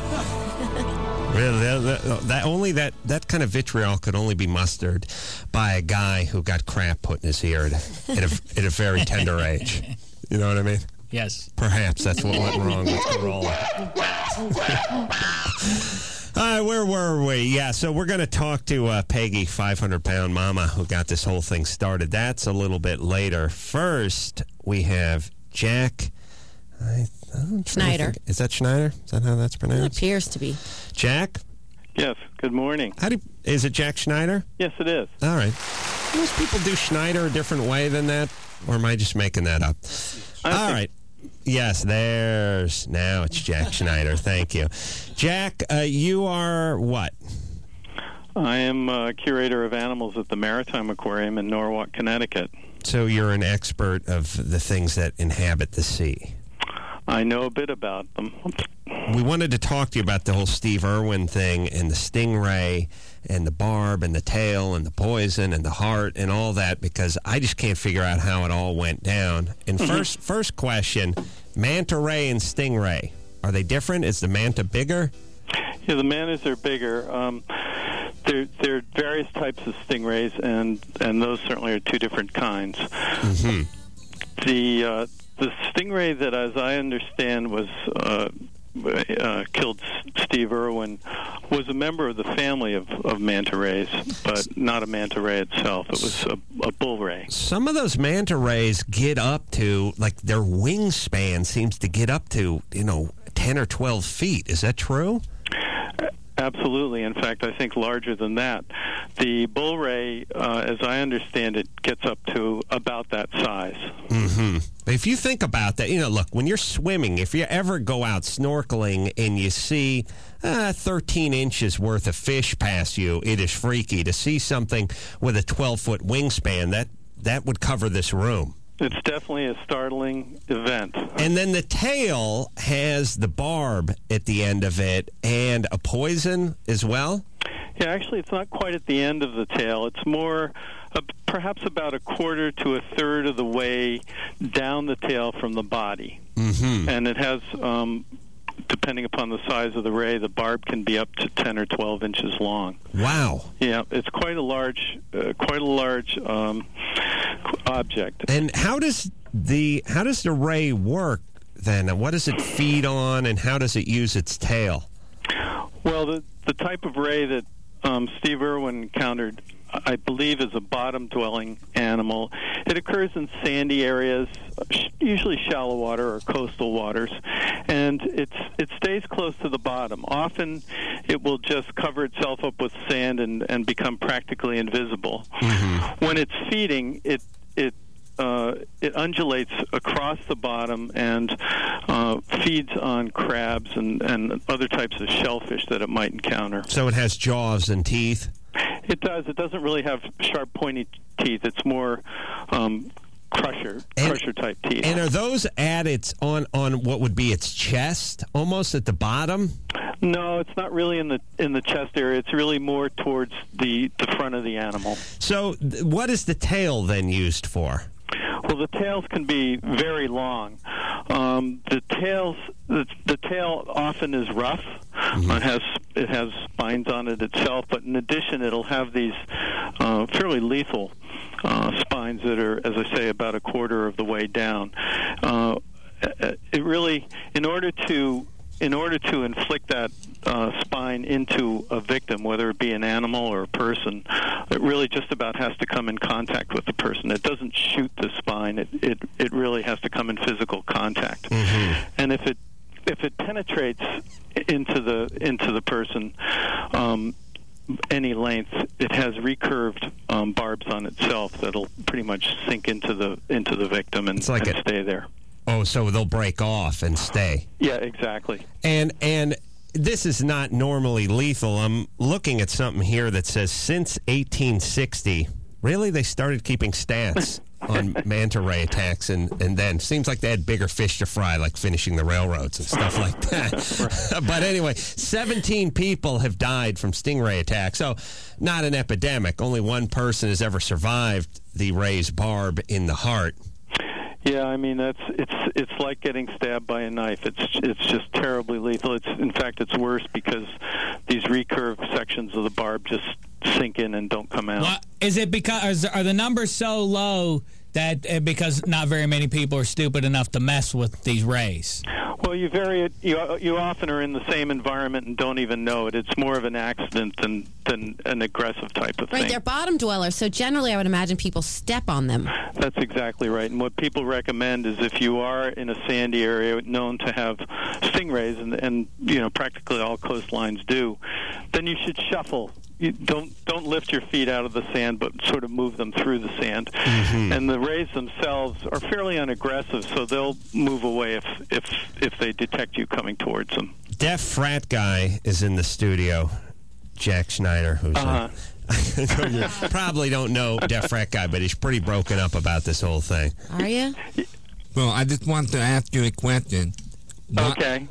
Really, that kind of vitriol could only be mustered by a guy who got crap put in his ear at a very tender age. You know what I mean? Yes. Perhaps that's what went wrong with Carolla. All right, where were we? Yeah, so we're going to talk to Peggy, 500-pound mama, who got this whole thing started. That's a little bit later. First, we have Jack Schneider. Is that Schneider? Is that how that's pronounced? It appears to be. Jack? Yes, good morning. Is it Jack Schneider? Yes, it is. All right. Most people do Schneider a different way than that, or am I just making that up? All right. Yes, now it's Jack Schneider. Thank you. Jack, you are what? I am curator of animals at the Maritime Aquarium in Norwalk, Connecticut. So you're an expert of the things that inhabit the sea. I know a bit about them. We wanted to talk to you about the whole Steve Irwin thing and the stingray and the barb and the tail and the poison and the heart and all that, because I just can't figure out how it all went down. And first question, manta ray and stingray, are they different? Is the manta bigger? Yeah, the mantas are bigger. There are various types of stingrays, and those certainly are two different kinds. Mm-hmm. The stingray that, as I understand, was killed Steve Irwin was a member of the family of manta rays, but not a manta ray itself. It was a bull ray. Some of those manta rays get up to, like, their wingspan seems to get up to, 10 or 12 feet. Is that true? Absolutely. In fact, I think larger than that. The bull ray, as I understand it, gets up to about that size. Mm-hmm. If you think about that, look, when you're swimming, if you ever go out snorkeling and you see 13 inches worth of fish pass you, it is freaky. To see something with a 12-foot wingspan, that would cover this room. It's definitely a startling event. And then the tail has the barb at the end of it and a poison as well? Yeah, actually, it's not quite at the end of the tail. It's more perhaps about a quarter to a third of the way down the tail from the body. Mm-hmm. And it has, depending upon the size of the ray, the barb can be up to 10 or 12 inches long. Wow. Yeah, it's quite a large object. And how does the ray work then? What does it feed on, and how does it use its tail? Well, the type of ray that Steve Irwin encountered, I believe, is a bottom-dwelling animal. It occurs in sandy areas, usually shallow water or coastal waters, and it stays close to the bottom. Often it will just cover itself up with sand and become practically invisible. Mm-hmm. When it's feeding, it undulates across the bottom and feeds on crabs and other types of shellfish that it might encounter. So it has jaws and teeth? It does. It doesn't really have sharp, pointy teeth. It's more crusher-type teeth. And are those at on what would be its chest, almost at the bottom? No, it's not really in the chest area. It's really more towards the front of the animal. So what is the tail then used for? Well, the tails can be very long. The tail often is rough. Mm-hmm. It has spines on it itself, but in addition, it'll have these fairly lethal spines that are, as I say, about a quarter of the way down. It really, in order to inflict that spine into a victim, whether it be an animal or a person, it really just about has to come in contact with the person. It doesn't shoot the spine. It really has to come in physical contact. Mm-hmm. And if it penetrates into the person any length, it has recurved barbs on itself that'll pretty much sink into the victim and stay there. Oh, so they'll break off and stay. Yeah, exactly. And this is not normally lethal. I'm looking at something here that says since 1860. Really? They started keeping stats on manta ray attacks, and then seems like they had bigger fish to fry, like finishing the railroads and stuff like that. But anyway, 17 people have died from stingray attacks. So not an epidemic. Only one person has ever survived the ray's barb in the heart. Yeah, I mean it's like getting stabbed by a knife. It's just terribly lethal. In fact it's worse because these recurved sections of the barb just sink in and don't come out. Well, is it because are the numbers so low that because not very many people are stupid enough to mess with these rays? Well, you often are in the same environment and don't even know it. It's more of an accident than an aggressive type of thing. Right, they're bottom dwellers, so generally I would imagine people step on them. That's exactly right. And what people recommend is if you are in a sandy area known to have stingrays, and practically all coastlines do, then you should shuffle. You don't lift your feet out of the sand, but sort of move them through the sand. Mm-hmm. And the rays themselves are fairly unaggressive, so they'll move away if they detect you coming towards them. Deaf frat guy is in the studio, Jack Schneider, who's you probably don't know Deaf frat guy, but he's pretty broken up about this whole thing. Are you? Well, I just want to ask you a question. Okay.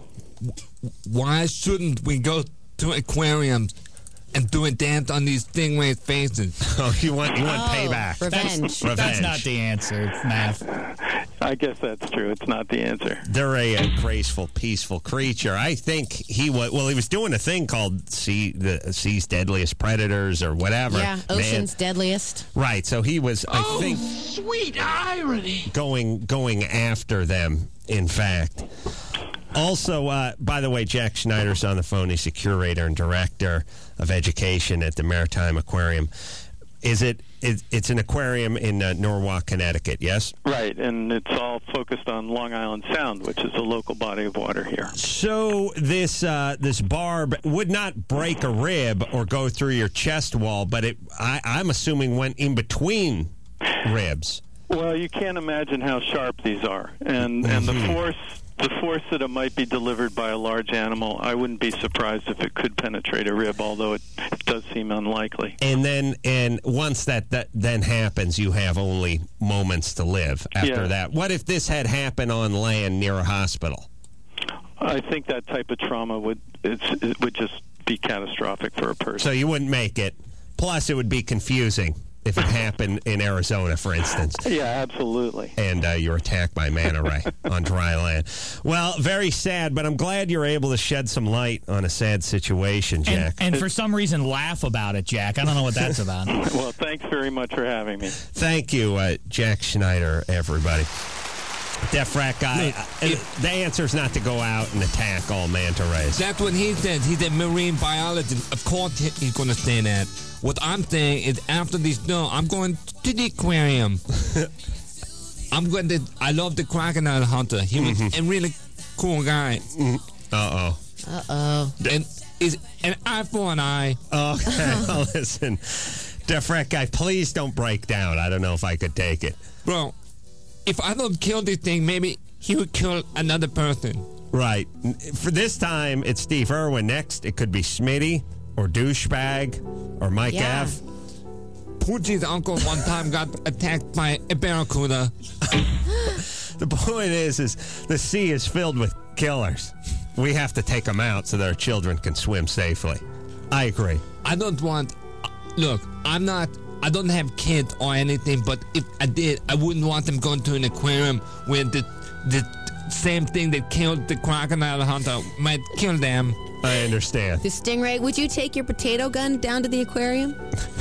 Why shouldn't we go to aquariums and do a dance on these stingrays' faces? Oh, you want payback. Revenge. That's not the answer, Math. I guess that's true. It's not the answer. They're a graceful, peaceful creature. I think he was doing a thing called the Sea's Deadliest Predators or whatever. Yeah, Ocean's Deadliest. Right, so he was, I think... sweet irony. Going after them, in fact. Also, by the way, Jack Schneider's on the phone. He's the curator and director of education at the Maritime Aquarium. It's an aquarium in Norwalk, Connecticut, yes? Right, and it's all focused on Long Island Sound, which is a local body of water here. So this barb would not break a rib or go through your chest wall, but I'm assuming went in between ribs. Well, you can't imagine how sharp these are, and the force that it might be delivered by a large animal, I wouldn't be surprised if it could penetrate a rib, although it does seem unlikely. And once that then happens, you have only moments to live after that. What if this had happened on land near a hospital? I think that type of trauma would just be catastrophic for a person. So you wouldn't make it. Plus, it would be confusing if it happened in Arizona, for instance. Yeah, absolutely. And you're attacked by manta ray on dry land. Well, very sad, but I'm glad you're able to shed some light on a sad situation, Jack. And for some reason, laugh about it, Jack. I don't know what that's about. Well, thanks very much for having me. Thank you, Jack Schneider, everybody. Deaf frat guy, the answer is not to go out and attack all manta rays. That's what he said. He's a marine biologist. Of course he's going to say that. What I'm saying is after this show, I'm going to the aquarium. I love the crocodile hunter. He was a really cool guy. Uh-oh. And is an eye for an eye. Okay, well, listen. Deaf frat guy, please don't break down. I don't know if I could take it. Bro, if I don't kill this thing, maybe he would kill another person. Right. For this time, it's Steve Irwin. Next, it could be Smitty or Douchebag or Mike F. Poochie's uncle one time got attacked by a barracuda. The point is the sea is filled with killers. We have to take them out so that our children can swim safely. I agree. I don't want... Look, I don't have kids or anything, but if I did, I wouldn't want them going to an aquarium where the same thing that killed the crocodile hunter might kill them. I understand. The stingray, would you take your potato gun down to the aquarium?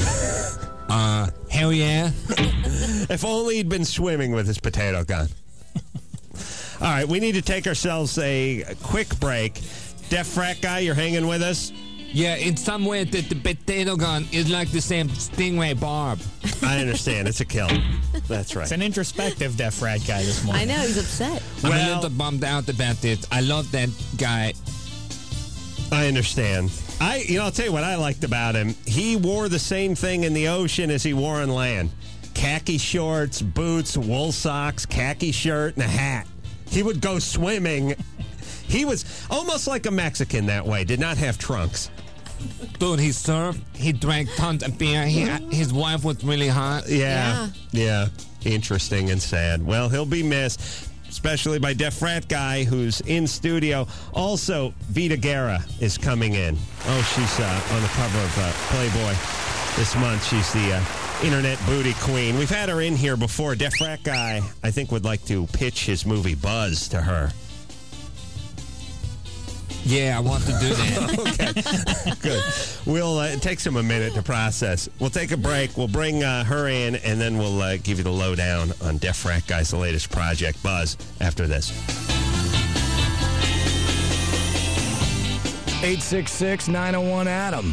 Hell yeah. If only he'd been swimming with his potato gun. All right, we need to take ourselves a quick break. Deaf frat guy, you're hanging with us? Yeah, in some way, the potato gun is like the same stingray barb. I understand. It's a kill. That's right. It's an introspective deaf frat guy this morning. I know. He's upset. I'm a little bummed out about this. I love that guy. I understand. I'll tell you what I liked about him. He wore the same thing in the ocean as he wore on land. Khaki shorts, boots, wool socks, khaki shirt, and a hat. He would go swimming. He was almost like a Mexican that way. Did not have trunks. Dude, he surfed. He drank tons of beer. His wife was really hot. Yeah. interesting and sad. Well, he'll be missed, especially by Deaf Frat Guy, who's in studio. Also, Vita Guerra is coming in. Oh, she's on the cover of Playboy this month. She's the internet booty queen. We've had her in here before. Deaf Frat Guy, I think, would like to pitch his movie Buzz to her. Yeah, I want to do that. Okay, good. We'll take a minute to process. We'll take a break. We'll bring her in, and then we'll give you the lowdown on Deaf Frat Guy's latest project, Buzz, after this. 866-901-ADAM.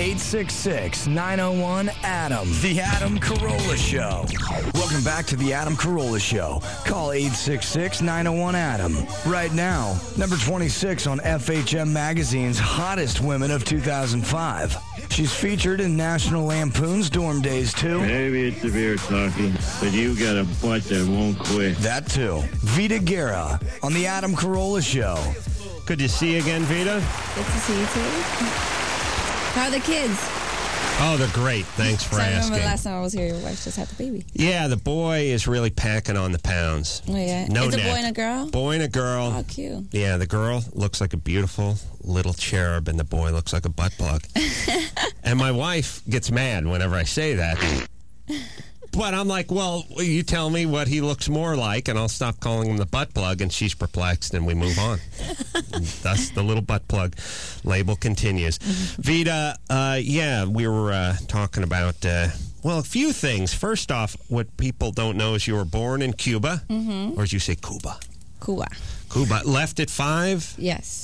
866-901-ADAM. The Adam Carolla Show. Welcome back to the Adam Carolla Show. Call 866-901-ADAM. Right now, number 26 on FHM Magazine's Hottest Women of 2005. She's featured in National Lampoon's Dorm Days, too. Maybe it's severe talking, but you got a butt that won't quit. That, too. Vita Guerra on the Adam Carolla Show. Good to see you again, Vita. Good to see you, too. How are the kids? Oh, they're great. Thanks for I asking. remember last time I was here, your wife just had the baby. Yeah, the boy is really packing on the pounds. Oh, yeah. No It's neck. a boy and a girl? Boy and a girl. Oh, cute. Yeah, the girl looks like a beautiful little cherub, and the boy looks like a butt plug. And my wife gets mad whenever I say that. But I'm like, well, you tell me what he looks more like, and I'll stop calling him the butt plug, and she's perplexed, and we move on. And thus, the little butt plug label continues. Vita, we were talking about, a few things. First off, what people don't know is you were born in Cuba, or as you say, Cuba. Cuba. Left at 5? Yes.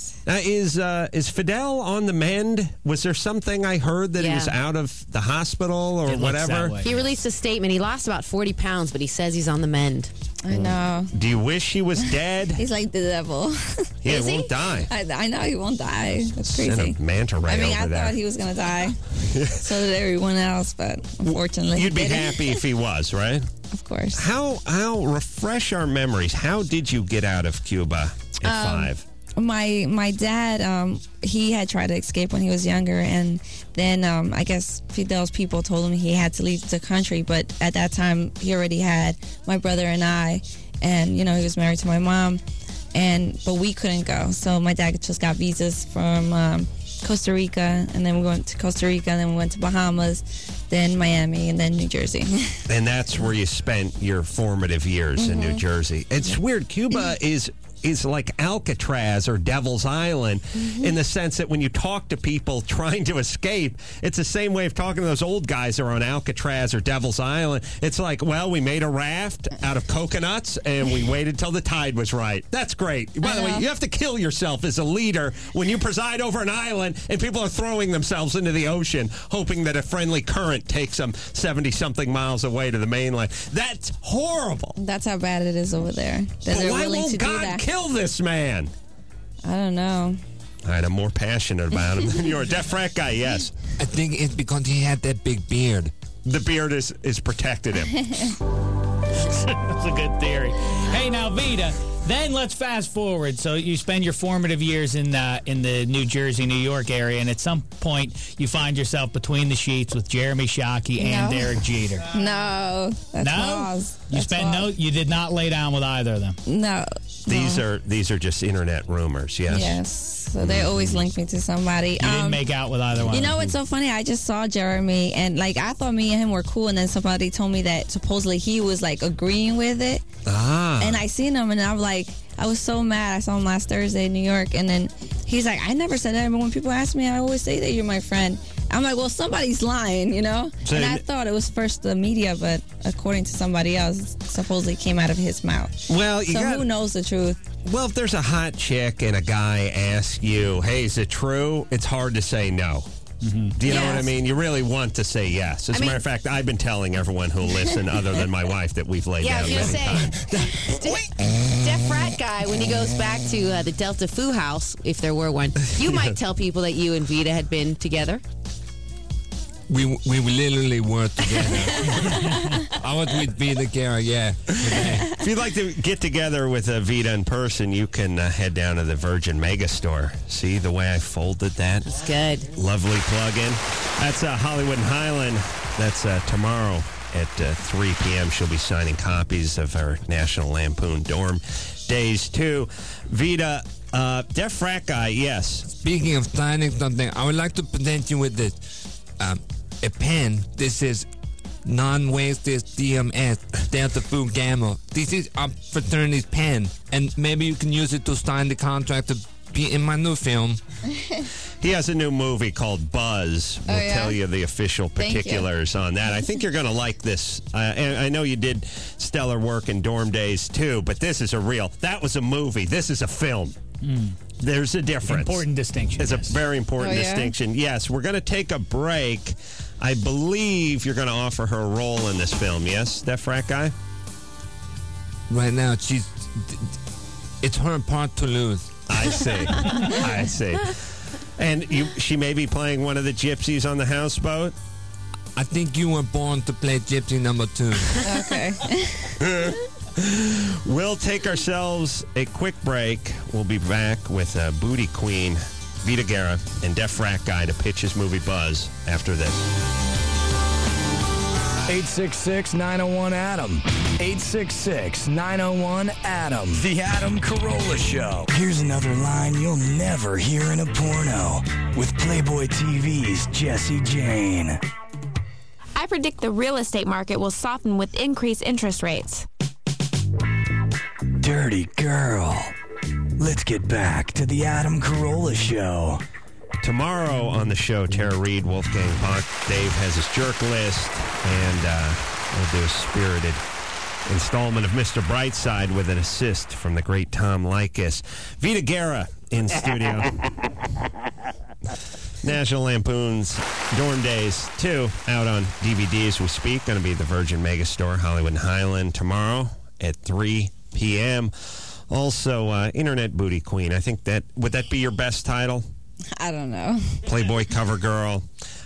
Is Fidel on the mend? Was there something I heard that he was out of the hospital or whatever? He released a statement. He lost about 40 pounds, but he says he's on the mend. I know. Do you wish he was dead? He's like the devil. He won't die. I know he won't die. That's crazy. Send a manta ray over I there. thought he was going to die. So did everyone else, but unfortunately You'd be he didn't. happy if he was, right? Of course. How refresh our memories. How did you get out of Cuba at 5? My dad, he had tried to escape when he was younger, and then I guess Fidel's people told him he had to leave the country, but at that time he already had my brother and I, and he was married to my mom, but we couldn't go, so my dad just got visas from Costa Rica, and then we went to Costa Rica, and then we went to Bahamas, then Miami, and then New Jersey. And that's where you spent your formative years in New Jersey. It's weird. Cuba is like Alcatraz or Devil's Island in the sense that when you talk to people trying to escape, it's the same way of talking to those old guys that are on Alcatraz or Devil's Island. It's like, well, we made a raft out of coconuts and we waited till the tide was right. That's great. By the way, you have to kill yourself as a leader when you preside over an island and people are throwing themselves into the ocean hoping that a friendly current takes them 70-something miles away to the mainland. That's horrible. That's how bad it is over there. That But they're why willing won't to do God that. kill this man? I don't know. All right, I'm more passionate about him than you're a Deaf Frat Guy, yes. I think it's because he had that big beard. The beard is protected him. That's a good theory. Hey, now, Vita, then let's fast forward. So you spend your formative years in the New Jersey, New York area, and at some point you find yourself between the sheets with Jeremy Shockey and Derek Jeter. No. That's false. You did not lay down with either of them. No. These are just internet rumors, yes? Yes. So they always link me to somebody. You didn't make out with either one. You know what's so funny? I just saw Jeremy, and I thought me and him were cool, and then somebody told me that supposedly he was agreeing with it. And I seen him, and I'm like, I was so mad. I saw him last Thursday in New York, and then he's like, I never said that, but when people ask me, I always say that you're my friend. I'm like, well, somebody's lying, So and I thought it was first the media, but according to somebody else, supposedly came out of his mouth. Well, who knows the truth? Well, if there's a hot chick and a guy asks you, hey, is it true? It's hard to say no. Do you know what I mean? You really want to say yes. As a matter of fact, I've been telling everyone who'll listen, other than my wife, that we've laid down many times. Deaf Frat Guy, when he goes back to the Delta Foo House, if there were one, you might tell people that you and Vita had been together. We literally were together. I was with Vita Guerra, yeah. If you'd like to get together with Vita in person, you can head down to the Virgin Megastore. See the way I folded that? It's good. Lovely plug-in. That's Hollywood and Highland. That's tomorrow at 3 p.m. She'll be signing copies of her National Lampoon Dorm Days 2. Vita, Deaf Frat Guy, yes. Speaking of signing something, I would like to present you with this a pen. This is non-wasted DMS, Delta Fu Gamma. This is our fraternity's pen, and maybe you can use it to sign the contract to be in my new film. He has a new movie called Buzz. We'll tell you the official particulars on that. I think you're going to like this. And I know you did stellar work in Dorm Days, too, but this is that was a movie. This is a film. There's a difference. Important distinction. There's a very important distinction. Yes, we're going to take a break. I believe you're going to offer her a role in this film, yes, Deaf Frat Guy? Right now, it's her part to lose. I see. I see. And she may be playing one of the gypsies on the houseboat? I think you were born to play gypsy number 2. Okay. We'll take ourselves a quick break. We'll be back with Booty Queen, Vita Guerra, and Deaf Frat Guy to pitch his movie Buzz after this. 866-901-ADAM. 866-901-ADAM. The Adam Carolla Show. Here's another line you'll never hear in a porno with Playboy TV's Jessie Jane. I predict the real estate market will soften with increased interest rates. Dirty girl. Let's get back to the Adam Carolla Show. Tomorrow on the show, Tara Reid, Wolfgang Puck, Dave has his jerk list, and we'll do a spirited installment of Mr. Brightside with an assist from the great Tom Likas. Vita Guerra in studio. National Lampoon's Dorm Days 2 out on DVD as we speak. Going to be at the Virgin Megastore, Hollywood and Highland tomorrow at 3 p.m. Also, Internet Booty Queen. I think would that be your best title? I don't know. Playboy cover girl.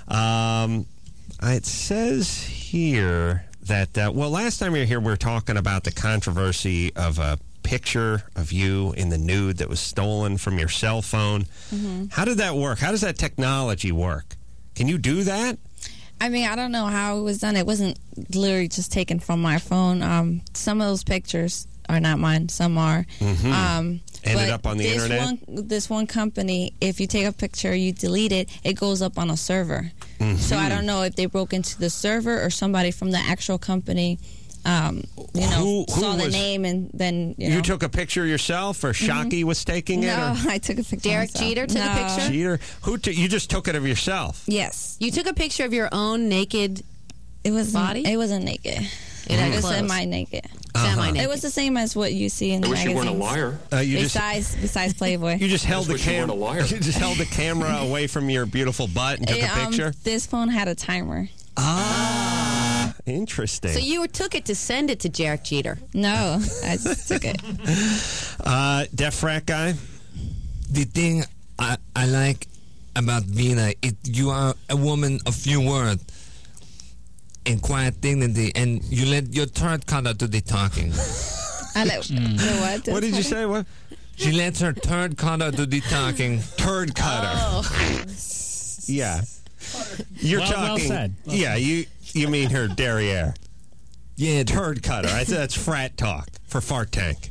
It says here that, last time you were here, we were talking about the controversy of a picture of you in the nude that was stolen from your cell phone. Mm-hmm. How did that work? How does that technology work? Can you do that? I mean, I don't know how it was done. It wasn't literally just taken from my phone. Some of those pictures are not mine. Some are. Mm-hmm. Ended up on the internet? This one company, if you take a picture, you delete it, it goes up on a server. Mm-hmm. So I don't know if they broke into the server or somebody from the actual company, saw the name and then, You took a picture yourself, or Shockey was taking it? No, I took a picture Derek myself. Jeter took a picture? Jeter? You just took it of yourself? Yes. You took a picture of your own naked body? It wasn't naked. It was semi-naked. Semi-naked. It was the same as what you see in the magazines. I wish you weren't a liar. Besides Playboy. You just held the camera. You just held the camera away from your beautiful butt and took a picture. This phone had a timer. Interesting. So you took it to send it to Derek Jeter? No, I just took it. Deaf Frat Guy. The thing I like about Vina is you are a woman of few words and quiet dignity, and you let your turd cutter do the talking. What? What did you say? What? She lets her turd cutter do the talking. Turd cutter. Oh. Yeah. You're talking. Well said. Yeah, you mean her derriere. Yeah, turd cutter. I said that's frat talk for fart tank.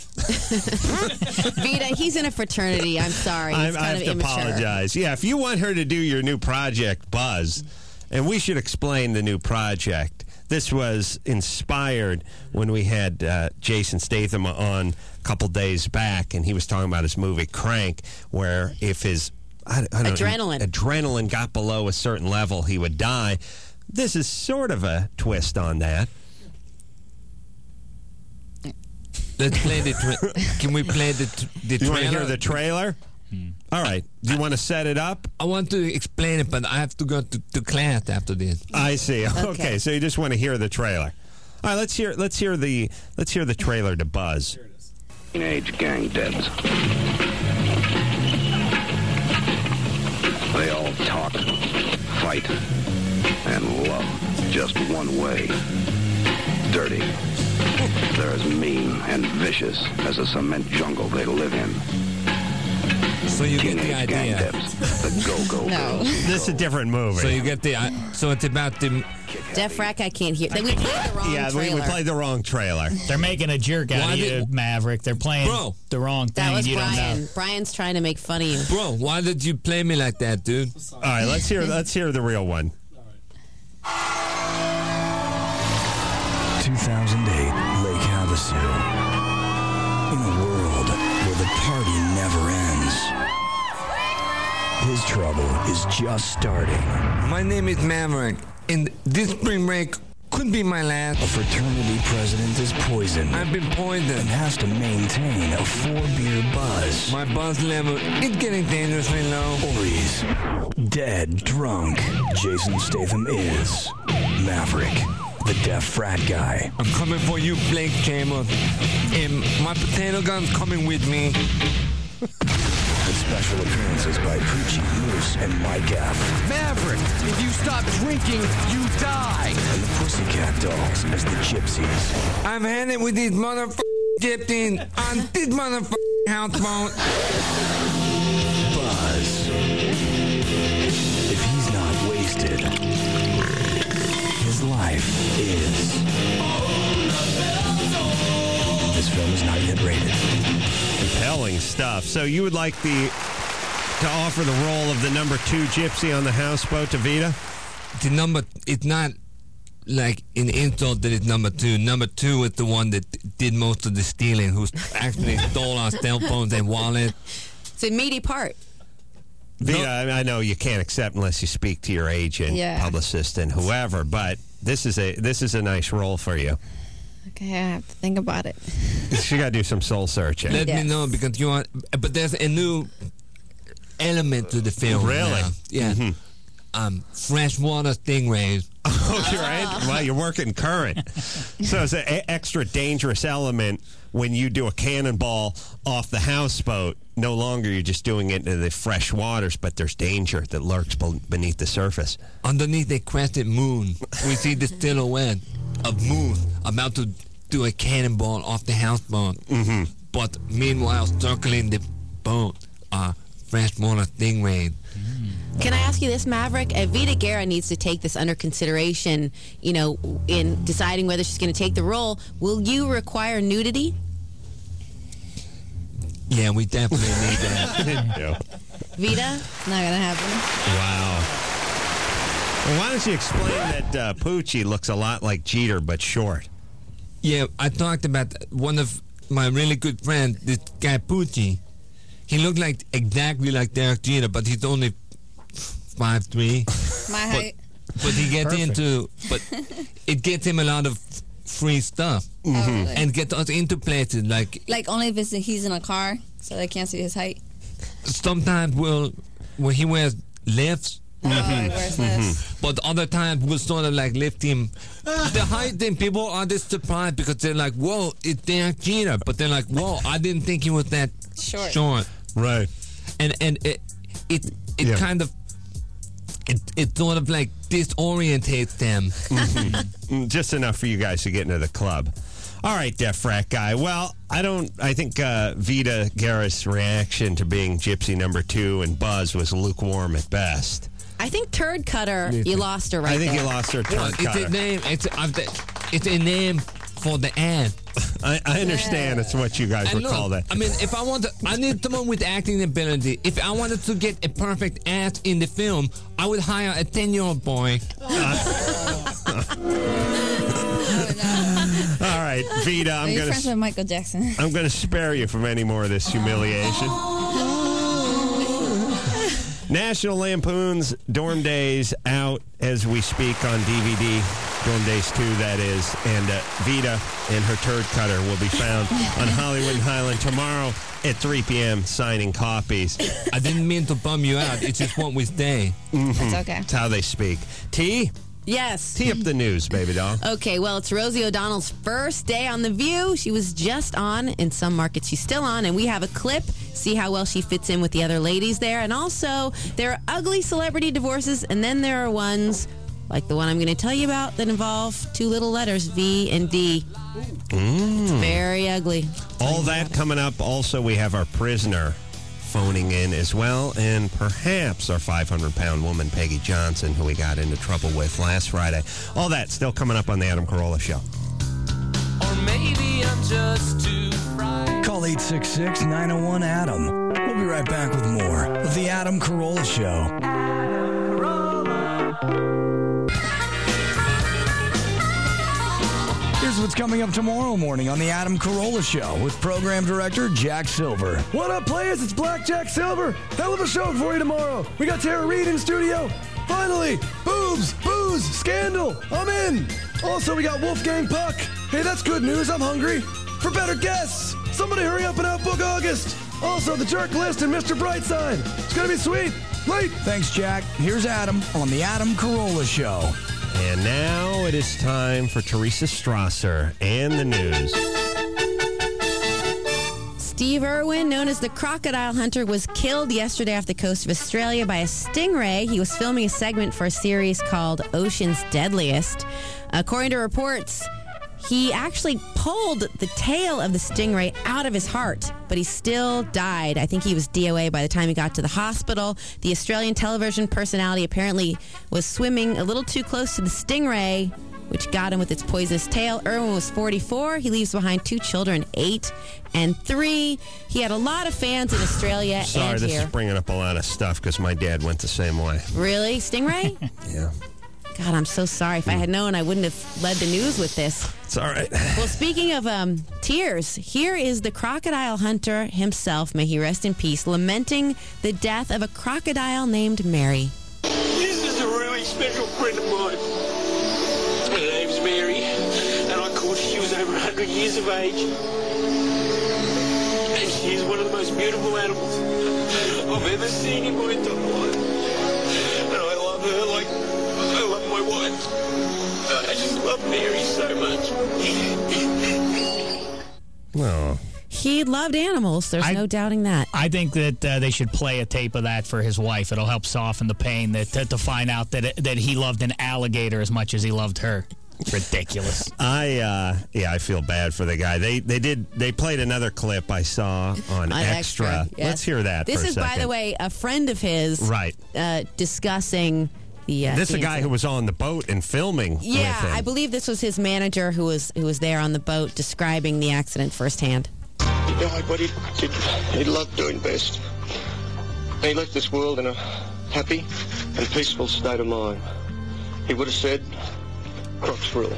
Vita, he's in a fraternity. I'm sorry. It's I have to apologize. Yeah, if you want her to do your new project, Buzz, and we should explain the new project. This was inspired when we had Jason Statham on a couple days back, and he was talking about his movie Crank, where if his adrenaline got below a certain level, he would die. This is sort of a twist on that. Let's play can we play the trailer? You want to hear the trailer? All right. Do you want to set it up? I want to explain it, but I have to go to class after this. I see. Okay, so you just want to hear the trailer. All right, let's hear the trailer to Buzz. Teenage gang debs. They all talk, fight, and love just one way. Dirty. They're as mean and vicious as the cement jungle they live in. So you get the idea. The go-go. No. This is a different movie. So you get the. So it's about the Jeff Frack, I can't hear. Then we played the wrong trailer. We played the wrong trailer. They're making a jerk out of you, Maverick. They're playing the wrong thing. That was you Brian. Don't know. Brian's trying to make fun of you. Bro, why did you play me like that, dude? All right, let's hear the real one. 2008, Lake Havasu. In a world where the party never ends, his trouble is just starting. My name is Maverick, and this spring break could be my last. A fraternity president is poisoned. I've been poisoned. And has to maintain a 4-beer buzz. My buzz level is getting dangerously low. Or he's dead drunk. Jason Statham is Maverick, the deaf frat guy. I'm coming for you, Blake Chambers. And my potato gun's coming with me. With special appearances by Poochie, Moose, and Mike F. Maverick, if you stop drinking, you die. And the Pussycat Dolls as the Gypsies. I'm headed with these motherfucking gypsies on this motherfucking houseboat. Buzz. If he's not wasted, his life is. This film is not yet rated. Compelling stuff. So you would like to offer the role of the number 2 gypsy on the houseboat to Vita? It's not like an insult that it's number 2. Number 2 is the one that did most of the stealing, who actually stole our cell phones and wallets. It's a meaty part. Vita, I know you can't accept unless you speak to your agent, publicist, and whoever, but this is a nice role for you. Okay, I have to think about it. You got to do some soul searching. Let me know, because you want. But there's a new element to the film. Really? Now. Yeah. Mm-hmm. Freshwater stingrays. Oh, you're right. Well, you're working current. So it's an extra dangerous element when you do a cannonball off the houseboat. No longer you're just doing it into the fresh waters, but there's danger that lurks beneath the surface. Underneath a crescent moon, we see the silhouette of Moon about to do a cannonball off the houseboat. Mm-hmm. But meanwhile, circling the boat are freshwater stingrays. Can I ask you this, Maverick? Vita Guerra needs to take this under consideration, in deciding whether she's going to take the role. Will you require nudity? Yeah, we definitely need that. Yeah. Vita? Not going to happen. Wow. Well, why don't you explain that Poochie looks a lot like Jeter, but short? Yeah, I talked about one of my really good friends, this guy Poochie. He looked exactly like Derek Jeter, but he's only 5'3". My height. But he gets but it gets him a lot of free stuff. Mm-hmm. And gets us into places like only if he's in a car, so they can't see his height. Sometimes when he wears lifts. But other times we'll sort of lift him. The height thing, people are just surprised because they're like, whoa, it's Derek Jeter. But they're like, whoa, I didn't think he was that short. Right. And it kind of it sort of disorientates them. Mm-hmm. Just enough for you guys to get into the club. All right, Deaf Frat Guy. Well, I think Vita Guerra's reaction to being Gypsy number 2 and Buzz was lukewarm at best. I think Turd Cutter, you lost her right there. I think you lost her, Turd Cutter. It's a name. It's a name for the ad. I understand it's what you guys would call that. I mean, if I need someone with acting ability. If I wanted to get a perfect ass in the film, I would hire a 10-year-old boy. All right, Vita, I'm going friends with Michael Jackson. I'm going to spare you from any more of this humiliation. National Lampoon's Dorm Days out as we speak on DVD. Dorm Days 2, that is. And Vita and her Turd Cutter will be found on Hollywood and Highland tomorrow at 3 p.m. signing copies. I didn't mean to bum you out. It's just what we say. Mm-hmm. That's okay. That's how they speak. T? Yes. Tee up the news, baby doll. Okay, well, it's Rosie O'Donnell's first day on The View. She was just on. In some markets, she's still on. And we have a clip. See how well she fits in with the other ladies there. And also, there are ugly celebrity divorces. And then there are ones like the one I'm going to tell you about that involve 2 little letters, V and D. It's very ugly. All that coming up. Also, we have our prisoner phoning in as well, and perhaps our 500-pound woman, Peggy Johnson, who we got into trouble with last Friday. All that still coming up on the Adam Carolla Show. Or maybe I'm just too fried. Call 866-901-ADAM. We'll be right back with more of the Adam Carolla Show. Here's what's coming up tomorrow morning on the Adam Carolla Show with program director Jack Silver. What up, players? It's Black Jack Silver. Hell of a show for you tomorrow. We got Tara Reid in studio. Finally, boobs, booze, scandal. I'm in. Also, we got Wolfgang Puck. Hey, that's good news. I'm hungry for better guests. Somebody hurry up and outbook August. Also, the Jerk List and Mr. Brightside. It's going to be sweet. Late. Thanks, Jack. Here's Adam on the Adam Carolla Show. And now it is time for Teresa Strasser and the news. Steve Irwin, known as the Crocodile Hunter, was killed yesterday off the coast of Australia by a stingray. He was filming a segment for a series called Ocean's Deadliest. According to reports, he actually pulled the tail of the stingray out of his heart, but he still died. I think he was DOA by the time he got to the hospital. The Australian television personality apparently was swimming a little too close to the stingray, which got him with its poisonous tail. Irwin was 44. He leaves behind 2 children, 8 and 3. He had a lot of fans in Australia and Sorry, this here. is bringing up a lot of stuff because my dad went the same way. Really? Stingray? Yeah. God, I'm so sorry. If I had known, I wouldn't have led the news with this. It's all right. Well, speaking of tears, here is the crocodile hunter himself, may he rest in peace, lamenting the death of a crocodile named Mary. This is a really special friend of mine. Her name's Mary, and I caught her. She was over 100 years of age. And she is one of the most beautiful animals I've ever seen in my entire life. And I love her like I love my wife. I just love Mary so much. Well, he loved animals. There's no doubting that. I think that they should play a tape of that for his wife. It'll help soften the pain to find out that he loved an alligator as much as he loved her. It's ridiculous. I feel bad for the guy. They played another clip I saw on Extra. Yes. Let's hear that. This for a is, second. by the way, a friend of his. Right. Discussing the. This is a guy who was on the boat and filming. Yeah, with him. I believe this was his manager who was there on the boat describing the accident firsthand. He died, but he loved doing best. He left this world in a happy and peaceful state of mind. He would have said, Croc's rule.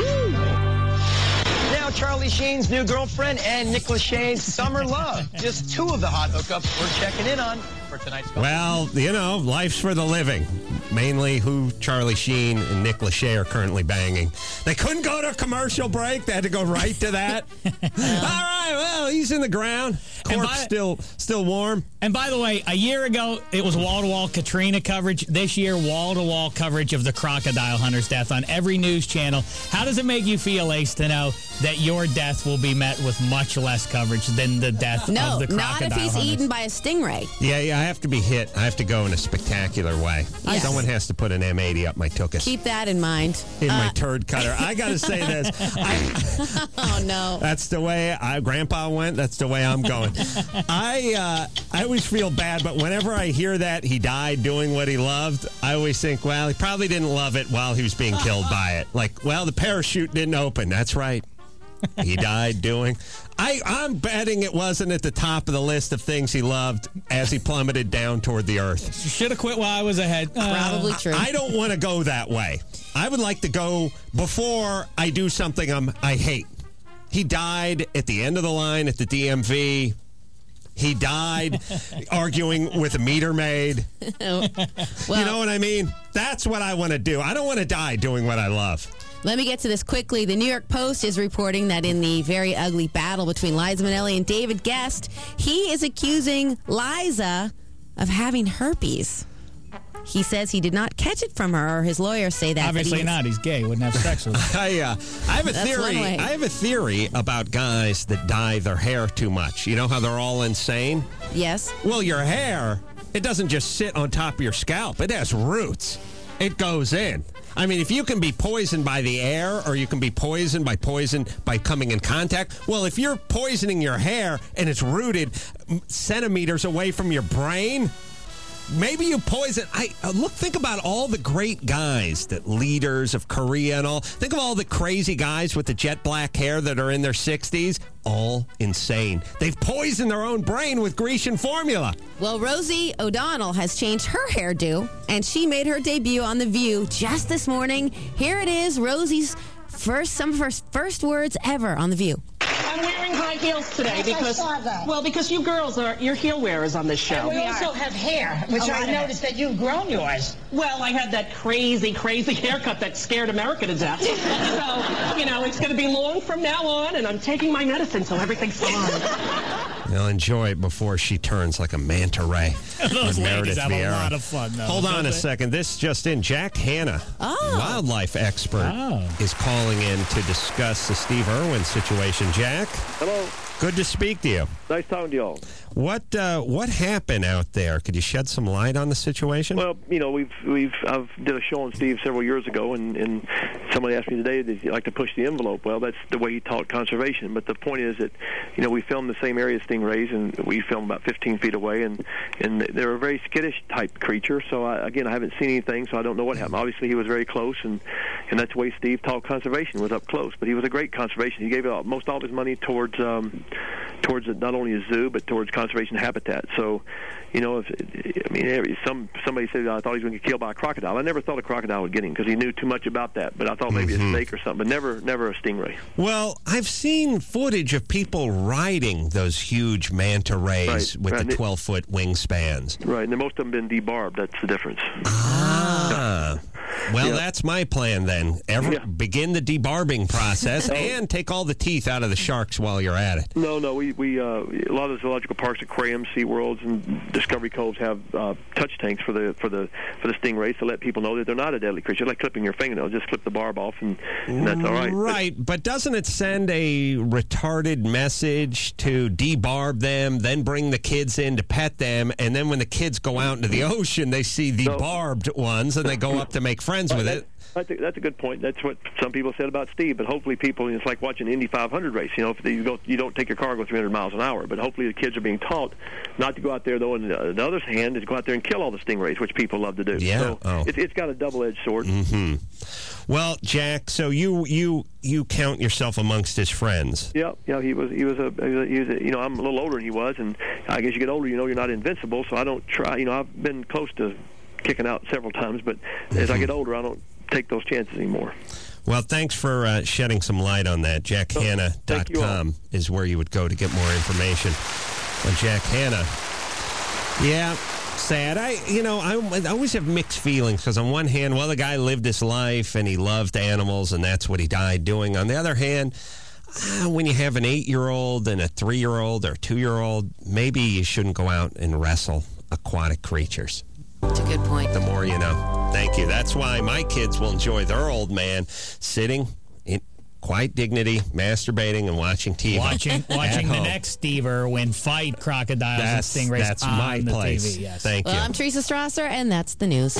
Now Charlie Sheen's new girlfriend and Nick Lachey's summer love. Just 2 of the hot hookups we're checking in on for tonight's show. Well, life's for the living. Mainly who Charlie Sheen and Nick Lachey are currently banging. They couldn't go to a commercial break. They had to go right to that. All right, well, he's in the ground. Corpse still warm. And by the way, a year ago, it was wall-to-wall Katrina coverage. This year, wall-to-wall coverage of the crocodile hunter's death on every news channel. How does it make you feel, Ace, to know that your death will be met with much less coverage than the death of the crocodile not if he's hunters? eaten by a stingray. Yeah, I have to be hit. I have to go in a spectacular way. Yes. Someone has to put an M80 up my tuchus. Keep that in mind. In my turd cutter. I got to say this. Oh, no. That's the way Grandpa went. That's the way I'm going. I always feel bad, but whenever I hear that he died doing what he loved, I always think, well, he probably didn't love it while he was being killed by it. Like, well, the parachute didn't open. That's right. He died doing. I'm betting it wasn't at the top of the list of things he loved as he plummeted down toward the earth. Should have quit while I was ahead. Probably true. I don't want to go that way. I would like to go before I do something I hate. He died at the end of the line at the DMV. He died arguing with a meter maid. Well, you know what I mean? That's what I want to do. I don't want to die doing what I love. Let me get to this quickly. The New York Post is reporting that in the very ugly battle between Liza Minnelli and David Guest, he is accusing Liza of having herpes. He says he did not catch it from her, or his lawyers say that. Obviously not. He's gay. Wouldn't have sex with her. I have a theory. I have a theory about guys that dye their hair too much. You know how they're all insane? Yes. Well, your hair, it doesn't just sit on top of your scalp. It has roots. it goes in. I mean, if you can be poisoned by the air or you can be poisoned by coming in contact, well, if you're poisoning your hair and it's rooted centimeters away from your brain, maybe you poison. Think about all the great guys, the leaders of Korea and all. Think of all the crazy guys with the jet black hair that are in their 60s. All insane. They've poisoned their own brain with Grecian formula. Well, Rosie O'Donnell has changed her hairdo, and she made her debut on The View just this morning. Here it is, Rosie's some of her first words ever on The View. I'm wearing high heels today because you girls you're heel wearers on this show. And we also have hair, which I noticed that you've grown yours. Well, I had that crazy haircut that scared America to death. So, it's going to be long from now on, and I'm taking my medicine, so everything's fine. You'll enjoy it before she turns like a manta ray. Those ladies have a lot of fun, though. Hold on a second. This just in. Jack Hanna, wildlife expert, is calling in to discuss the Steve Irwin situation. Jack? Hello. Good to speak to you. Nice talking to y'all. What happened out there? Could you shed some light on the situation? Well, I've did a show on Steve several years ago, and somebody asked me today, does he like to push the envelope? Well, that's the way he taught conservation. But the point is that, we filmed the same area as stingrays, and we filmed about 15 feet away, and they're a very skittish type creature. So I haven't seen anything, so I don't know what happened. Obviously, he was very close, and that's the way Steve taught conservation, was up close. But he was a great conservation. He gave most all of his money towards not only a zoo but towards conservation habitat. So, somebody said I thought he was going to get killed by a crocodile. I never thought a crocodile would get him because he knew too much about that. But I thought maybe a snake or something, but never a stingray. Well, I've seen footage of people riding those huge manta rays with the 12-foot wingspans. Right, and most of them have been debarbed. That's the difference. Well, that's my plan then. Begin the debarbing process and take all the teeth out of the sharks while you're at it. No, we a lot of the zoological parks, aquariums, SeaWorlds, and Discovery Coves have touch tanks for the stingrays to let people know that they're not a deadly creature. Like clipping your fingernail, just clip the barb off, and that's all right. Right, but doesn't it send a retarded message to debarb them, then bring the kids in to pet them, and then when the kids go out into the ocean, they see the barbed ones, and they go up to make friends with it? That's a good point. That's what some people said about Steve. But hopefully, people, it's like watching Indy 500 race. If you don't take your car and go 300 miles an hour. But hopefully, the kids are being taught not to go out there. Though, on the other hand, is go out there and kill all the stingrays, which people love to do. Yeah. So it's got a double-edged sword. Mm-hmm. Well, Jack, so you count yourself amongst his friends. Yeah. He was I'm a little older than he was, and I guess you get older, you're not invincible. So I don't try. I've been close to kicking out several times, but as I get older, I don't take those chances anymore. Well, thanks for shedding some light on that. JackHanna.com is where you would go to get more information on Jack Hanna. Yeah, sad. I always have mixed feelings because on one hand, the guy lived his life and he loved animals and that's what he died doing. On the other hand, when you have an 8-year-old and a 3-year-old or 2-year-old, maybe you shouldn't go out and wrestle aquatic creatures. That's a good point. The more you know. Thank you. That's why my kids will enjoy their old man sitting in quiet dignity, masturbating, and watching TV. Watching the next Steve Irwin fight crocodiles and stingrays. That's on my the place. TV, yes. Thank you. I'm Teresa Strasser, and that's the news.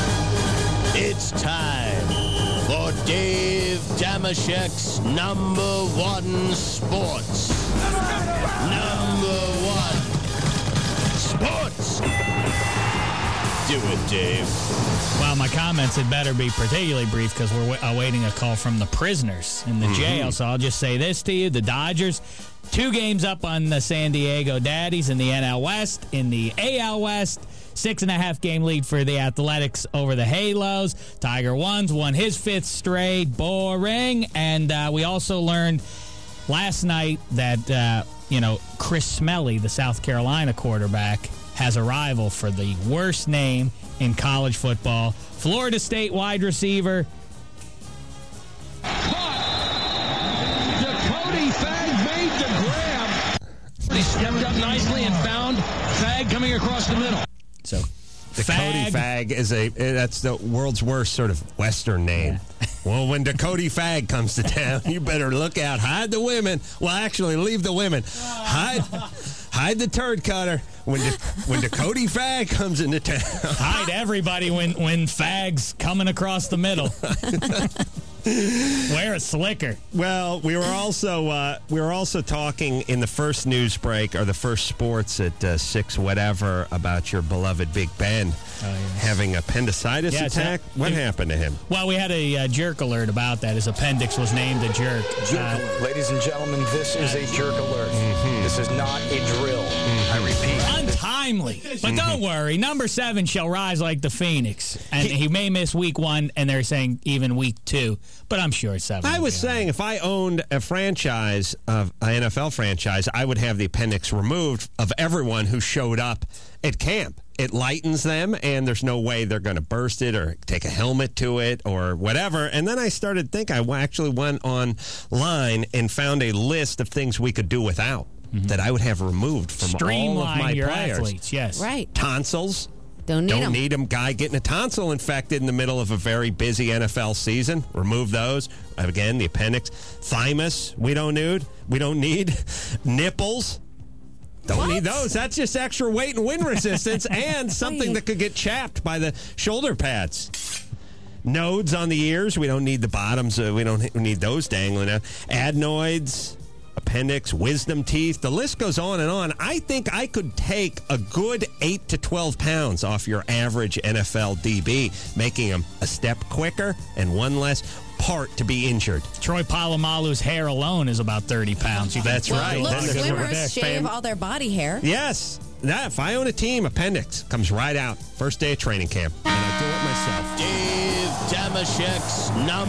It's time for Dave Damashek's number one sports. Number one sports. Do it, Dave. Well, my comments had better be particularly brief because we're awaiting a call from the prisoners in the jail. So I'll just say this to you. The Dodgers, 2 games up on the San Diego Daddies in the NL West. In the AL West, 6.5 game lead for the Athletics over the Halos. Tiger won his 5th straight. Boring. And we also learned last night that, Chris Smelly, the South Carolina quarterback, has a rival for the worst name in college football. Florida State wide receiver. Cody Fagg made the grab. He stepped up nicely and found Fagg coming across the middle. So Dakota Fag is that's the world's worst sort of Western name. Yeah. Well, when Dakota Fag comes to town, you better look out. Hide the women. Well, actually, leave the women. Hide the turd cutter when Dakota Fag comes into town. Hide everybody when Fag's coming across the middle. Wear a slicker. Well, we were also talking in the first news break or the first sports at 6 whatever about your beloved Big Ben having appendicitis attack. What happened to him? Well, we had a jerk alert about that. His appendix was named a jerk. Ladies and gentlemen, this is a jerk alert. Mm-hmm. This is not a drill. Mm-hmm. I repeat. Untimely. But don't worry. Number 7 shall rise like the phoenix. And he may miss week 1, and they're saying even week 2. But I'm sure 7. I was saying if I owned a franchise, an NFL franchise, I would have the appendix removed of everyone who showed up at camp. It lightens them, and there's no way they're going to burst it or take a helmet to it or whatever. And then I started thinking, I actually went online and found a list of things we could do without that I would have removed from all of my your players. Athletes, yes. Right. Tonsils. Don't need them. Guy getting a tonsil infected in the middle of a very busy NFL season. Remove those. Again, the appendix. Thymus, we don't need. Nipples. Don't need those. That's just extra weight and wind resistance and something that could get chapped by the shoulder pads. Nodes on the ears. We don't need the bottoms. We don't need those dangling out. Adenoids. Appendix, wisdom teeth. The list goes on and on. I think I could take a good 8 to 12 pounds off your average NFL DB, making him a step quicker and one less part to be injured. Troy Polamalu's hair alone is about 30 pounds. That's right. Look, swimmers shave all their body hair. Yes. If I own a team, appendix comes right out. First day of training camp. And I do it myself. Dave Damashek's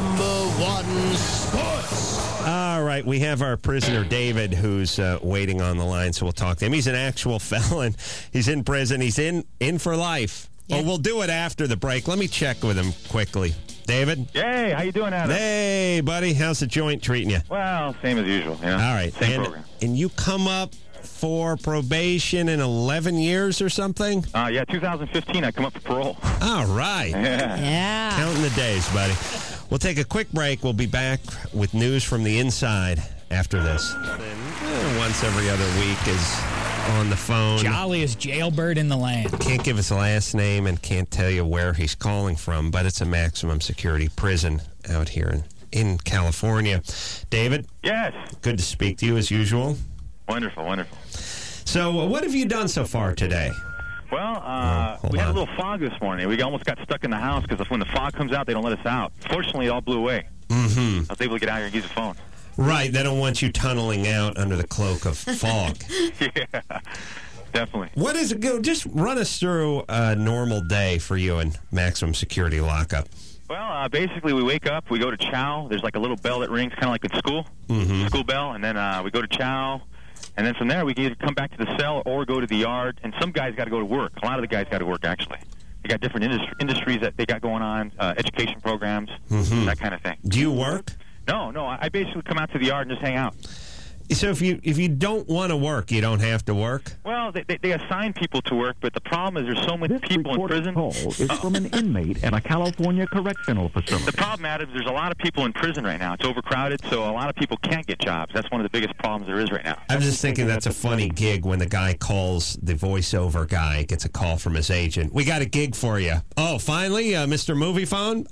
#1 Sports. All right, we have our prisoner, David, who's waiting on the line, so we'll talk to him. He's an actual felon. He's in prison. He's in for life. Yeah. Well, we'll do it after the break. Let me check with him quickly. David? Hey, how you doing, Adam? Hey, buddy. How's the joint treating you? Well, same as usual. Yeah. All right. Same program. And you come up for probation in 11 years or something? Yeah, 2015, I come up for parole. All right. Yeah. Counting the days, buddy. We'll take a quick break. We'll be back with news from the inside after this. Once every other week is on the phone. Jolliest jailbird in the land. Can't give his last name and can't tell you where he's calling from, but it's a maximum security prison out here in California. David? Yes. Good to speak to you as usual. Wonderful, wonderful. So, what have you done so far today? Well, we had a little fog this morning. We almost got stuck in the house because when the fog comes out, they don't let us out. Fortunately, it all blew away. Mm-hmm. I was able to get out here and use the phone. Right. They don't want you tunneling out under the cloak of fog. Yeah, definitely. What is it? Just run us through a normal day for you in maximum security lockup. Well, basically, we wake up, we go to chow. There's like a little bell that rings, kind of like at school, school bell, and then we go to chow. And then from there, we can either come back to the cell or go to the yard. And some guys got to go to work. A lot of the guys got to work, actually. They got different industries that they got going on, education programs, that kind of thing. Do you work? No. I basically come out to the yard and just hang out. So if you don't want to work, you don't have to work? Well, they assign people to work, but the problem is there's so many people in prison. This call is from an inmate at a California correctional facility. The problem, Adam, is there's a lot of people in prison right now. It's overcrowded, so a lot of people can't get jobs. That's one of the biggest problems there is right now. I'm just thinking that's a funny gig when the guy calls, the voiceover guy gets a call from his agent. We got a gig for you. Oh, finally, Mr. Movie Phone?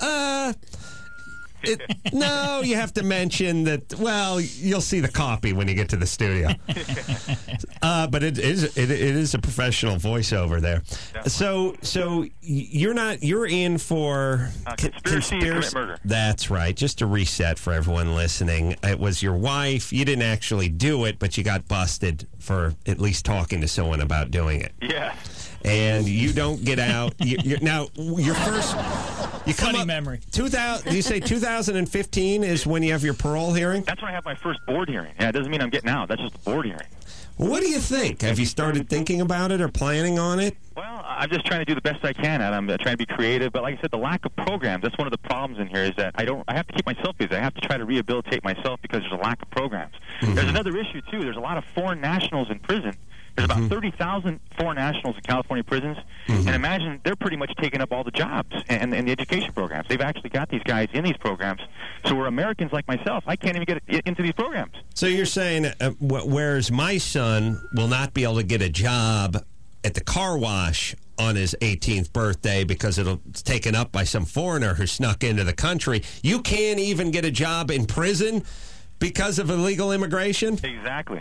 No, you have to mention that, well, you'll see the copy when you get to the studio. But it is a professional voiceover there. So you're in for conspiracy to commit murder. That's right. Just to reset for everyone listening, it was your wife. You didn't actually do it, but you got busted for at least talking to someone about doing it. Yeah. And you don't get out. Now, your first... You come Funny up, memory. 2000. You say 2015 is when you have your parole hearing? That's when I have my first board hearing. Yeah, it doesn't mean I'm getting out. That's just a board hearing. What do you think? Have you started thinking about it or planning on it? Well, I'm just trying to do the best I can, and I'm trying to be creative. But like I said, the lack of programs, that's one of the problems in here is that I have to keep myself busy. I have to try to rehabilitate myself because there's a lack of programs. There's another issue, too. There's a lot of foreign nationals in prison There's about 30,000 foreign nationals in California prisons, and imagine they're pretty much taking up all the jobs and the education programs. They've actually got these guys in these programs. So we're Americans like myself. I can't even get into these programs. So you're saying, whereas my son will not be able to get a job at the car wash on his 18th birthday because it's taken up by some foreigner who snuck into the country, you can't even get a job in prison because of illegal immigration? Exactly.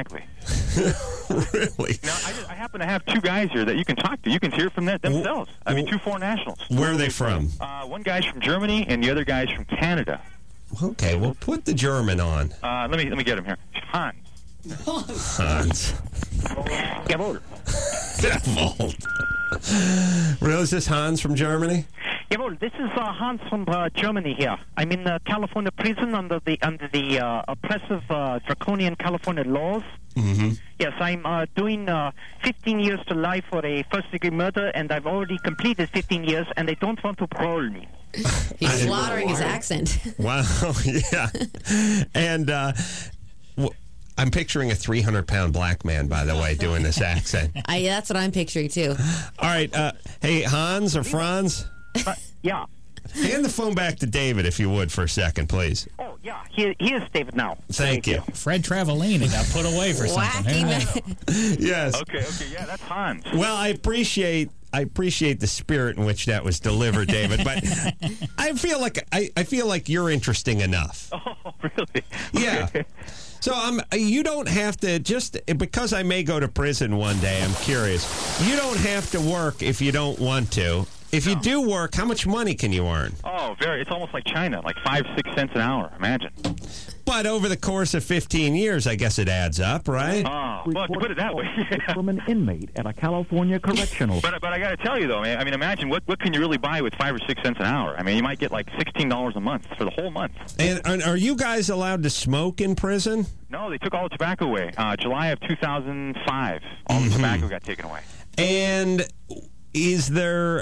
Really? Now, I happen to have two guys here that you can talk to. You can hear from themselves. I mean, two foreign nationals. Where are they from? One guy's from Germany, and the other guy's from Canada. Okay, well, put the German on. Let me get him here. Hans. Jawohl. Really, is this Hans from Germany? Jawohl, this is Hans from Germany here. I'm in California prison under the oppressive draconian California laws. Yes, I'm doing 15 years to life for a first-degree murder, and I've already completed 15 years, and they don't want to parole me. He's slaughtering his accent. Wow, yeah. And I'm picturing a 300-pound black man, by the way, doing this accent. That's what I'm picturing, too. All right. Hey, Hans or Franz? Yeah. Hand the phone back to David, if you would, for a second, please. Oh, yeah. Here's David now. Thank you. Fred Travellini got put away for something. Yes. Okay, yeah, that's Hans. Well, I appreciate the spirit in which that was delivered, David, but I feel like you're interesting enough. Oh, really? Yeah. Okay. So you don't have to, just because I may go to prison one day, I'm curious. You don't have to work if you don't want to. If you do work, how much money can you earn? Oh, it's almost like China, like 5-6 cents an hour, imagine. But over the course of 15 years, I guess it adds up, right? Oh, well, to put it that way. From an inmate at a California correctional. But I got to tell you, though, man, I mean, imagine what can you really buy with 5 or 6 cents an hour? I mean, you might get like $16 a month for the whole month. And are you guys allowed to smoke in prison? No, they took all the tobacco away. July of 2005, all the tobacco got taken away. And is there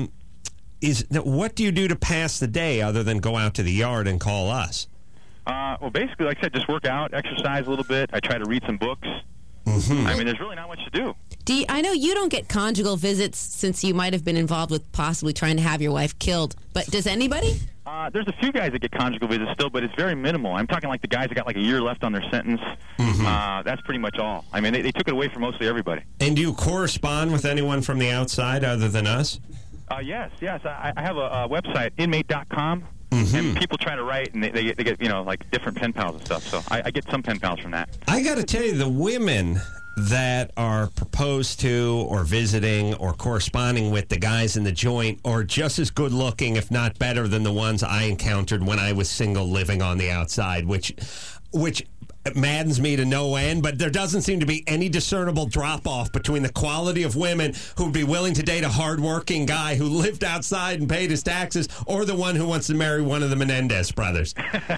what do you do to pass the day other than go out to the yard and call us? Well, basically, like I said, just work out, exercise a little bit. I try to read some books. I mean, there's really not much to do. I know you don't get conjugal visits since you might have been involved with possibly trying to have your wife killed, but does anybody? There's a few guys that get conjugal visits still, but it's very minimal. I'm talking like the guys that got like a year left on their sentence. That's pretty much all. I mean, they took it away from mostly everybody. And do you correspond with anyone from the outside other than us? Yes. I have a website, inmate.com. And people try to write, and they get like different pen pals and stuff. So I get some pen pals from that. I got to tell you, the women that are proposed to or visiting or corresponding with the guys in the joint are just as good looking, if not better, than the ones I encountered when I was single living on the outside, which maddens me to no end, but there doesn't seem to be any discernible drop-off between the quality of women who would be willing to date a hard-working guy who lived outside and paid his taxes, or the one who wants to marry one of the Menendez brothers.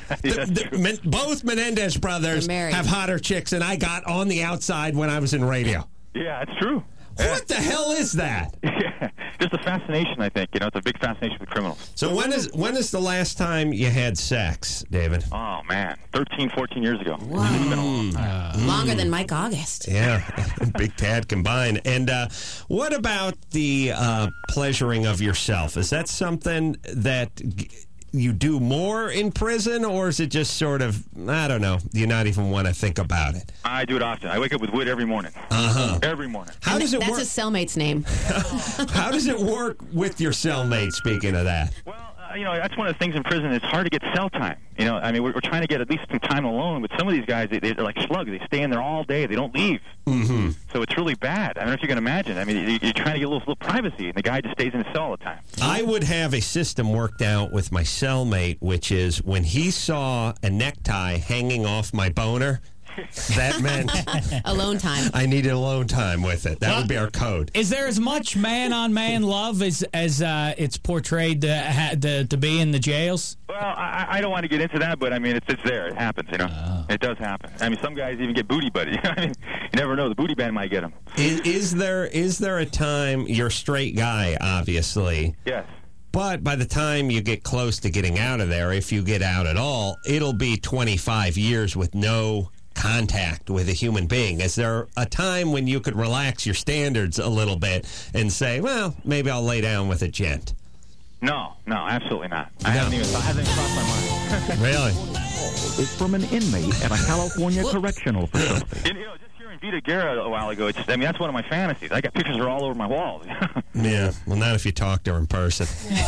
Both Menendez brothers have hotter chicks than I got on the outside when I was in radio. Yeah, it's true. What the hell is that? Yeah, just a fascination, I think. It's a big fascination with criminals. So when is the last time you had sex, David? Oh, man. 13, 14 years ago. Wow. It's been a long time. Longer than Mike August. Yeah, Big Tad combined. And what about the pleasuring of yourself? Is that something that you do more in prison, or is it just sort of, I don't know, do you not even want to think about it? I do it often. I wake up with wood every morning. Every morning. How does it work? That's his cellmate's name. How does it work with your cellmate, speaking of that? Well, that's one of the things in prison. It's hard to get cell time. I mean, we're trying to get at least some time alone, but some of these guys, they're like slugs. They stay in there all day. They don't leave. So it's really bad. I don't know if you can imagine. I mean, you're trying to get a little privacy, and the guy just stays in his cell all the time. I would have a system worked out with my cellmate, which is when he saw a necktie hanging off my boner, that meant alone time. I needed alone time with it. That would be our code. Is there as much man-on-man love as it's portrayed to be in the jails? Well, I don't want to get into that, but I mean, it's there. It happens, It does happen. I mean, some guys even get booty buddy. I mean, you never know. The booty band might get them. Is there a time, you're a straight guy, obviously. Yes. But by the time you get close to getting out of there, if you get out at all, it'll be 25 years with no contact with a human being? Is there a time when you could relax your standards a little bit and say, well, maybe I'll lay down with a gent? No, absolutely not. It hasn't even crossed my mind. Really? It's from an inmate at a California correctional facility. Just hearing Vita Guerra a while ago, that's one of my fantasies. I got pictures of her all over my walls. Yeah, well, not if you talk to her in person.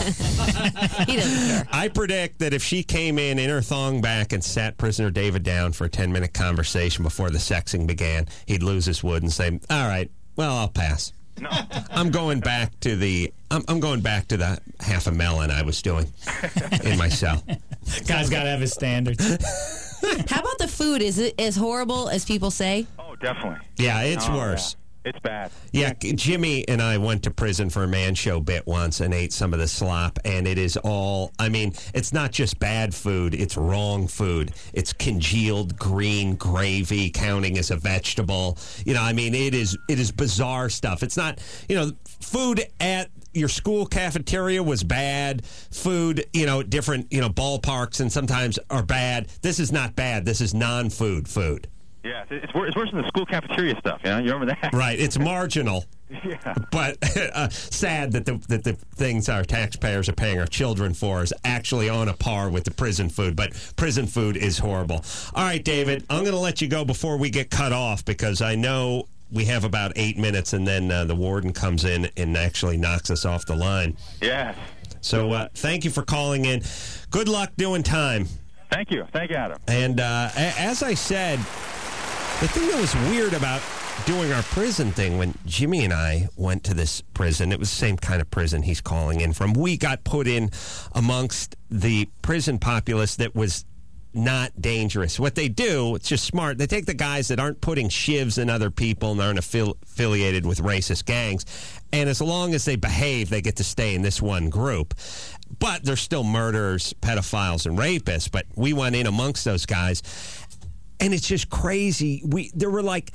He doesn't care. I predict that if she came in her thong back and sat prisoner David down for a 10-minute conversation before the sexing began, he'd lose his wood and say, all right, well, I'll pass. No. I'm going back to the half a melon I was doing in my cell. Guy's got to have his standards. How about the food? Is it as horrible as people say? Oh, definitely. Yeah, it's worse. Yeah. It's bad. Yeah, Jimmy and I went to prison for a man show bit once and ate some of the slop, and it is all, it's not just bad food, it's wrong food. It's congealed green gravy counting as a vegetable. It is bizarre stuff. It's not, food at your school cafeteria was bad. Food, different, ballparks and sometimes are bad. This is not bad. This is non-food food. Yeah, it's worse than the school cafeteria stuff. You remember that? Right. It's marginal. Yeah. But sad that the things our taxpayers are paying our children for is actually on a par with the prison food. But prison food is horrible. All right, David, I'm going to let you go before we get cut off because I know we have about 8 minutes and then the warden comes in and actually knocks us off the line. Yeah. So thank you for calling in. Good luck doing time. Thank you. Thank you, Adam. And as I said, the thing that was weird about doing our prison thing when Jimmy and I went to this prison, it was the same kind of prison he's calling in from. We got put in amongst the prison populace that was not dangerous. What they do, it's just smart. They take the guys that aren't putting shivs in other people and aren't affiliated with racist gangs, and as long as they behave, they get to stay in this one group. But they're still murderers, pedophiles, and rapists. But we went in amongst those guys. And it's just crazy. There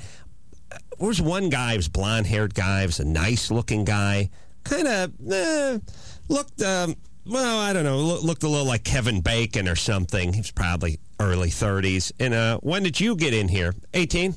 was one guy, he was a blonde-haired guy, he was a nice-looking guy, kind of looked, I don't know, looked a little like Kevin Bacon or something. He was probably early 30s. And when did you get in here? 18?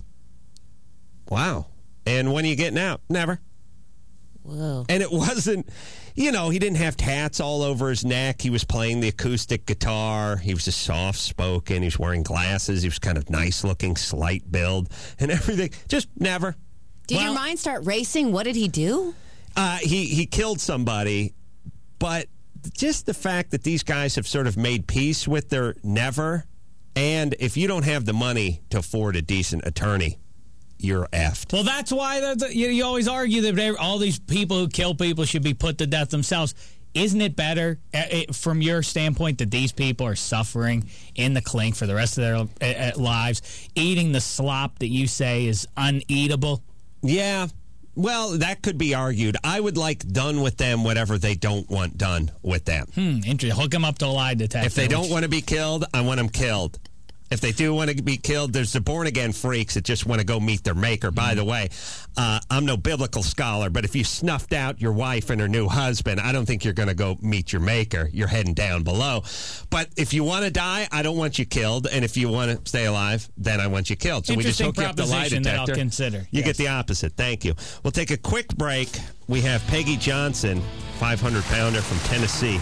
Wow. And when are you getting out? Never. Whoa. And it wasn't, he didn't have tats all over his neck. He was playing the acoustic guitar. He was just soft-spoken. He was wearing glasses. He was kind of nice-looking, slight build and everything. Just never. Did your mind start racing? What did he do? He killed somebody, but just the fact that these guys have sort of made peace with their never, and if you don't have the money to afford a decent attorney, you're effed. Well, that's why you always argue that all these people who kill people should be put to death themselves. Isn't it better, from your standpoint, that these people are suffering in the clink for the rest of their lives, eating the slop that you say is uneatable? Yeah. Well, that could be argued. I would like done with them whatever they don't want done with them. Interesting. Hook them up to a lie detector. If they don't want to be killed, I want them killed. If they do want to be killed, there's the born-again freaks that just want to go meet their maker. By the way, I'm no biblical scholar, but if you snuffed out your wife and her new husband, I don't think you're going to go meet your maker. You're heading down below. But if you want to die, I don't want you killed. And if you want to stay alive, then I want you killed. So we just hook you up the lie detector. That I'll consider. You get the opposite. Thank you. We'll take a quick break. We have Peggy Johnson, 500-pounder from Tennessee.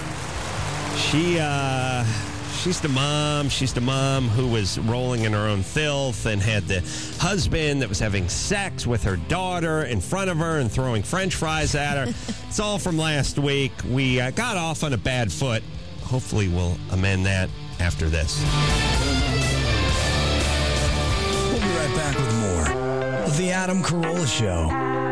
She's the mom. She's the mom who was rolling in her own filth and had the husband that was having sex with her daughter in front of her and throwing French fries at her. It's all from last week. We got off on a bad foot. Hopefully we'll amend that after this. We'll be right back with more of The Adam Carolla Show.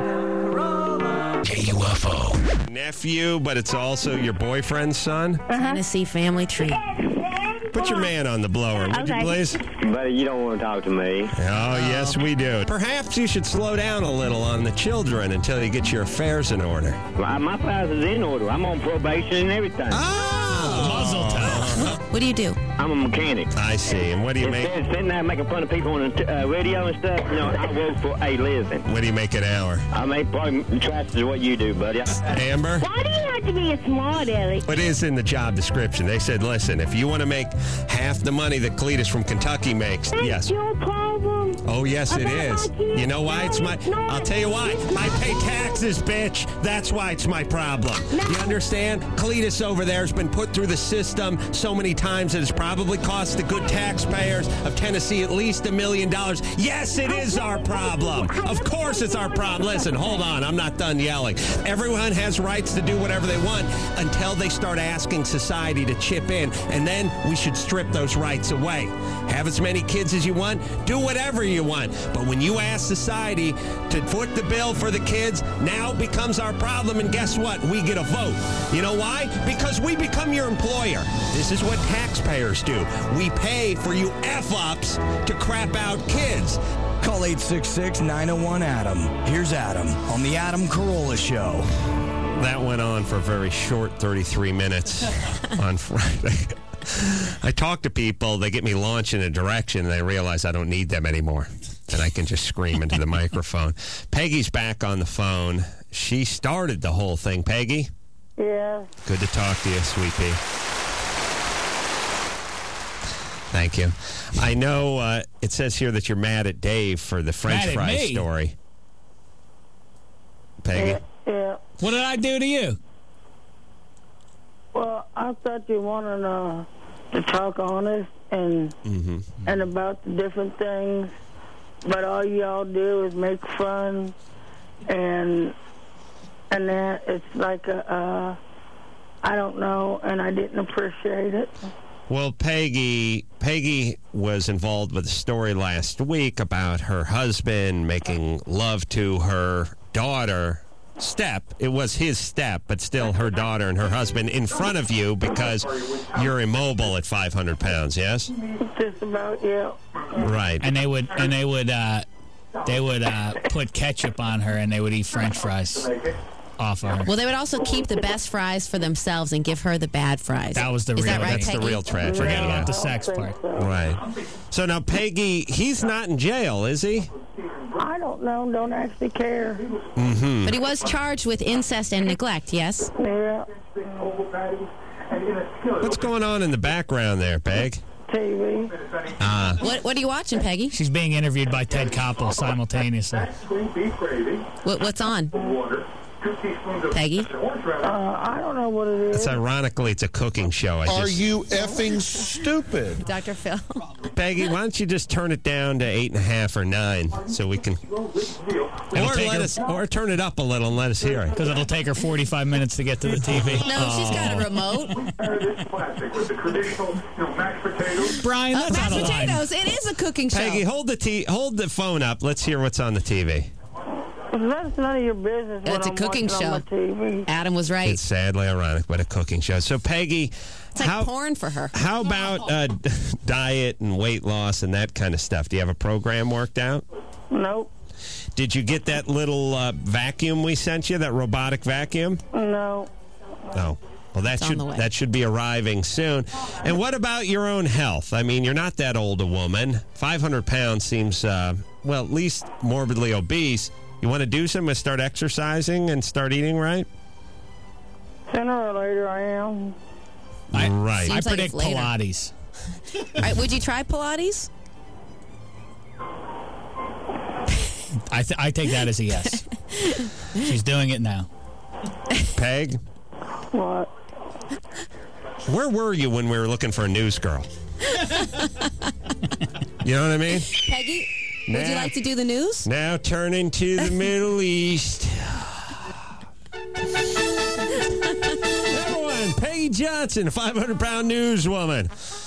KUFO. Nephew, but it's also your boyfriend's son? Tennessee family tree. Put your man on the blower, would you please? Buddy, you don't want to talk to me. Oh, yes, we do. Perhaps you should slow down a little on the children until you get your affairs in order. My affairs is in order. I'm on probation and everything. Muzzle What do you do? I'm a mechanic. I see. And what do you make? Instead of sitting there making fun of people on the radio and stuff, I work for a living. What do you make an hour? I make probably twice as what you do, buddy. Amber? Why do you have to be a smart aleck? It is in the job description. They said, listen, if you want to make half the money that Cletus from Kentucky makes, That's yes. your problem. Oh, yes, it is. You know why it's my... I'll tell you why. I pay taxes, bitch. That's why it's my problem. You understand? Cletus over there has been put through the system so many times that it's probably cost the good taxpayers of Tennessee at least $1 million. Yes, it is our problem. Of course it's our problem. Listen, hold on. I'm not done yelling. Everyone has rights to do whatever they want until they start asking society to chip in, and then we should strip those rights away. Have as many kids as you want. Do whatever you want. But when you ask society to foot the bill for the kids, now it becomes our problem, and guess what? We get a vote. You know why? Because we become your employer. This is what taxpayers do. We pay for you F-ups to crap out kids. Call 866-901-ADAM. Here's Adam on the Adam Carolla Show. That went on for a very short 33 minutes on Friday. I talk to people, they get me launched in a direction, and I realize I don't need them anymore. And I can just scream into the microphone. Peggy's back on the phone. She started the whole thing. Peggy? Yeah. Good to talk to you, sweet pea. Thank you. I know it says here that you're mad at Dave for the French fry story. Peggy? Yeah. What did I do to you? Well, I thought you wanted to talk honest and and about the different things, but all y'all do is make fun, and then it's like I don't know, and I didn't appreciate it. Well, Peggy was involved with a story last week about her husband making love to her daughter. It was his step, but still her daughter and her husband in front of you because you're immobile at 500 pounds, yes? Just about, yeah. Right. And they would put ketchup on her, and they would eat French fries off of her. Well, they would also keep the best fries for themselves and give her the bad fries. That was the Is real. that right, That's Peggy? the real tragedy. Forget about the sex part. Right. So now, Peggy, he's not in jail, is he? I don't know. Don't actually care. Mm-hmm. But he was charged with incest and neglect, yes? Yeah. What's going on in the background there, Peg? TV. What are you watching, Peggy? She's being interviewed by Ted Koppel simultaneously. What's on? Peggy? I don't know what it is. It's ironically, it's a cooking show. Are you effing stupid? Dr. Phil. Peggy, why don't you just turn it down to 8.5 or 9 so we can... Or turn it up a little and let us hear it. Because it'll take her 45 minutes to get to the TV. No, she's got a remote. Brian, that's mashed out of line. potatoes. It is a cooking show. Peggy, hold the phone up. Let's hear what's on the TV. That's none of your business. It's a cooking show. On TV. Adam was right. It's sadly ironic, but a cooking show. So, Peggy... It's like porn for her. How about diet and weight loss and that kind of stuff? Do you have a program worked out? Nope. Did you get that little vacuum we sent you, that robotic vacuum? No. Oh. Well, that should be arriving soon. And what about your own health? I mean, you're not that old a woman. 500 pounds seems, at least morbidly obese. You want to do something? Start exercising and start eating right? Sooner or later, I am. Right. I Seems like predict it's later. Pilates. All right, would you try Pilates? I take that as a yes. She's doing it now. Peg? What? Where were you when we were looking for a news girl? You know what I mean? Peggy, would you like to do the news? Now turning to the Middle East. Number one, Peggy Johnson, a 500-pound newswoman.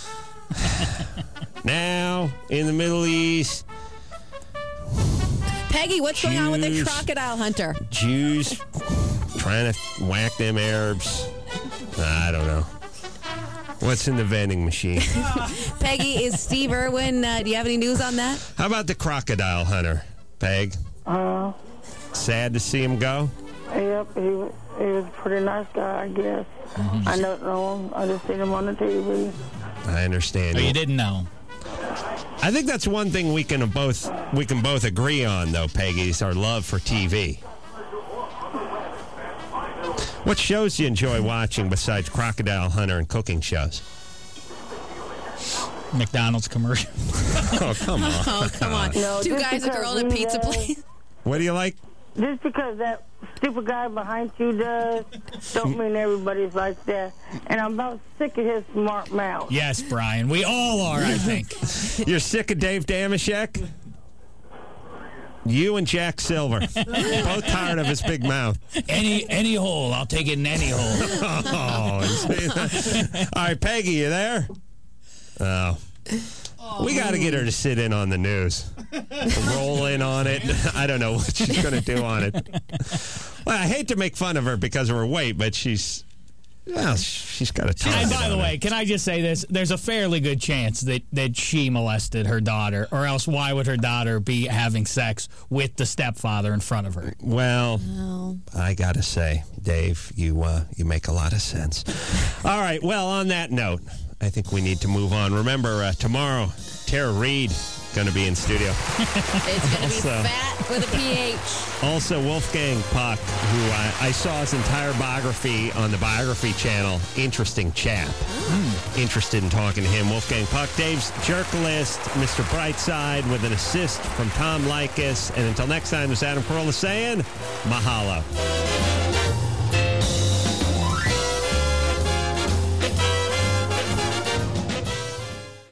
Now in the Middle East. Peggy, what's going on with the crocodile hunter? Jews trying to whack them Arabs. I don't know. What's in the vending machine? Peggy, is Steve Irwin, do you have any news on that? How about the crocodile hunter, Peg? Sad to see him go? Yep, he was a pretty nice guy, I guess. Mm-hmm. I don't know him. I just seen him on the TV. I understand. Oh, you didn't know him. I think that's one thing we can both agree on, though, Peggy, is our love for TV. What shows do you enjoy watching besides Crocodile Hunter and cooking shows? McDonald's commercial. Oh, come on. Oh, come on. No, Two just guys, a because girl, and a he pizza does- place. What do you like? Just because that stupid guy behind you does, don't mean everybody's like that. And I'm about sick of his smart mouth. Yes, Brian. We all are, I think. You're sick of Dave Damashek? You and Jack Silver. Both tired of his big mouth. Any hole. I'll take it in any hole. All right, Peggy, you there? Oh. We got to get her to sit in on the news. Roll in on it. I don't know what she's going to do on it. Well, I hate to make fun of her because of her weight, but she's got a target. And by the on way, her. can I just say this? There's a fairly good chance that she molested her daughter, or else why would her daughter be having sex with the stepfather in front of her? Well, I got to say, Dave, you make a lot of sense. All right, well, on that note, I think we need to move on. Remember, tomorrow, Tara Reid going to be in studio. It's going to be fat with a PH. Also, Wolfgang Puck, who I saw his entire biography on the Biography Channel. Interesting chap. Interested in talking to him. Wolfgang Puck, Dave's Jerk List, Mr. Brightside with an assist from Tom Likas. And until next time, this is Adam Carolla saying, mahalo.